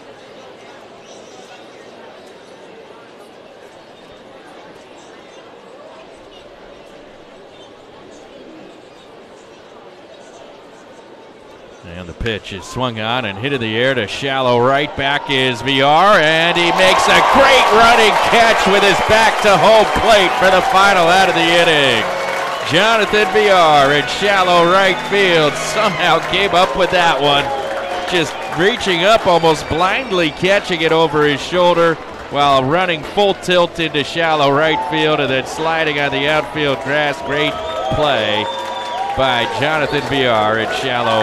And the pitch is swung on and hit in the air to shallow right. Back is V R, and he makes a great running catch with his back to home plate for the final out of the inning. Jonathan V R in shallow right field somehow came up with that one. Just reaching up, almost blindly catching it over his shoulder while running full tilt into shallow right field and then sliding on the outfield grass. Great play by Jonathan V R in shallow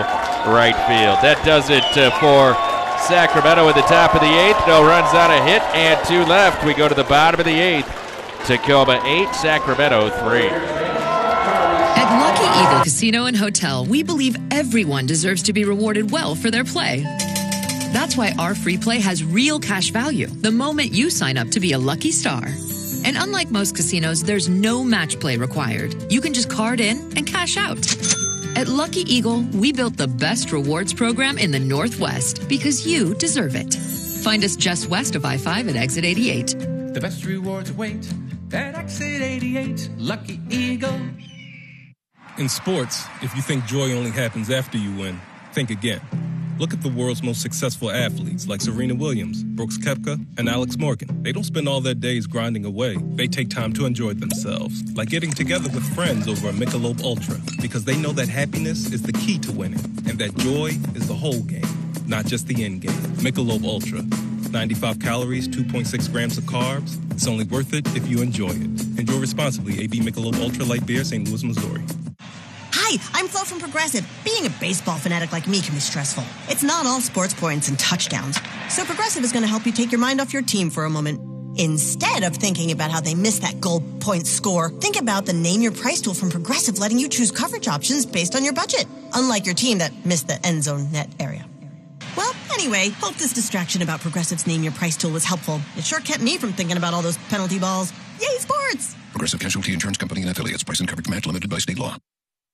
right field. That does it uh, for Sacramento at the top of the eighth. No runs on a hit and two left. We go to the bottom of the eighth. Tacoma eight, Sacramento three. At Lucky Eagle Casino and Hotel, we believe everyone deserves to be rewarded well for their play. That's why our free play has real cash value the moment you sign up to be a lucky star. And unlike most casinos, there's no match play required. You can just card in and cash out. At Lucky Eagle, we built the best rewards program in the Northwest because you deserve it. Find us just west of I five at exit eighty-eight. The best rewards await at exit eighty-eight. Lucky Eagle. In sports, if you think joy only happens after you win, think again. Look at the world's most successful athletes like Serena Williams, Brooks Koepka, and Alex Morgan. They don't spend all their days grinding away. They take time to enjoy themselves, like getting together with friends over a Michelob Ultra, because they know that happiness is the key to winning, and that joy is the whole game, not just the end game. Michelob Ultra. ninety-five calories, two point six grams of carbs. It's only worth it if you enjoy it. Enjoy responsibly. A B Michelob Ultra Light Beer, Saint Louis, Missouri. Hi, I'm Flo from Progressive. Being a baseball fanatic like me can be stressful. It's not all sports points and touchdowns. So Progressive is going to help you take your mind off your team for a moment. Instead of thinking about how they missed that goal point score, think about the Name Your Price tool from Progressive, letting you choose coverage options based on your budget, unlike your team that missed the end zone net area. Well, anyway, hope this distraction about Progressive's Name Your Price tool was helpful. It sure kept me from thinking about all those penalty balls. Yay, sports! Progressive Casualty Insurance Company and affiliates. Price and coverage match limited by state law.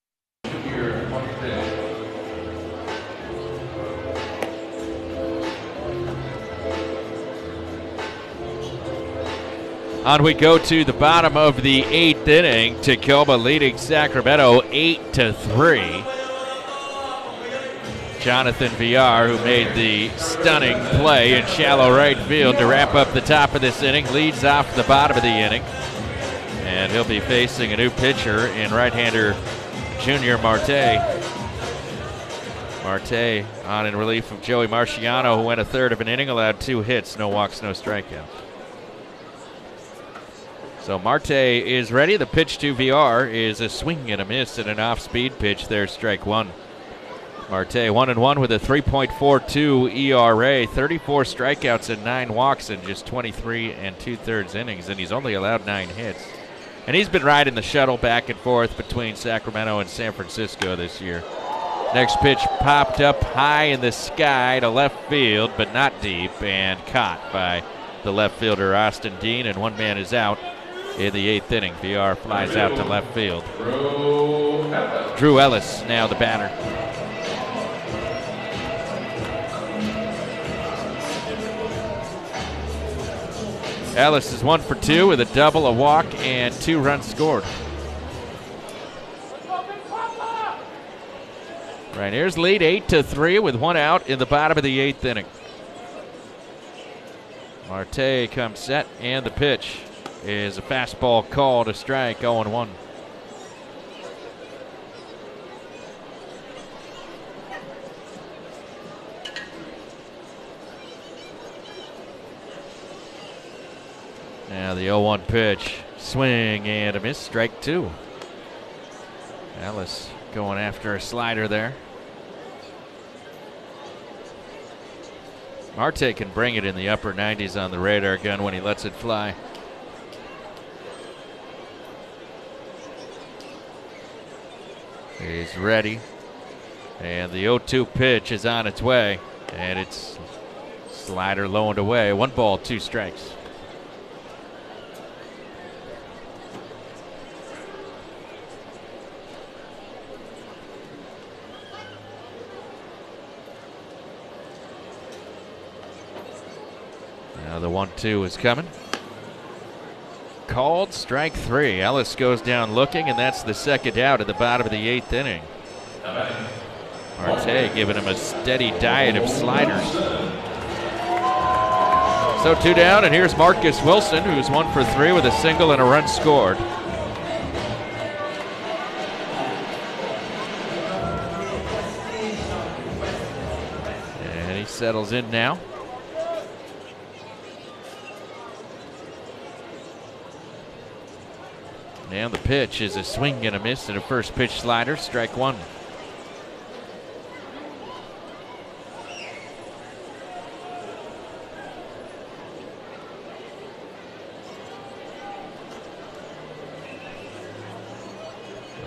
On we go to the bottom of the eighth inning. Tacoma leading Sacramento eight to three. Jonathan Villar, who made the stunning play in shallow right field to wrap up the top of this inning, leads off the bottom of the inning. And he'll be facing a new pitcher in right-hander Junior Marte. Marte on in relief of Joey Marciano, who went a third of an inning, allowed two hits, no walks, no strikeouts. So Marte is ready. The pitch to V R is a swing and a miss and an off-speed pitch. There's strike one. Marte one and one with a three point four two E R A, thirty-four strikeouts and nine walks in just twenty-three and two-thirds innings, and he's only allowed nine hits. And he's been riding the shuttle back and forth between Sacramento and San Francisco this year. Next pitch popped up high in the sky to left field, but not deep, and caught by the left fielder Austin Dean, and one man is out in the eighth inning. V R flies out to left field. Drew Ellis now the batter. Ellis is one for two with a double, a walk, and two runs scored. Rainiers lead eight to three with one out in the bottom of the eighth inning. Marte comes set, and the pitch is a fastball call to strike, oh and one. Now the oh one pitch, swing and a miss, strike two. Ellis going after a slider there. Marte can bring it in the upper nineties on the radar gun when he lets it fly. He's ready. And the oh two pitch is on its way. And it's slider low and away. One ball, two strikes. Now the one two is coming. Called strike three. Ellis goes down looking, and that's the second out at the bottom of the eighth inning. Marte giving him a steady diet of sliders. So two down, and here's Marcus Wilson, who's one for three with a single and a run scored. And he settles in now. And the pitch is a swing and a miss and a first pitch slider, strike one.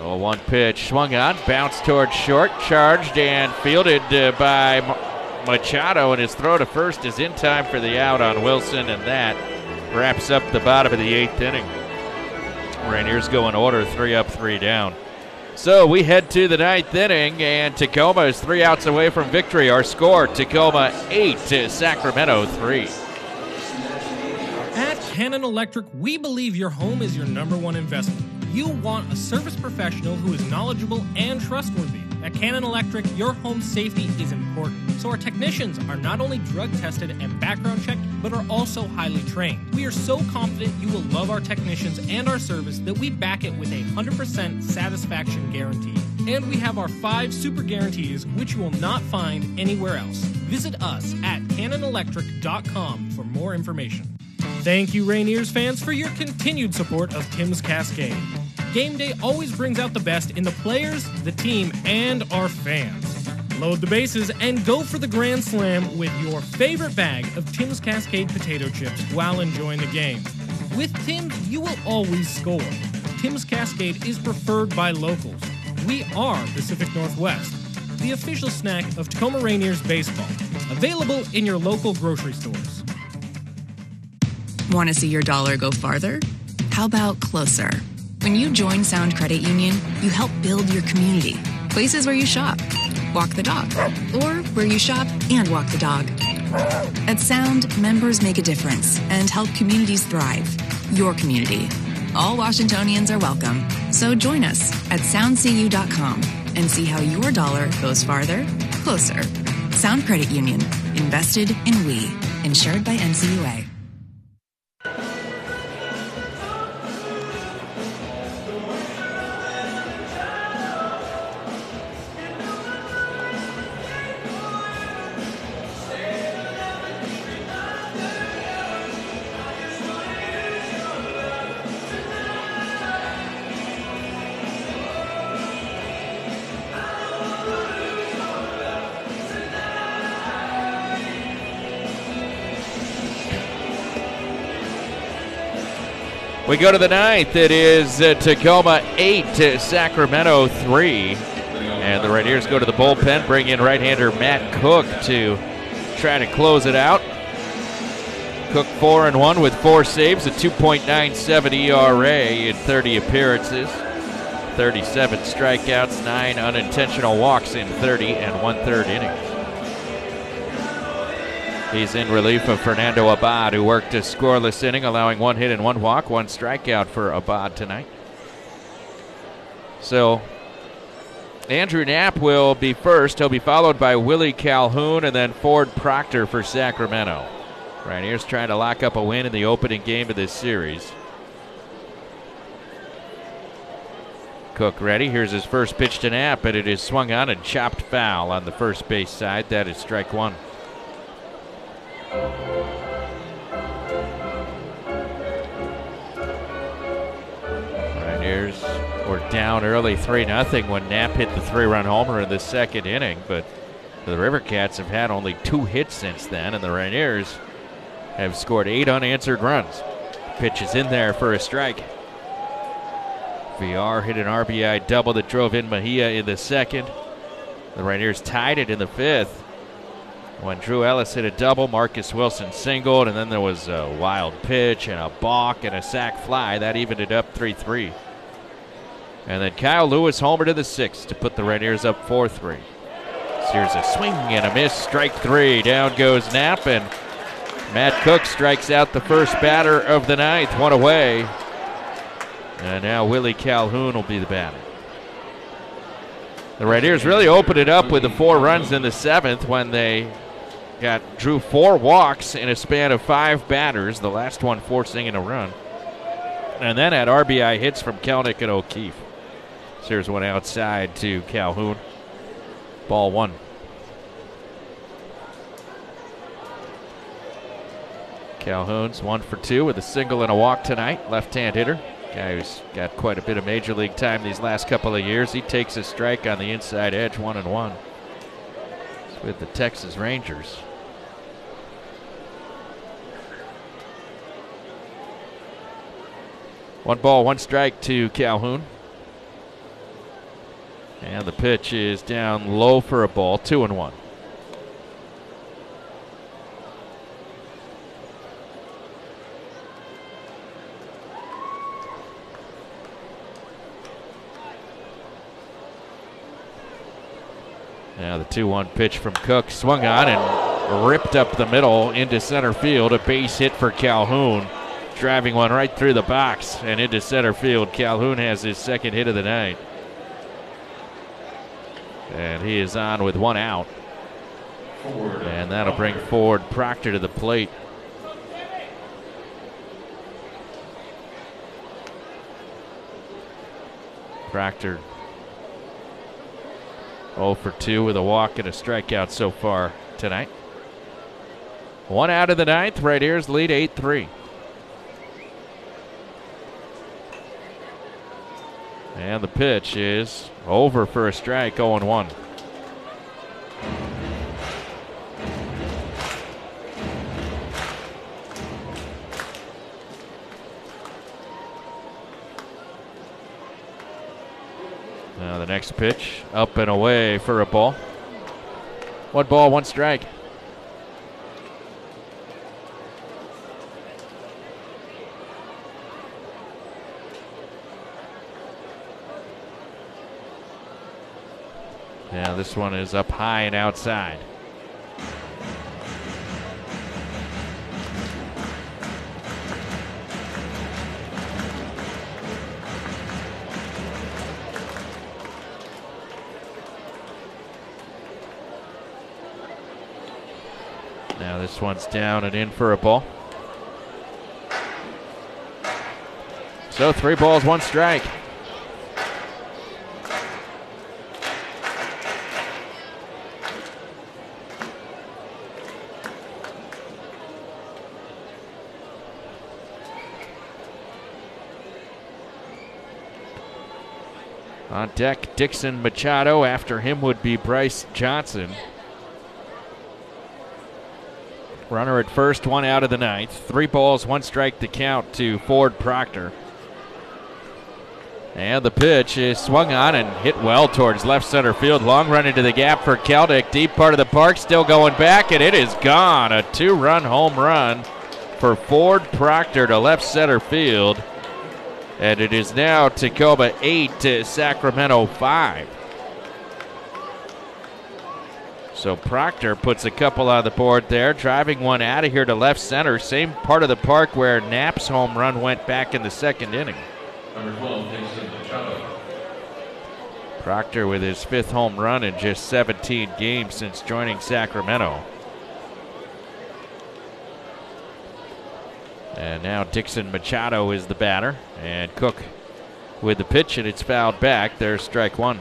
oh one pitch swung on, bounced towards short, charged and fielded uh, by Machado, and his throw to first is in time for the out on Wilson, and that wraps up the bottom of the eighth inning. Rainiers go in order, three up, three down. So we head to the ninth inning, and Tacoma is three outs away from victory. Our score, Tacoma eight to Sacramento three. At Cannon Electric, we believe your home is your number one investment. You want a service professional who is knowledgeable and trustworthy. At Cannon Electric, your home safety is important, so our technicians are not only drug tested and background checked, but are also highly trained. We are so confident you will love our technicians and our service that we back it with a one hundred percent satisfaction guarantee. And we have our five super guarantees, which you will not find anywhere else. Visit us at cannon electric dot com for more information. Thank you, Rainiers fans, for your continued support of Tim's Cascade. Game day always brings out the best in the players, the team, and our fans. Load the bases and go for the Grand Slam with your favorite bag of Tim's Cascade potato chips while enjoying the game. With Tim's, you will always score. Tim's Cascade is preferred by locals. We are Pacific Northwest, the official snack of Tacoma Rainiers baseball. Available in your local grocery stores. Want to see your dollar go farther? How about closer? When you join Sound Credit Union, you help build your community. Places where you shop, walk the dog, or where you shop and walk the dog. At Sound, members make a difference and help communities thrive. Your community. All Washingtonians are welcome. So join us at sound c u dot com and see how your dollar goes farther, closer. Sound Credit Union. Invested in we. Insured by N C U A. We go to the ninth. It is uh, Tacoma eight to Sacramento three. And the Rainiers go to the bullpen, bring in right-hander Matt Cook to try to close it out. Cook four and one with four saves, a two point nine seven E R A in thirty appearances, thirty-seven strikeouts, nine unintentional walks in thirty and one-third innings. He's in relief of Fernando Abad, who worked a scoreless inning, allowing one hit and one walk, one strikeout for Abad tonight. So Andrew Knapp will be first. He'll be followed by Willie Calhoun and then Ford Proctor for Sacramento. Rainiers trying to lock up a win in the opening game of this series. Cook ready. Here's his first pitch to Knapp, and it is swung on and chopped foul on the first base side. That is strike one. Rainiers were down early three nothing when Knapp hit the three-run homer in the second inning, but the River Cats have had only two hits since then, and the Rainiers have scored eight unanswered runs. Pitch is in there for a strike. V R hit an R B I double that drove in Mejia in the second. The Rainiers tied it in the fifth when Drew Ellis hit a double, Marcus Wilson singled, and then there was a wild pitch and a balk and a sac fly. That evened it up three three. And then Kyle Lewis homered to the sixth to put the Rainiers up four three. So here's a swing and a miss, strike three. Down goes Knapp, and Matt Cook strikes out the first batter of the ninth, one away. And now Willie Calhoun will be the batter. The Rainiers really opened it up with the four runs in the seventh when they got drew four walks in a span of five batters, the last one forcing in a run. And then had R B I hits from Kelnick and O'Keefe. So here's one outside to Calhoun. Ball one. Calhoun's one for two with a single and a walk tonight. Left-hand hitter. Guy who's got quite a bit of major league time these last couple of years. He takes a strike on the inside edge, one and one. It's with the Texas Rangers. One ball, one strike to Calhoun. And the pitch is down low for a ball, two and one. Now the two one pitch from Cook, swung on and ripped up the middle into center field. A base hit for Calhoun, driving one right through the box and into center field. Calhoun has his second hit of the night. And he is on with one out. And that'll bring Ford Proctor to the plate. Proctor oh for two with a walk and a strikeout so far tonight. One out of the ninth. Right here's lead eight three. And the pitch is over for a strike, oh and one. Now the next pitch, up and away for a ball. One ball, one strike. Now this one is up high and outside. Now this one's down and in for a ball. So three balls, one strike. On deck, Dixon Machado. After him would be Bryce Johnson. Runner at first, one out of the ninth. Three balls, one strike to count to Ford Proctor. And the pitch is swung on and hit well towards left center field. Long run into the gap for Keldick. Deep part of the park, still going back, and it is gone. A two-run home run for Ford Proctor to left center field. And it is now Tacoma eight to Sacramento five. So Proctor puts a couple on the board there, driving one out of here to left center. Same part of the park where Knapp's home run went back in the second inning. Number twelve, Dixon Machado. Proctor with his fifth home run in just seventeen games since joining Sacramento. And now Dixon Machado is the batter. And Cook with the pitch, and it's fouled back. There's strike one.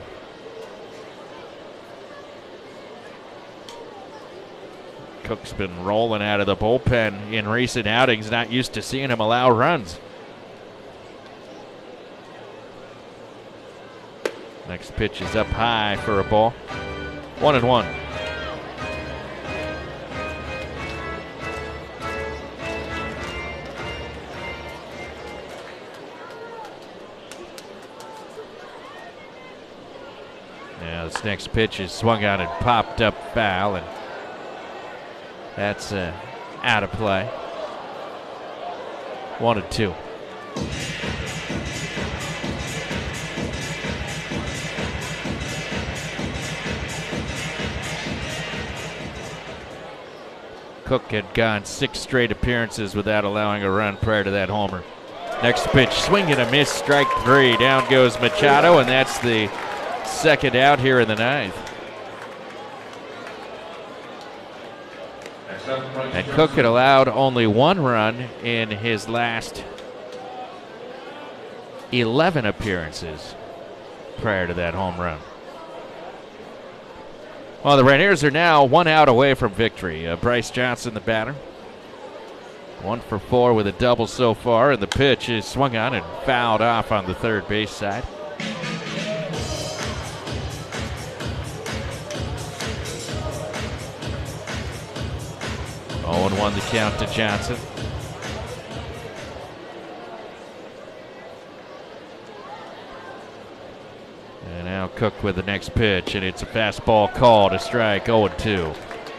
Cook's been rolling out of the bullpen in recent outings. Not used to seeing him allow runs. Next pitch is up high for a ball. One and one. Now this next pitch is swung on and popped up foul, and that's uh, out of play. One and two. Cook had gone six straight appearances without allowing a run prior to that homer. Next pitch, swing and a miss, strike three. Down goes Machado, and that's the second out here in the ninth. And Cook had allowed only one run in his last eleven appearances prior to that home run. Well, the Rainiers are now one out away from victory. Uh, Bryce Johnson, the batter. One for four with a double so far, and the pitch is swung on and fouled off on the third base side. oh and one the count to Johnson. And now Cook with the next pitch, and it's a fastball called, a strike, oh and two.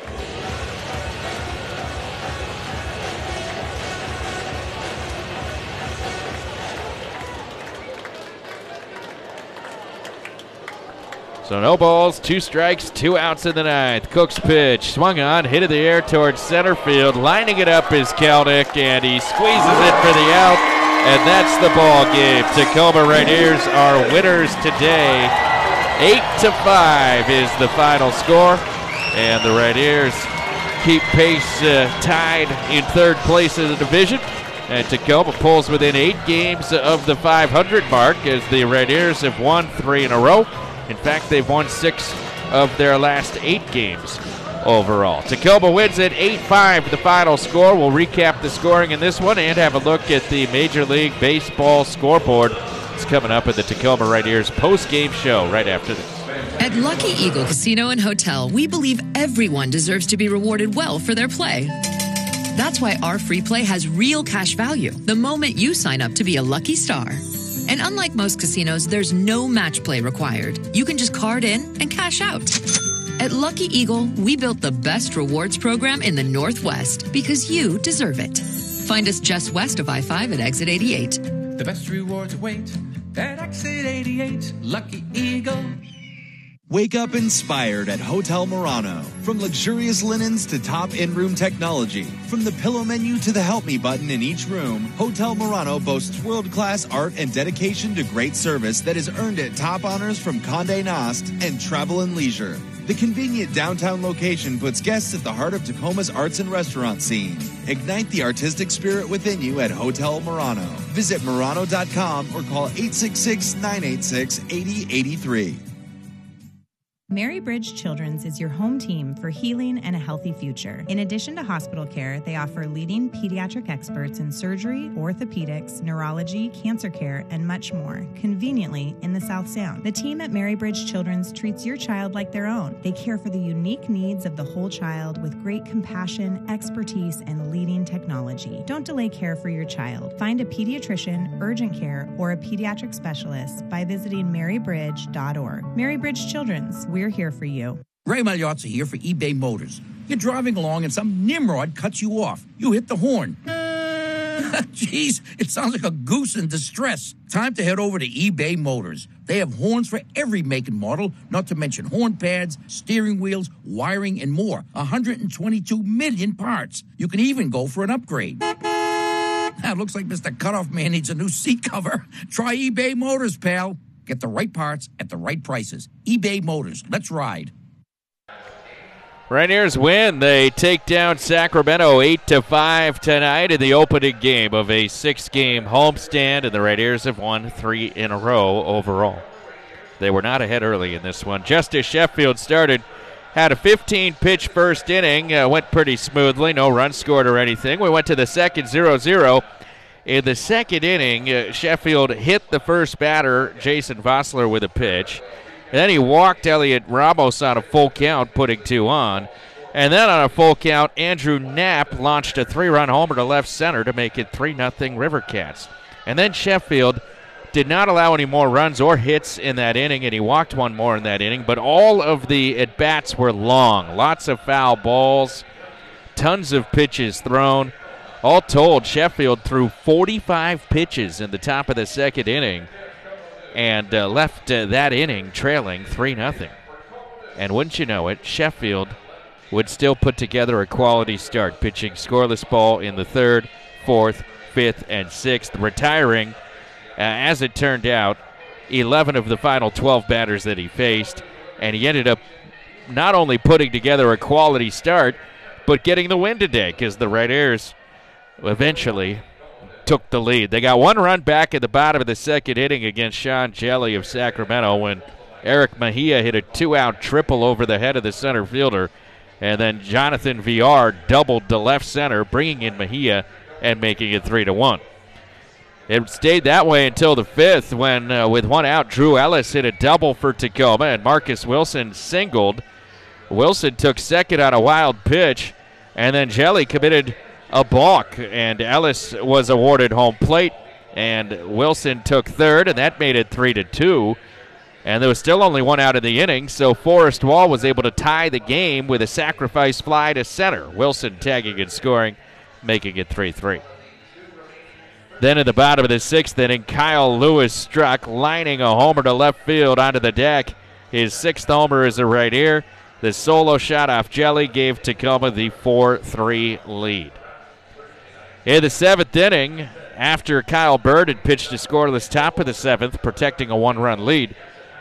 So no balls, two strikes, two outs in the ninth. Cook's pitch, swung on, hit in the air towards center field. Lining it up is Kelnick, and he squeezes it for the out, and that's the ball game. Tacoma Rainiers are winners today. Eight to five is the final score, and the Rainiers keep pace uh, tied in third place in the division. And Tacoma pulls within eight games of the five hundred mark as the Rainiers have won three in a row. In fact, they've won six of their last eight games overall. Tacoma wins at eight five, the final score. We'll recap the scoring in this one and have a look at the Major League Baseball scoreboard. It's coming up at the Tacoma Rainiers post-game show right after this. At Lucky Eagle Casino and Hotel, we believe everyone deserves to be rewarded well for their play. That's why our free play has real cash value the moment you sign up to be a lucky star. And unlike most casinos, there's no match play required. You can just card in and cash out. At Lucky Eagle, we built the best rewards program in the Northwest because you deserve it. Find us just west of I five at exit eighty-eight. The best rewards await at exit eighty-eight. Lucky Eagle. Wake up inspired at Hotel Murano. From luxurious linens to top in-room technology, from the pillow menu to the help me button in each room, Hotel Murano boasts world-class art and dedication to great service that has earned it top honors from Condé Nast and Travel and Leisure. The convenient downtown location puts guests at the heart of Tacoma's arts and restaurant scene. Ignite the artistic spirit within you at Hotel Murano. Visit Murano dot com or call eight six six, nine eight six, eight zero eight three. Mary Bridge Children's is your home team for healing and a healthy future. In addition to hospital care, they offer leading pediatric experts in surgery, orthopedics, neurology, cancer care, and much more, conveniently in the South Sound. The team at Mary Bridge Children's treats your child like their own. They care for the unique needs of the whole child with great compassion, expertise, and leading technology. Don't delay care for your child. Find a pediatrician, urgent care, or a pediatric specialist by visiting mary bridge dot org. Mary Bridge Children's, we're here for you. Ray Magliozzi here for eBay Motors. You're driving along and some nimrod cuts you off. You hit the horn. Jeez, it sounds like a goose in distress. Time to head over to eBay Motors. They have horns for every make and model, not to mention horn pads, steering wheels, wiring, and more. one hundred twenty-two million parts. You can even go for an upgrade. Now, it looks like Mister Cutoff Man needs a new seat cover. Try eBay Motors, pal. Get the right parts at the right prices. eBay Motors. Let's ride. Rainiers win. They take down Sacramento eight to five tonight in the opening game of a six-game homestand, and the Rainiers have won three in a row overall. They were not ahead early in this one. Justice Sheffield started, had a fifteen-pitch first inning, uh, went pretty smoothly, no runs scored or anything. We went to the second, zero zero. In the second inning, uh, Sheffield hit the first batter, Jason Vossler, with a pitch. And then he walked Elliot Ramos on a full count, putting two on. And then on a full count, Andrew Knapp launched a three-run homer to left center to make it three nothing Rivercats. And then Sheffield did not allow any more runs or hits in that inning, and he walked one more in that inning. But all of the at-bats were long. Lots of foul balls, tons of pitches thrown. All told, Sheffield threw forty-five pitches in the top of the second inning and uh, left uh, that inning trailing three nothing. And wouldn't you know it, Sheffield would still put together a quality start, pitching scoreless ball in the third, fourth, fifth, and sixth, retiring, uh, as it turned out, eleven of the final twelve batters that he faced. And he ended up not only putting together a quality start, but getting the win today, because the Rainiers eventually took the lead. They got one run back at the bottom of the second inning against Sean Jelly of Sacramento when Eric Mejia hit a two-out triple over the head of the center fielder, and then Jonathan Villar doubled to left center, bringing in Mejia and making it three to one. It stayed that way until the fifth when, uh, with one out, Drew Ellis hit a double for Tacoma, and Marcus Wilson singled. Wilson took second on a wild pitch, and then Jelly committed a balk, and Ellis was awarded home plate, and Wilson took third, and that made it three to two. And there was still only one out of the inning, so Forrest Wall was able to tie the game with a sacrifice fly to center. Wilson tagging and scoring, making it three three. Then in the bottom of the sixth inning, Kyle Lewis struck, lining a homer to left field onto the deck. His sixth homer is a right ear. The solo shot off Jelly gave Tacoma the four three lead. In the seventh inning, after Kyle Bird had pitched a scoreless top of the seventh, protecting a one-run lead,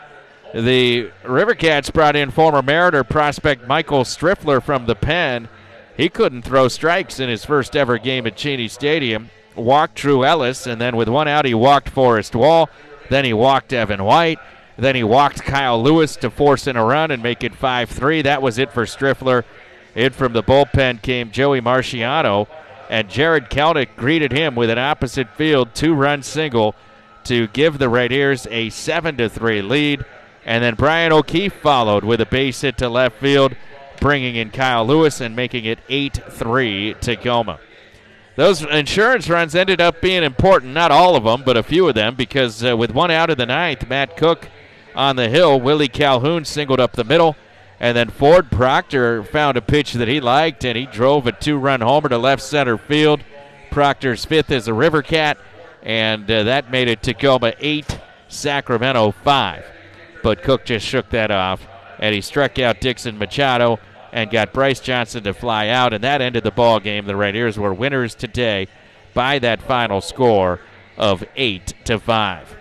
the Rivercats brought in former Mariner prospect Michael Striffler from the pen. He couldn't throw strikes in his first ever game at Cheney Stadium. Walked Drew Ellis, and then with one out, he walked Forrest Wall. Then he walked Evan White. Then he walked Kyle Lewis to force in a run and make it five three. That was it for Striffler. In from the bullpen came Joey Marciano, and Jared Kelnick greeted him with an opposite field two-run single to give the Red Ears a seven to three lead. And then Brian O'Keefe followed with a base hit to left field, bringing in Kyle Lewis and making it eight three Tacoma. Those insurance runs ended up being important, not all of them, but a few of them, because uh, with one out of the ninth, Matt Cook on the hill, Willie Calhoun singled up the middle, and then Ford Proctor found a pitch that he liked, and he drove a two-run homer to left center field. Proctor's fifth as a Rivercat, and uh, that made it Tacoma eight, Sacramento five. But Cook just shook that off, and he struck out Dixon Machado and got Bryce Johnson to fly out, and that ended the ball game. The Red Ears were winners today by that final score of eight to five.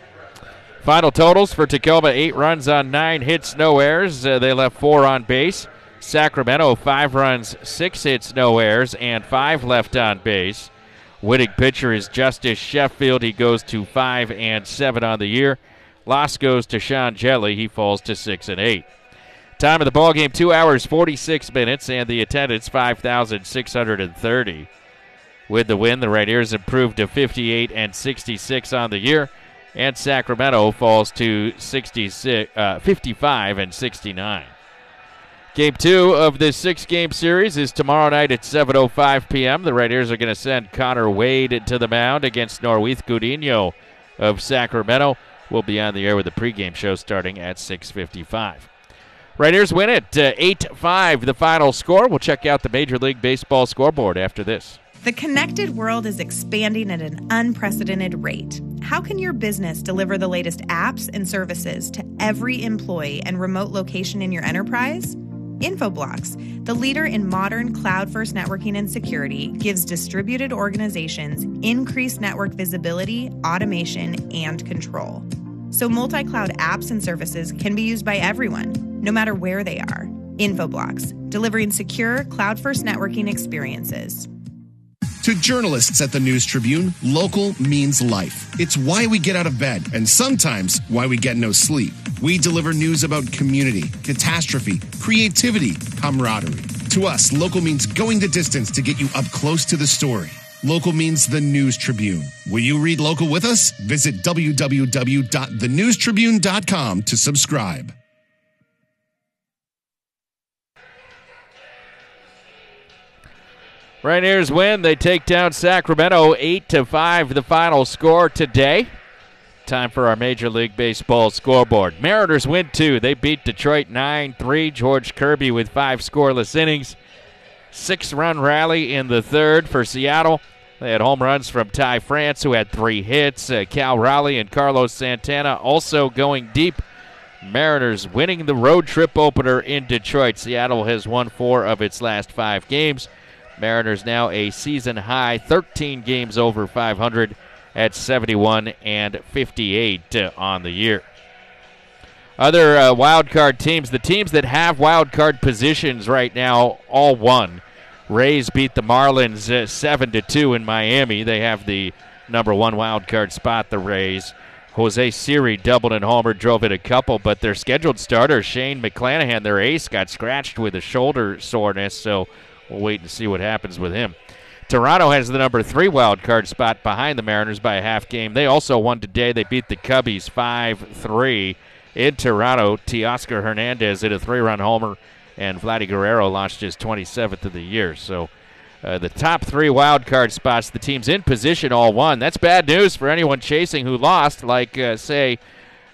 Final totals for Tacoma: eight runs on nine hits, no errors. Uh, they left four on base. Sacramento, five runs, six hits, no errors, and five left on base. Winning pitcher is Justice Sheffield. He goes to five and seven on the year. Loss goes to Sean Jelly. He falls to six and eight. Time of the ball game: two hours forty-six minutes, and the attendance five thousand six hundred thirty. With the win, the Red Ears improved to fifty-eight and sixty-six on the year, and Sacramento falls to sixty-six, uh, fifty-five and sixty-nine. Game two of this six-game series is tomorrow night at seven oh five p.m. The Red Ears are going to send Connor Wade to the mound against Norweith Gudinho of Sacramento. We'll be on the air with the pregame show starting at six fifty-five. Red Ears win it uh, eight five, the final score. We'll check out the Major League Baseball scoreboard after this. The connected world is expanding at an unprecedented rate. How can your business deliver the latest apps and services to every employee and remote location in your enterprise? Infoblox, the leader in modern cloud-first networking and security, gives distributed organizations increased network visibility, automation, and control. So multi-cloud apps and services can be used by everyone, no matter where they are. Infoblox, delivering secure, cloud-first networking experiences. To journalists at the News Tribune, local means life. It's why we get out of bed, and sometimes why we get no sleep. We deliver news about community, catastrophe, creativity, camaraderie. To us, local means going the distance to get you up close to the story. Local means the News Tribune. Will you read local with us? Visit w w w dot the news tribune dot com to subscribe. Red Ears win. They take down Sacramento eight to five, the final score today. Time for our Major League Baseball scoreboard. Mariners win two. They beat Detroit nine three. George Kirby with five scoreless innings. Six-run rally in the third for Seattle. They had home runs from Ty France, who had three hits. Uh, Cal Raleigh and Carlos Santana also going deep. Mariners winning the road trip opener in Detroit. Seattle has won four of its last five games. Mariners now a season-high thirteen games over five hundred at seventy-one and fifty-eight uh, on the year. Other uh, wild card teams, the teams that have wild card positions right now, all won. Rays beat the Marlins uh, seven to two in Miami. They have the number one wild card spot, the Rays. Jose Siri doubled and homer, drove it a couple, but their scheduled starter, Shane McClanahan, their ace, got scratched with a shoulder soreness, so we'll wait and see what happens with him. Toronto has the number three wild card spot behind the Mariners by a half game. They also won today. They beat the Cubbies five three. In Toronto, Teoscar Hernandez hit a three-run homer, and Vladdy Guerrero launched his twenty-seventh of the year. So uh, the top three wild card spots, the teams in position all won. That's bad news for anyone chasing who lost, like, uh, say,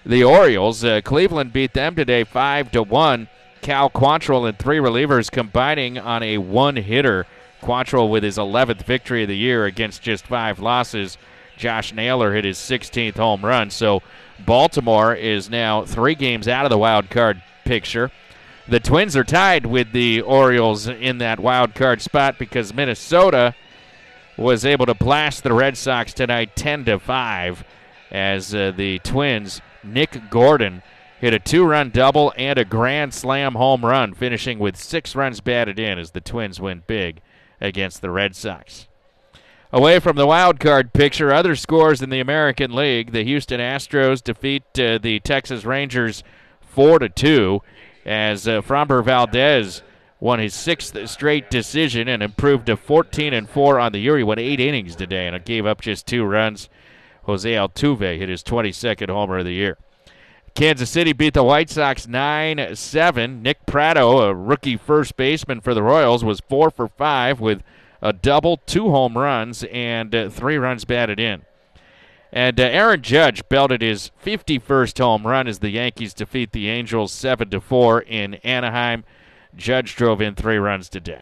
the Orioles. Uh, Cleveland beat them today five to one. Cal Quantrill and three relievers combining on a one-hitter. Quantrill with his eleventh victory of the year against just five losses. Josh Naylor hit his sixteenth home run. So Baltimore is now three games out of the wild card picture. The Twins are tied with the Orioles in that wild card spot because Minnesota was able to blast the Red Sox tonight ten to five as uh, the Twins, Nick Gordon, hit a two-run double and a grand slam home run, finishing with six runs batted in as the Twins win big against the Red Sox. Away from the wild card picture, other scores in the American League. The Houston Astros defeat uh, the Texas Rangers four to two as uh, Framber Valdez won his sixth straight decision and improved to fourteen and four on the year. He went eight innings today and gave up just two runs. Jose Altuve hit his twenty-second homer of the year. Kansas City beat the White Sox nine seven. Nick Pratto, a rookie first baseman for the Royals, was four for five with a double, two home runs, and uh, three runs batted in. And uh, Aaron Judge belted his fifty-first home run as the Yankees defeat the Angels seven to four in Anaheim. Judge drove in three runs today.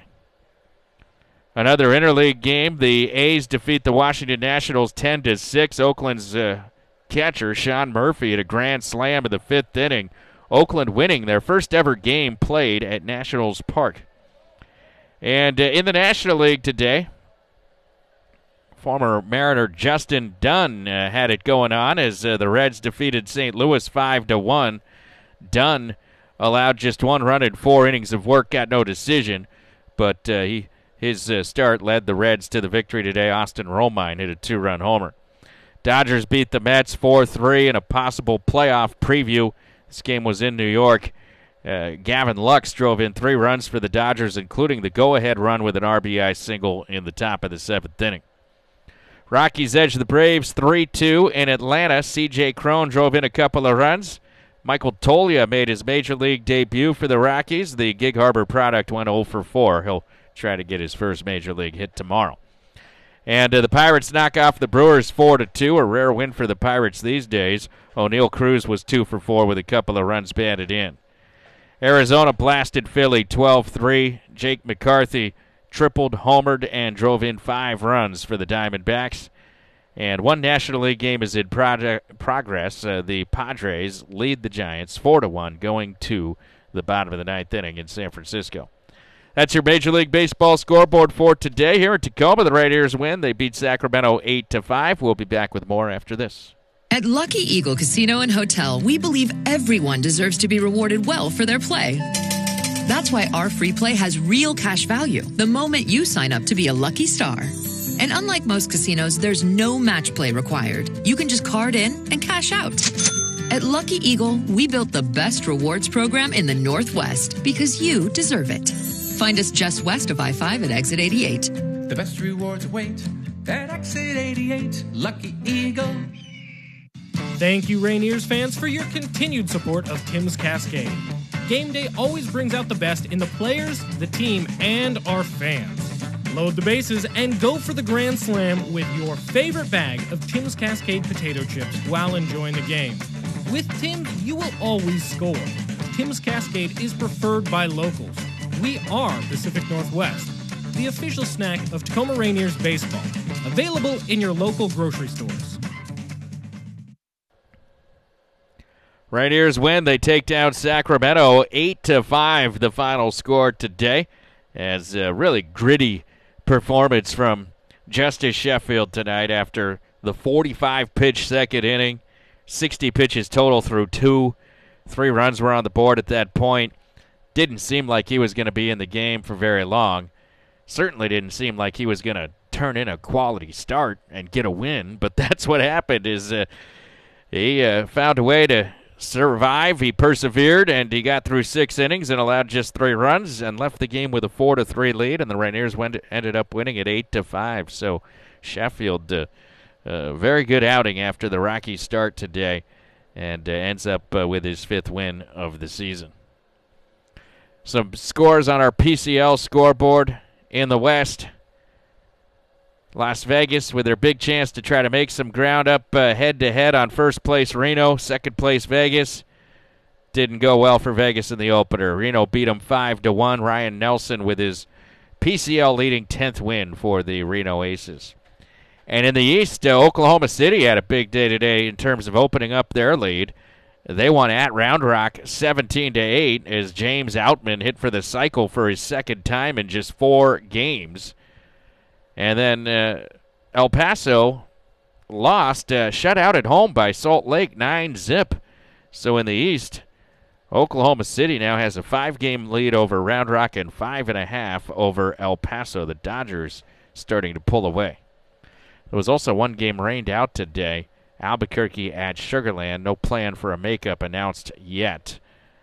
Another interleague game, the A's defeat the Washington Nationals ten to six. Oakland's uh, catcher, Sean Murphy, hit a grand slam in the fifth inning. Oakland winning their first ever game played at Nationals Park. And uh, in the National League today, former Mariner Justin Dunn uh, had it going on as uh, the Reds defeated Saint Louis five to one. Dunn allowed just one run in four innings of work, got no decision, but uh, he his uh, start led the Reds to the victory today. Austin Romine hit a two-run homer. Dodgers beat the Mets four three in a possible playoff preview. This game was in New York. Uh, Gavin Lux drove in three runs for the Dodgers, including the go-ahead run with an R B I single in the top of the seventh inning. Rockies edge the Braves three two in Atlanta. C J Cron drove in a couple of runs. Michael Toglia made his major league debut for the Rockies. The Gig Harbor product went oh for four. He'll try to get his first major league hit tomorrow. And uh, the Pirates knock off the Brewers four to two, a rare win for the Pirates these days. O'Neal Cruz was two for four with a couple of runs batted in. Arizona blasted Philly twelve three. Jake McCarthy tripled, homered, and drove in five runs for the Diamondbacks. And one National League game is in project, progress. Uh, the Padres lead the Giants four to one going to the bottom of the ninth inning in San Francisco. That's your Major League Baseball scoreboard for today. Here in Tacoma, the Raiders win. They beat Sacramento eight to five. We'll be back with more after this. At Lucky Eagle Casino and Hotel, we believe everyone deserves to be rewarded well for their play. That's why our free play has real cash value the moment you sign up to be a lucky star. And unlike most casinos, there's no match play required. You can just card in and cash out. At Lucky Eagle, we built the best rewards program in the Northwest because you deserve it. Find us just west of I five at exit eighty-eight. The best rewards await at exit eighty-eight. Lucky Eagle. Thank you, Rainiers fans, for your continued support of Tim's Cascade. Game day always brings out the best in the players, the team, and our fans. Load the bases and go for the Grand Slam with your favorite bag of Tim's Cascade potato chips while enjoying the game. With Tim's, you will always score. Tim's Cascade is preferred by locals. We are Pacific Northwest, the official snack of Tacoma Rainiers baseball. Available in your local grocery stores. Rainiers win. They take down Sacramento eight to five, the final score today. As a really gritty performance from Justice Sheffield tonight after the forty-five pitch second inning. sixty pitches total through two. Three runs were on the board at that point. Didn't seem like he was going to be in the game for very long. Certainly didn't seem like he was going to turn in a quality start and get a win, but that's what happened is uh, he uh, found a way to survive. He persevered, and he got through six innings and allowed just three runs and left the game with a four to three lead, and the Rainiers went, ended up winning at eight to five. So Sheffield, uh, uh, very good outing after the Rockies start today, and uh, ends up uh, with his fifth win of the season. Some scores on our P C L scoreboard in the West. Las Vegas with their big chance to try to make some ground up uh, head-to-head on first place Reno, second place Vegas. Didn't go well for Vegas in the opener. Reno beat them five to one. Ryan Nelson with his P C L leading tenth win for the Reno Aces. And in the East, uh, Oklahoma City had a big day today in terms of opening up their lead. They won at Round Rock seventeen to eight as James Outman hit for the cycle for his second time in just four games. And then uh, El Paso lost, uh, shut out at home by Salt Lake, nine zip. So in the East, Oklahoma City now has a five-game lead over Round Rock and five and a half over El Paso. The Dodgers starting to pull away. There was also one game rained out today. Albuquerque at Sugar Land. No plan for a makeup announced yet.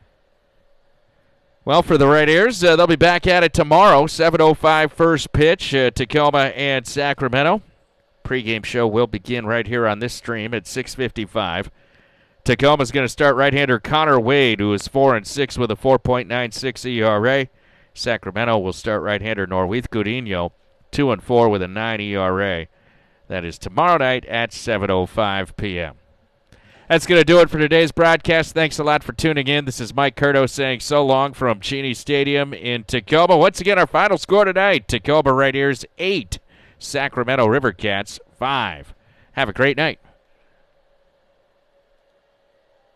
Well, for the Red Ears, uh, they'll be back at it tomorrow, seven oh five first pitch, uh, Tacoma and Sacramento. Pre-game show will begin right here on this stream at six fifty-five. Tacoma's going to start right-hander Connor Wade, who is four and six with a four point nine six E R A. Sacramento will start right-hander Norweith Godinho, two and four with a nine E R A. That is tomorrow night at seven oh five p.m. That's going to do it for today's broadcast. Thanks a lot for tuning in. This is Mike Curto saying so long from Cheney Stadium in Tacoma. Once again, our final score tonight, Tacoma Red Ears eight, Sacramento River Cats five. Have a great night.